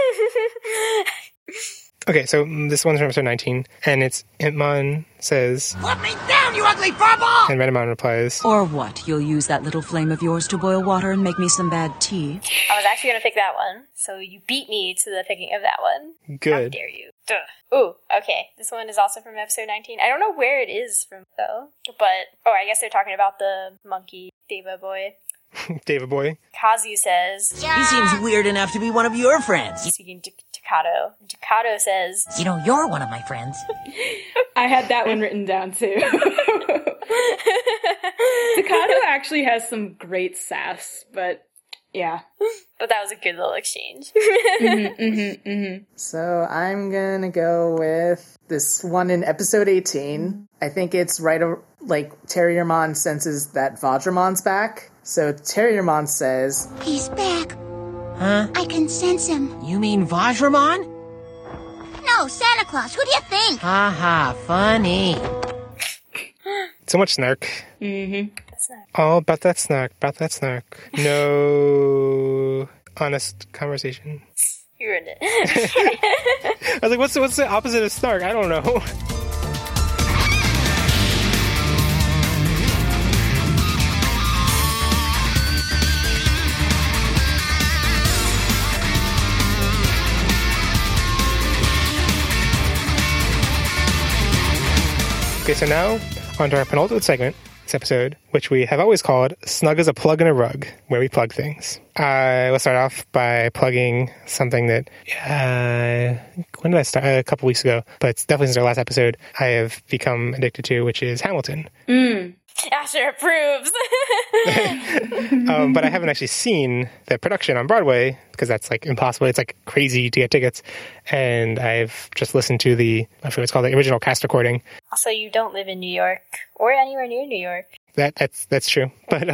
Okay, so this one's from episode 19, and it's Impmon says, Put me down, you ugly furball! and Renamon replies, Or what? You'll use that little flame of yours to boil water and make me some bad tea? I was actually going to pick that one, so you beat me to the picking of that one. Good. How dare you. Duh. Ooh, okay. This one is also from episode 19. I don't know where it is from, though, but, I guess they're talking about the monkey Deva boy. David Boy. Kazu says, He seems weird enough to be one of your friends. Speaking to Takato. Takato says, You know, you're one of my friends. I had that one written down too. Takato actually has some great sass, but yeah. But that was a good little exchange. So I'm gonna go with this one in episode 18. I think it's right, like, Terriermon senses that Vajramon's back. So Terriermon says, He's back. Huh? I can sense him. You mean Vajramon? No, Santa Claus. Who do you think? Ha ha, funny. So much snark. Mm-hmm. All about that snark, No honest conversation. You ruined it. I was like, what's the opposite of snark? I don't know. Okay, so now on to our penultimate segment, this episode, which we have always called Snug as a Plug in a Rug, where we plug things. Let's start off by plugging something that, when did I start? A couple weeks ago, but it's definitely since our last episode, I have become addicted to, which is Hamilton. Asher approves. But I haven't actually seen the production on Broadway because that's like impossible. It's like crazy to get tickets. And I've just listened to I forget what it's called, the original cast recording. Also, you don't live in New York or anywhere near New York. That's true. But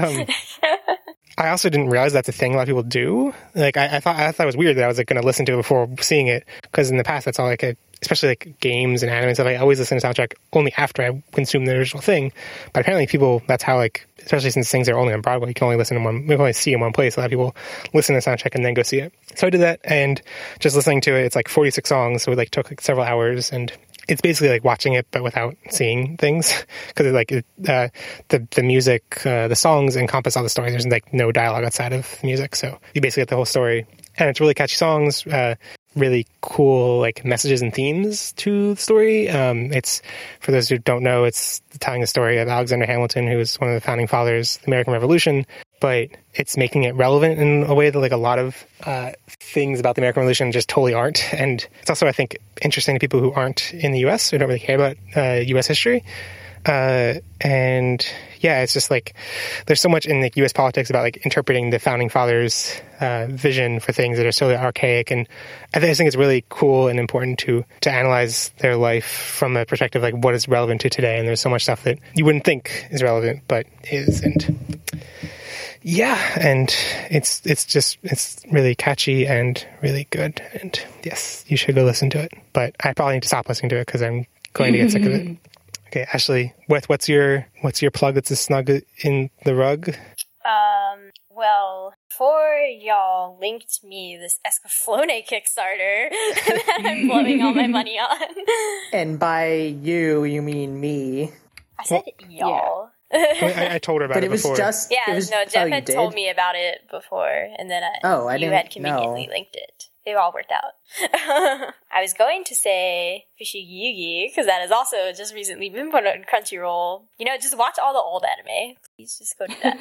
I also didn't realize that's a thing a lot of people do. Like I thought it was weird that I was like going to listen to it before seeing it, because in the past that's all I could, especially like games and anime and stuff. I always listen to soundtrack only after I consume the original thing. But apparently people, that's how, like, especially since things are only on Broadway, you can only listen to you can only see in one place. A lot of people listen to the soundtrack and then go see it. So I did that, and just listening to it, it's like 46 songs, so it like took like several hours, and it's basically like watching it but without seeing things, because the music, the songs encompass all the stories. There's like no dialogue outside of the music, so you basically get the whole story, and it's really catchy songs, really cool like messages and themes to the story. It's, for those who don't know, it's telling the story of Alexander Hamilton, who was one of the founding fathers of the American Revolution, but it's making it relevant in a way that like a lot of things about the American Revolution just totally aren't. And it's also, I think, interesting to people who aren't in the U.S., who don't really care about U.S. history. And yeah, it's just like there's so much in the U.S. politics about like interpreting the founding fathers' vision for things that are so archaic, and I think it's really cool and important to analyze their life from a perspective like what is relevant to today. And there's so much stuff that you wouldn't think is relevant but is, and yeah, and it's really catchy and really good, and yes, you should go listen to it. But I probably need to stop listening to it because I'm going to get sick of it. Okay, Ashley, what's your plug that's a snug in the rug? Well, before y'all linked me this Escaflowne Kickstarter that I'm blowing all my money on. And by you mean me. I said y'all. Yeah. I told her about it before. But it was just... Jeff had told me about it before, and then you had conveniently linked it. They all worked out. I was going to say Fushigi Yugi, because that has also just recently been put on Crunchyroll. You know, just watch all the old anime. Please just go to that.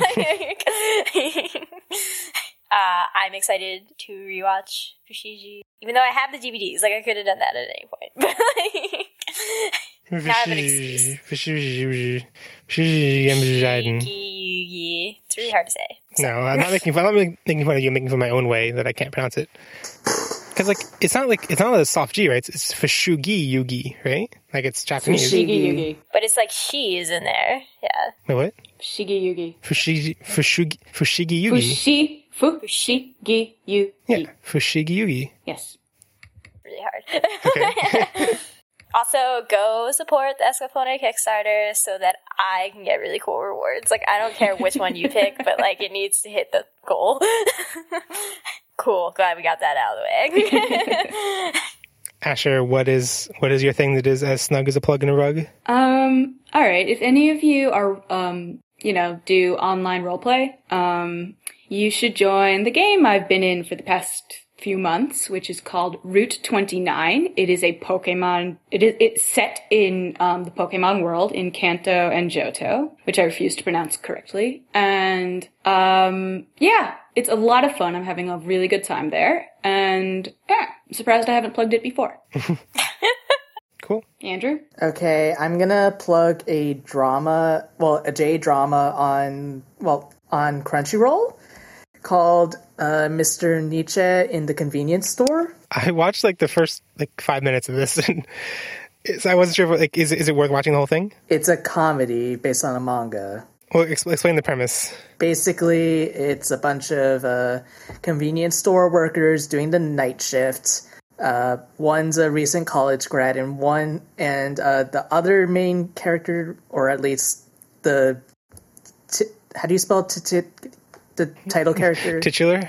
I'm excited to rewatch Fushigi. Even though I have the DVDs, like I could have done that at any point. But like, now I have an excuse. Fushigi. It's really hard to say. No, I'm not making fun. I'm not making fun of you. I'm making fun of my own way that I can't pronounce it. Because like it's not a soft G, right? It's Fushigi Yugi, right? Like it's Japanese. Fushigi Yugi. But it's like she is in there. Yeah. Wait, what? Fushigi Yugi. Fushigi Yugi. Fushigi Yugi. Yeah, Fushigi Yugi. Yes. Really hard. Okay. Also, go support the Escaflowne Kickstarter so that I can get really cool rewards. Like, I don't care which one you pick, but, like, it needs to hit the goal. Cool. Glad we got that out of the way. Asher, what is your thing that is as snug as a plug in a rug? All right. If any of you are, do online roleplay, you should join the game I've been in for the past few months, which is called Route 29. It is a Pokemon. It's set in the Pokemon world in Kanto and Johto, which I refuse to pronounce correctly. And it's a lot of fun. I'm having a really good time there, and I'm surprised I haven't plugged it before. Cool. Andrew? Okay, I'm gonna plug a J-drama on Crunchyroll called Mr. Nietzsche in the Convenience Store. I watched the first 5 minutes of this, and so I wasn't sure if is it worth watching the whole thing? It's a comedy based on a manga. Well, explain the premise. Basically, it's a bunch of convenience store workers doing the night shift. One's a recent college grad, and the other main character, or at least how do you spell the title character? Titular.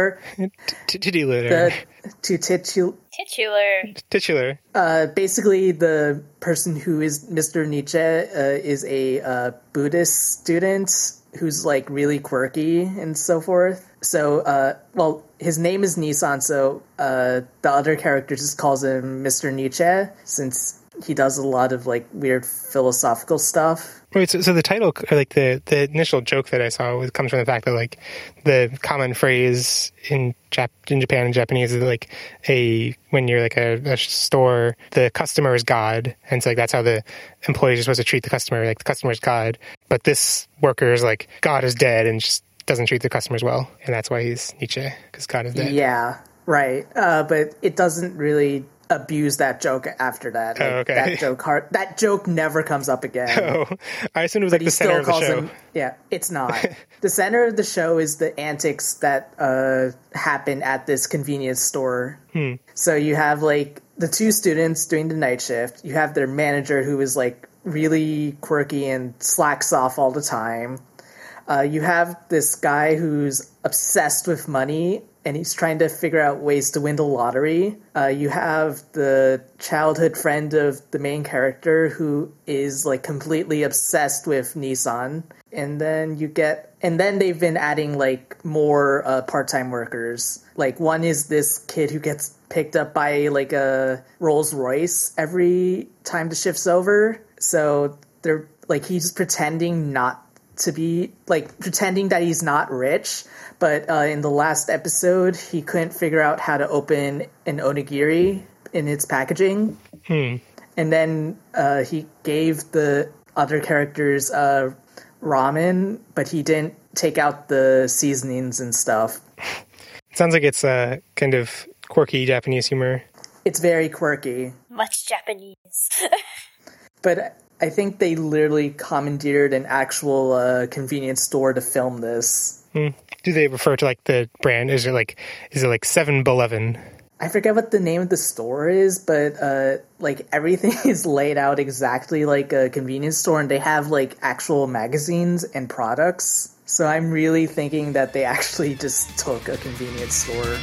Titular. Basically, the person who is Mr. Nietzsche is a Buddhist student who's really quirky and so forth. So, his name is Nissan, so the other character just calls him Mr. Nietzsche, since he does a lot of weird philosophical stuff. Right, so the title, or the initial joke that I saw comes from the fact that the common phrase in Japan and Japanese is when you're a store, the customer is God, and so that's how the employees are supposed to treat the customer, the customer is God. But this worker is God is dead and just doesn't treat the customers well, and that's why he's Nietzsche, because God is dead. Yeah, right. But it doesn't really abuse that joke after that. Okay. That joke never comes up again. Oh, I assumed it was the center of the show. It's not. The center of the show is the antics that happen at this convenience store. So you have the two students doing the night shift. You have their manager who is really quirky and slacks off all the time. You have this guy who's obsessed with money, and he's trying to figure out ways to win the lottery. You have the childhood friend of the main character who is completely obsessed with Nissan. And then they've been adding more part-time workers. One is this kid who gets picked up by a Rolls Royce every time the shift's over. So they're he's pretending not to be pretending that he's not rich, but in the last episode he couldn't figure out how to open an onigiri in its packaging. And then he gave the other characters ramen, but he didn't take out the seasonings and stuff. It sounds like it's kind of quirky Japanese humor. It's very quirky. Much Japanese. But I think they literally commandeered an actual convenience store to film this. Do they refer to the brand? Is it 7-Eleven? I forget what the name of the store is, but everything is laid out exactly like a convenience store, and they have actual magazines and products. So I'm really thinking that they actually just took a convenience store.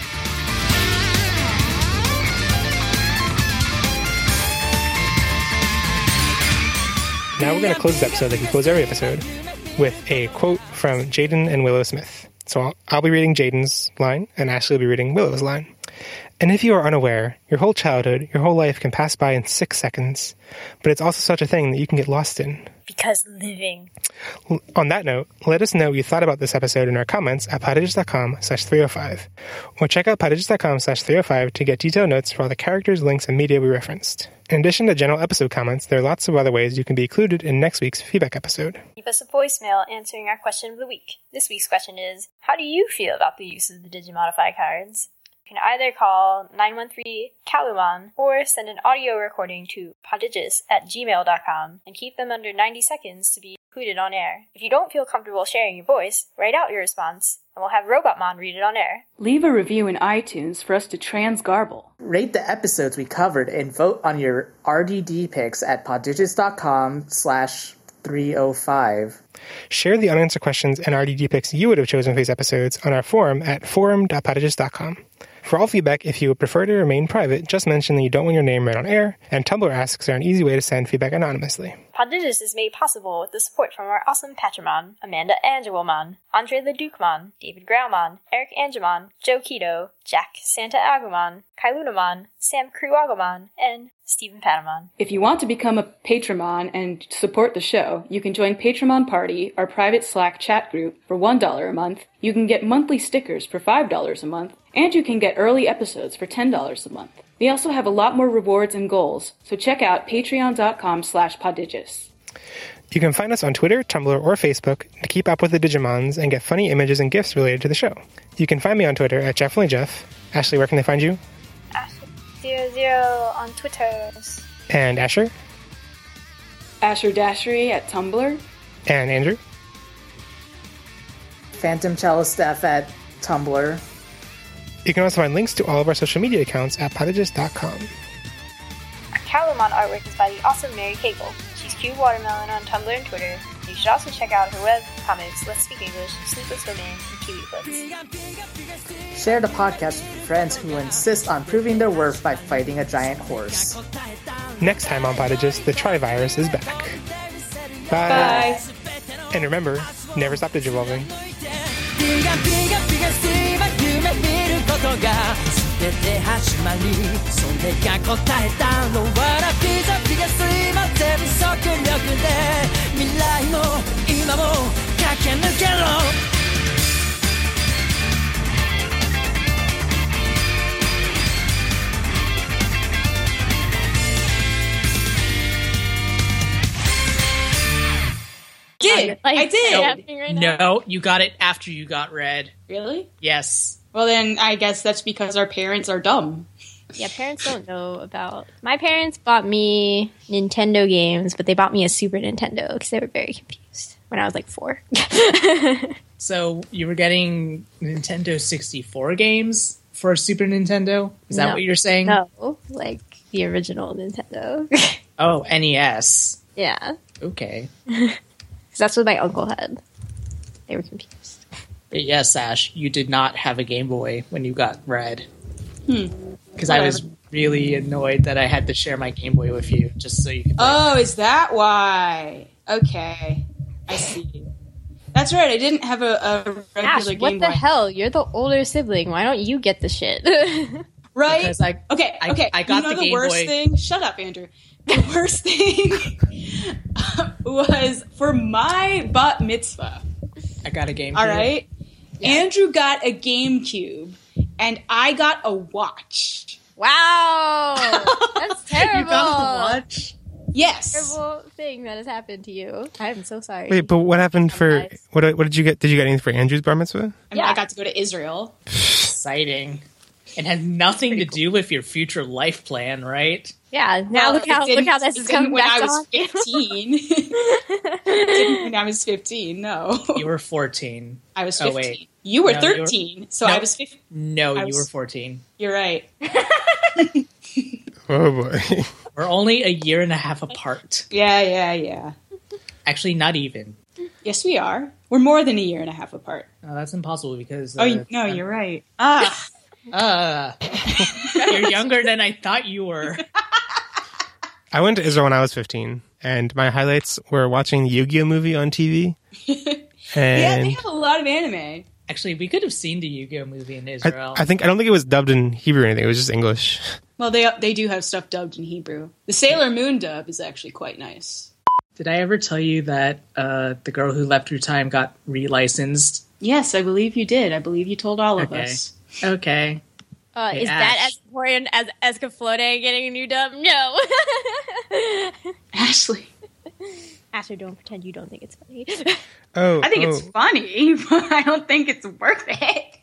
Now we're going to close this episode like we close every episode with a quote from Jaden and Willow Smith. So I'll be reading Jaden's line, and Ashley will be reading Willow's line. And if you are unaware, your whole childhood, your whole life can pass by in 6 seconds, but it's also such a thing that you can get lost in. Because living. On that note, let us know what you thought about this episode in our comments at podages.com/305, or check out podages.com/305 to get detailed notes for all the characters, links, and media we referenced. In addition to general episode comments, there are lots of other ways you can be included in next week's feedback episode. Leave us a voicemail answering our question of the week. This week's question is, how do you feel about the use of the Digimodify cards? You can either call 913-CALUMON or send an audio recording to podigious@gmail.com and keep them under 90 seconds to be included on air. If you don't feel comfortable sharing your voice, write out your response, and we'll have Robotmon read it on air. Leave a review in iTunes for us to transgarble. Rate the episodes we covered and vote on your RDD picks at poddigits.com/305. Share the unanswered questions and RDD picks you would have chosen for these episodes on our forum at forum.podages.com. For all feedback, if you would prefer to remain private, just mention that you don't want your name read on air, and Tumblr asks are an easy way to send feedback anonymously. Poddigis is made possible with the support from our awesome Patramon, Amanda Angelomon, Andre Ledukemon, David Graumon, Eric Angemon, Joe Keto, Jack Santa Agumon, Kailunamon, Sam Kruagomon, and Stephen Patamon. If you want to become a Patramon and support the show, you can join Patramon Party, our private Slack chat group, for $1 a month. You can get monthly stickers for $5 a month, and you can get early episodes for $10 a month. We also have a lot more rewards and goals, so check out patreon.com/poddigis. You can find us on Twitter, Tumblr, or Facebook to keep up with the Digimons and get funny images and gifs related to the show. You can find me on Twitter at JeffOnlyJeff. Ashley, where can they find you? Ashley00 on Twitter. And Asher? Asher Dashery at Tumblr. And Andrew? Phantom Chalice F at Tumblr. You can also find links to all of our social media accounts at podages.com. Our Calumon artwork is by the awesome Mary Cable. She's Cube Watermelon on Tumblr and Twitter. You should also check out her web comics, Let's Speak English, Sleepless Domain, and Kiwi Flips. Share the podcast with your friends who insist on proving their worth by fighting a giant horse. Next time on Podages, the Trivirus is back. Bye. Bye. And remember, never stop digivolving. ピガピガピガすれば夢見ることが全て始まりそれが答えたのわらピザピガすれば全速力で未来も今も駆け抜けろ did. I did. Right no, you got it after you got red. Really? Yes. Well, then I guess that's because our parents are dumb. Yeah, parents don't know about... My parents bought me Nintendo games, but they bought me a Super Nintendo because they were very confused when I was like 4. So you were getting Nintendo 64 games for Super Nintendo? Is that what you're saying? No, like the original Nintendo. Oh, NES. Yeah. Okay. That's what my uncle had. They were confused. But yes, Ash, you did not have a Game Boy when you got red. Because I was really annoyed that I had to share my Game Boy with you, just so you could... Oh, is that why? Okay. I see. That's right, I didn't have a regular Ash, Game Boy. what the hell? You're the older sibling. Why don't you get the shit? Right? Because I got the Game worst Boy. thing? Shut up, Andrew. The worst thing was for my bat mitzvah. I got a GameCube. All right? Yeah. Andrew got a GameCube, and I got a watch. Wow! That's terrible. You got a watch? Yes. Terrible thing that has happened to you. I am so sorry. Wait, but what happened for... What did you get? Did you get anything for Andrew's bar mitzvah? I got to go to Israel. Exciting. It had nothing to do with your future life plan, right? Yeah, now look how this is coming back when I was 15. Didn't when I was 15, no. You were 14. I was 15. Oh, wait. You were 13, I was 15. No, you were 14. You're right. Oh, boy. We're only a year and a half apart. Yeah. Actually, not even. Yes, we are. We're more than a year and a half apart. No, that's impossible because... no, you're right. You're younger than I thought you were. I went to Israel when I was 15, and my highlights were watching the Yu-Gi-Oh movie on TV. Yeah, they have a lot of anime. Actually, we could have seen the Yu-Gi-Oh movie in Israel. I don't think it was dubbed in Hebrew or anything. It was just English. Well, they do have stuff dubbed in Hebrew. The Sailor Moon dub is actually quite nice. Did I ever tell you that the girl who left through time got relicensed? Yes, I believe you did. I believe you told all of us. Okay. Hey, is that as important as Escaflowne getting a new dub? No. Ashley. Ashley, don't pretend you don't think it's funny. I think it's funny, but I don't think it's worth it.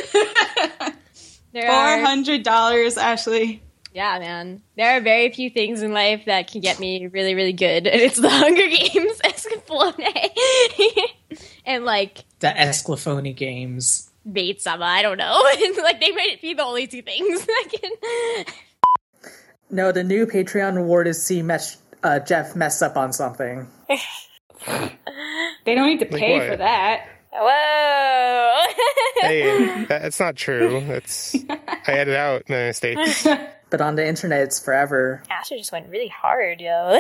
$400, Ashley. Yeah, man. There are very few things in life that can get me really, really good, and it's the Hunger Games, Escaflowne, and the Esclafoni games. Maid Sama, I don't know. They might be the only two things that can. No, the new Patreon reward is see Jeff mess up on something. They don't need to pay for that. Whoa! Hey, that's not true. I edited out my mistakes. But on the internet, it's forever. Asher just went really hard, yo.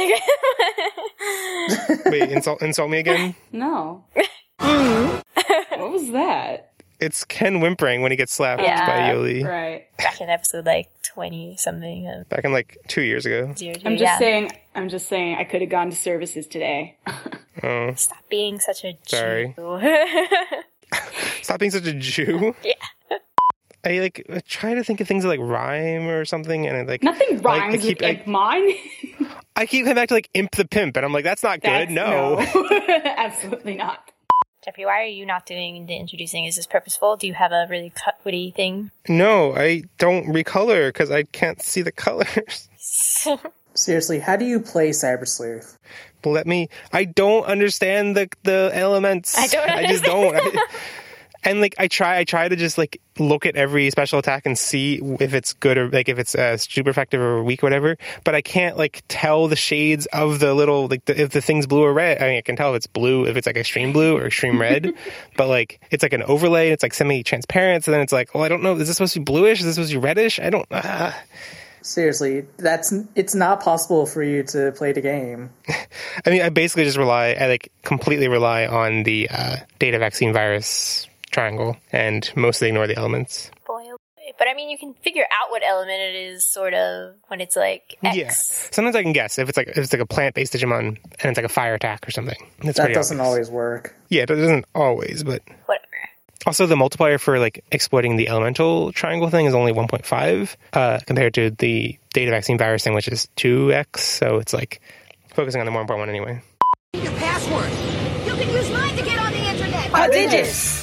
Wait, insult me again? No. What was that? It's Ken whimpering when he gets slapped by Yoli. Right. Back in episode 20 something. Back in 2 years ago. I'm just saying I could have gone to services today. Oh. Stop being such a Sorry. Jew. Stop being such a Jew? Yeah. I try to think of things that rhyme or something, and nothing rhymes with Impmon. I keep coming back to Imp the Pimp, and I'm like, that's not good. No. Absolutely not. Jeffrey, why are you not doing the introducing? Is this purposeful? Do you have a really witty thing? No, I don't recolor because I can't see the colors. Seriously, how do you play Cyber Sleuth? I don't understand the elements. I just don't. And I try to just look at every special attack and see if it's good or if it's super effective or weak or whatever. But I can't tell the shades of the little if the thing's blue or red. I mean, I can tell if it's blue, if it's extreme blue or extreme red. But it's an overlay. It's semi-transparent. So then it's well, I don't know. Is this supposed to be bluish? Is this supposed to be reddish? I don't. Seriously, it's not possible for you to play the game. I mean, I basically just completely rely on the data vaccine virus triangle and mostly ignore the elements. Boy, but I mean, you can figure out what element it is, sort of, when it's X. Yeah. Sometimes I can guess if it's a plant-based Digimon and it's a fire attack or something. That doesn't always work. Yeah, it doesn't always, but whatever. Also, the multiplier for exploiting the elemental triangle thing is only 1.5 compared to the data vaccine virus thing, which is 2x. So it's focusing on the more important one anyway. Your password. You can use mine to get on the internet. Prodigious.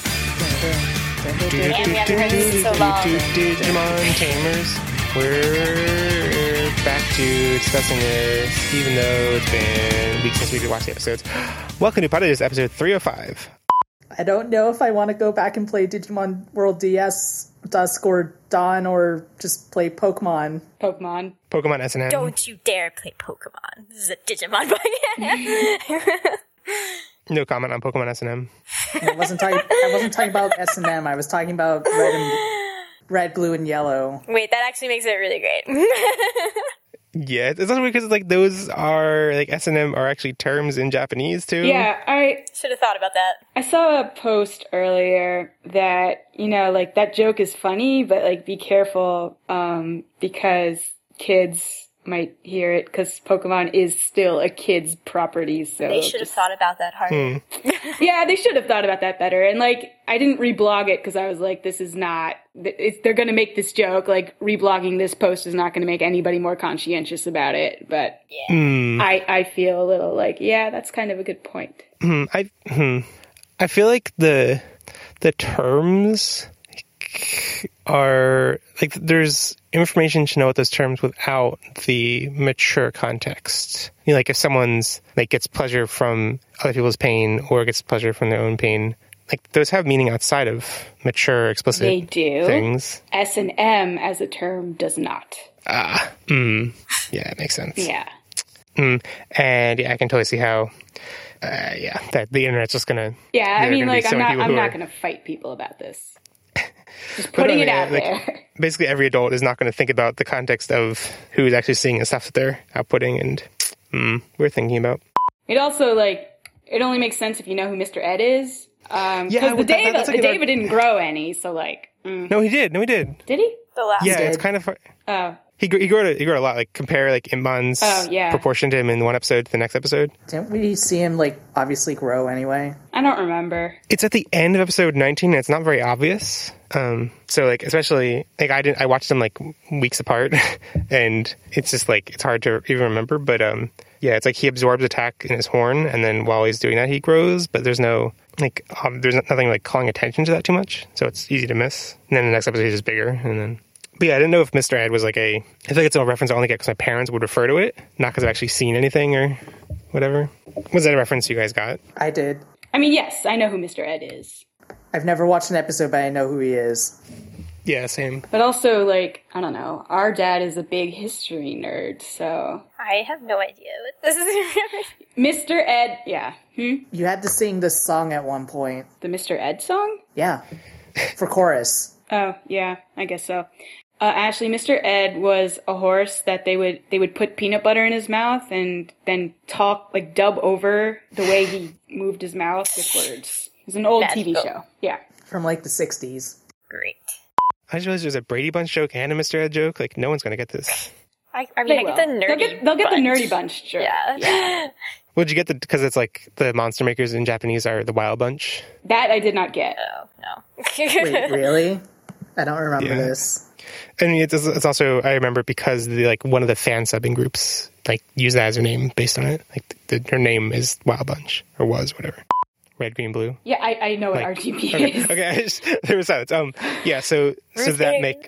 Digimon Tamers. We're back to discussing this, even though it's been weeks since we watched the episodes. Welcome to Prodigious, episode 305. I don't know if I want to go back and play Digimon World DS, Dusk, or Dawn, or just play Pokemon. Pokemon S&M. Don't you dare play Pokemon. This is a Digimon podcast. No comment on Pokemon S&M. I wasn't talking about S&M. I was talking about red, blue, and yellow. Wait, that actually makes it really great. Yeah, it's also weird because those are S&M are actually terms in Japanese too. Yeah, I should have thought about that. I saw a post earlier that that joke is funny, but be careful because kids might hear it because Pokemon is still a kid's property. So they should have thought about that harder. Yeah, they should have thought about that better. And I didn't reblog it because I was this is not. They're going to make this joke. Reblogging this post is not going to make anybody more conscientious about it. But I feel a little yeah, that's kind of a good point. I feel the terms are there's information to know what those terms without the mature context. If someone's gets pleasure from other people's pain or gets pleasure from their own pain, those have meaning outside of mature, explicit they do. Things. S&M as a term does not. Yeah, it makes sense. Yeah. And yeah, I can totally see how. That the internet's just gonna. Yeah, I mean, I'm not gonna fight people about this. Just putting it out there. Basically, every adult is not going to think about the context of who's actually seeing the stuff that they're outputting, and we're thinking about. It also, it only makes sense if you know who Mr. Ed is, Because the Deva didn't grow any, so like... No, he did. Did he? The last Yeah, did. it's kind of... Oh. He grew a lot. Like, compare, like, Immon's proportion to him in one episode to the next episode. Didn't we see him, like, obviously grow anyway? I don't remember. It's at the end of episode 19, and it's not very obvious. So, like, especially, like, I watched them, like, weeks apart, and it's just, like, it's hard to even remember, but, yeah, it's like he absorbs attack in his horn, and then while he's doing that, he grows, but there's no, like, there's nothing, like, calling attention to that too much, so it's easy to miss. And then the next episode, he's just bigger, and then... But yeah, I didn't know if Mr. Ed was like I feel like it's a reference I only get because my parents would refer to it, not because I've actually seen anything or whatever. Was that a reference you guys got? I did. I mean, yes, I know who Mr. Ed is. I've never watched an episode, but I know who he is. Yeah, same. But also, like, I don't know, our dad is a big history nerd, so... I have no idea what this is. Mr. Ed, yeah. You had to sing this song at one point. The Mr. Ed song? Yeah. For chorus. Oh, yeah, I guess so. Ashley, Mr. Ed was a horse that they would put peanut butter in his mouth and then talk, like, dub over the way he moved his mouth with words. It was an old TV show. Yeah. From, like, the 60s. Great. I just realized there's a Brady Bunch joke and a Mr. Ed joke. Like, no one's going to get this. I mean, I get the nerdy They'll get the nerdy bunch joke. Yeah. Well, did you get because it's like the monster makers in Japanese are the Wild Bunch? That I did not get. Oh, no. Wait, really? I don't remember this. And it's also, I remember because one of the fan subbing groups like use that as their name based on it. Like her name is Wild Bunch or was whatever. Red, green, blue. Yeah, I know what RGB is. Okay, there was silence. Yeah, so that make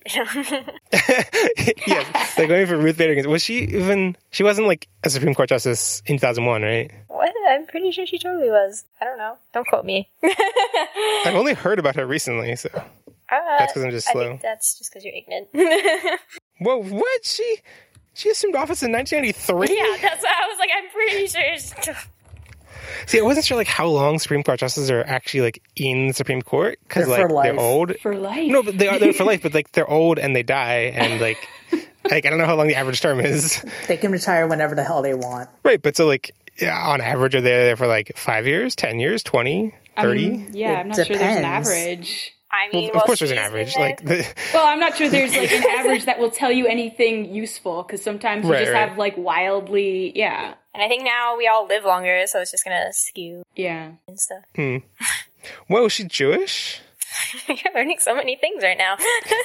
yeah, like going for Ruth Bader Ginsburg. Was she even? She wasn't like a Supreme Court justice in 2001, right? What? I'm pretty sure she totally was. I don't know. Don't quote me. I've only heard about her recently, so that's because I'm just slow. I think that's just because you're ignorant. Whoa, what? She assumed office in 1993? Yeah, that's what I was like. I'm pretty sure. See, I wasn't sure like how long Supreme Court justices are actually like in the Supreme Court because like they're old for life. No, but they're for life, but like they're old and they die, and like I don't know how long the average term is. They can retire whenever the hell they want. Right, but so like on average, are they there for like 5 years, 10 years, 20, 30? I'm not sure there's an average. I mean, of course there's an average. Well, I'm not sure there's like an average that will tell you anything useful because sometimes you have like wildly, And I think now we all live longer, so it's just gonna skew. Yeah. And stuff. Whoa, is she Jewish? You're learning so many things right now.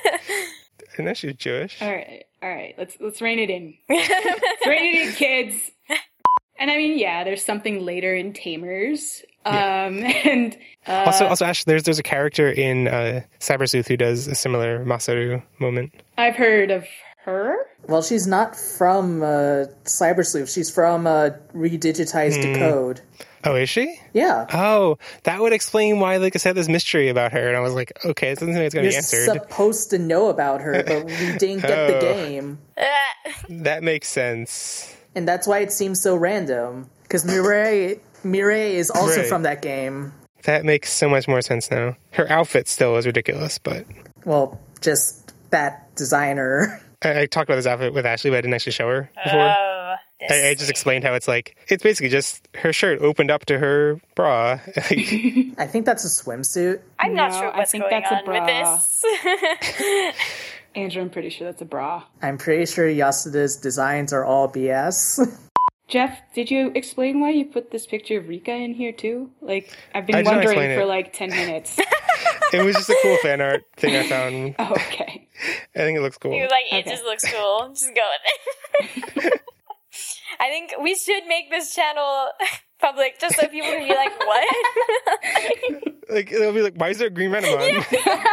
I know she's Jewish. All right. Let's rein it in. Let's rein it in, kids. And I mean, there's something later in Tamers. And also, Ash, there's a character in Cyber Sleuth who does a similar Masaru moment. I've heard of her. Well, she's not from Cyber Sleuth. She's from Redigitized Decode. Oh, is she? Yeah. Oh, that would explain why, like I said, this mystery about her. And I was like, okay, it doesn't think it's going to be answered. You're supposed to know about her, but we didn't get the game. That makes sense. And that's why it seems so random. Because Mireille is also from that game. That makes so much more sense now. Her outfit still is ridiculous, but... Well, just that designer. I talked about this outfit with Ashley, but I didn't actually show her before. I just explained how it's like... It's basically just her shirt opened up to her bra. I think that's a swimsuit. I'm not sure what's going on with this. Andrew, I'm pretty sure that's a bra. I'm pretty sure Yasuda's designs are all BS. Jeff, did you explain why you put this picture of Rika in here too? Like, I've been wondering for like 10 minutes. It was just a cool fan art thing I found. Oh, okay. I think it looks cool. You're like, it just looks cool. Just go with it. I think we should make this channel public just so people can be like, what? Like, it'll be like, why is there a green Renamon?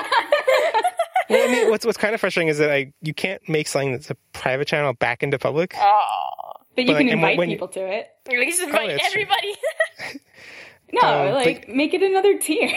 Well, I mean, what's kind of frustrating is that you can't make something that's a private channel back into public. Oh. But you can invite people to it. At least invite everybody. No, make it another tier.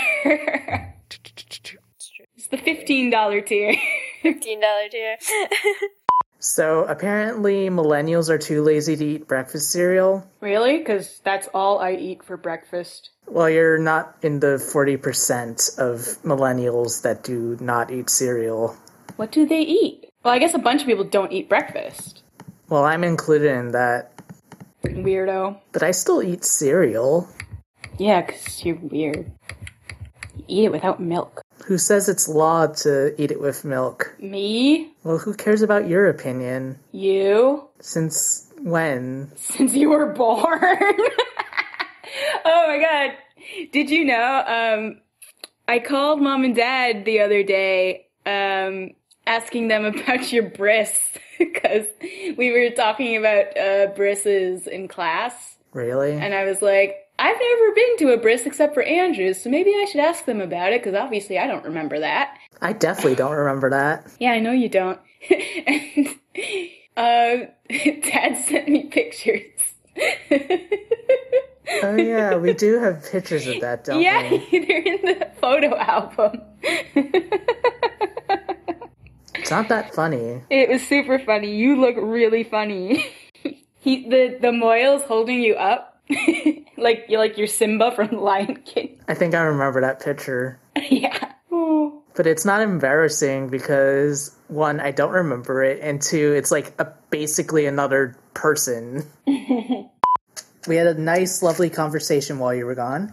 It's the $15 tier. $15 tier. So apparently millennials are too lazy to eat breakfast cereal. Really? Because that's all I eat for breakfast. Well, you're not in the 40% of millennials that do not eat cereal. What do they eat? Well, I guess a bunch of people don't eat breakfast. Well, I'm included in that. Weirdo. But I still eat cereal. Yeah, because you're weird. Eat it without milk. Who says it's law to eat it with milk? Me? Well, who cares about your opinion? You? Since when? Since you were born. Oh my god. Did you know, I called Mom and Dad the other day, asking them about your bris, because we were talking about brises in class. Really? And I was like, I've never been to a bris except for Andrew's, so maybe I should ask them about it, because obviously I don't remember that. I definitely don't remember that. Yeah, I know you don't. And Dad sent me pictures. Oh yeah, we do have pictures of that, don't we? Yeah, they're in the photo album. It's not that funny. It was super funny. You look really funny. The Moyle's holding you up, like you're Simba from Lion King. I think I remember that picture. Yeah. Ooh. But it's not embarrassing because, one, I don't remember it, and two, it's like basically another person. We had a nice, lovely conversation while you were gone.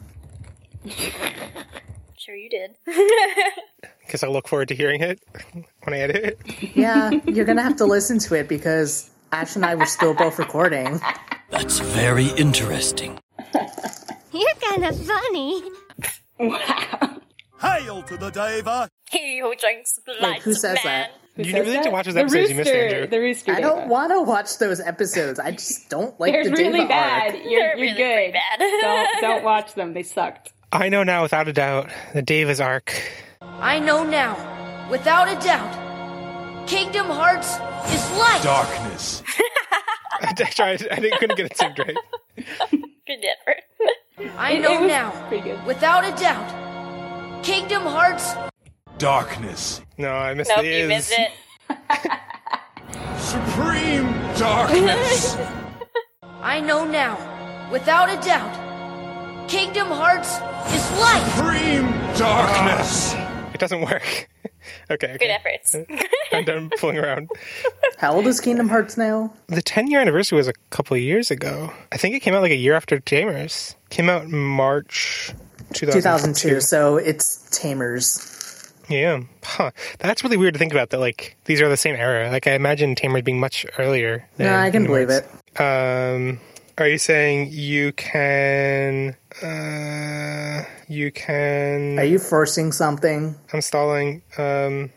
Sure you did. Guess I'll look forward to hearing it when I edit it. Yeah, you're gonna have to listen to it because Ash and I were still both recording. That's very interesting. You're kind of funny. Wow. Hail to the Deva! He who drinks blood. Who says that? You never need to watch those episodes. You missed Andrew. The rooster. I don't want to watch those episodes. I just don't like They're the really Deva bad. arc. You're really good. bad. Don't watch them. They sucked. I know now, without a doubt, the Davis arc. I know now, without a doubt, Kingdom Hearts is light. Darkness. I tried. I couldn't get it synced right. Good effort. I know was now, pretty good. without a doubt, Kingdom Hearts. Darkness. No, I missed Nope, the you is. missed it. Supreme darkness. I know now, without a doubt, Kingdom Hearts is light. Supreme darkness. It doesn't work. Okay. Good efforts. I'm done fooling around. How old is Kingdom Hearts now? The 10-year anniversary was a couple of years ago. I think it came out like a year after Tamers. Came out in March 2002, so it's Tamers. Yeah. Huh. That's really weird to think about, that like these are the same era. Like I imagine Tamers being much earlier than No, I can believe Kingdom it. Hearts. Are you saying you can... Are you forcing something? I'm stalling. Believe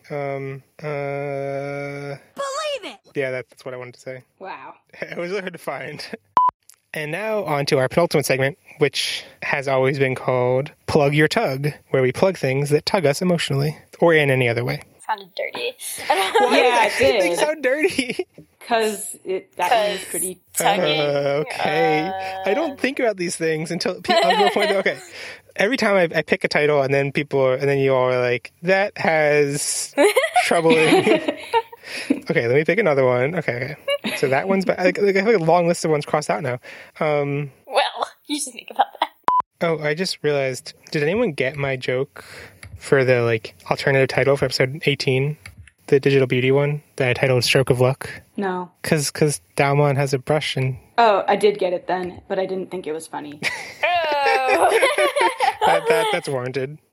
it! Yeah, that's what I wanted to say. Wow. It was hard to find. And now on to our penultimate segment, which has always been called Plug Your Tug, where we plug things that tug us emotionally, or in any other way. Sounded dirty. Yeah, it did. Things sound dirty. Because that was pretty tugging. Okay. I don't think about these things until people to the point that, okay, every time I pick a title and then you all are like, that has troubling. Okay, let me pick another one. Okay. So that one's I have a long list of ones crossed out now. Well, you should think about that. Oh, I just realized, did anyone get my joke for the like alternative title for episode 18? The Digital Beauty one that I titled Stroke of Luck? No. Because Dalmon has a brush and... Oh, I did get it then, but I didn't think it was funny. Oh. That's warranted.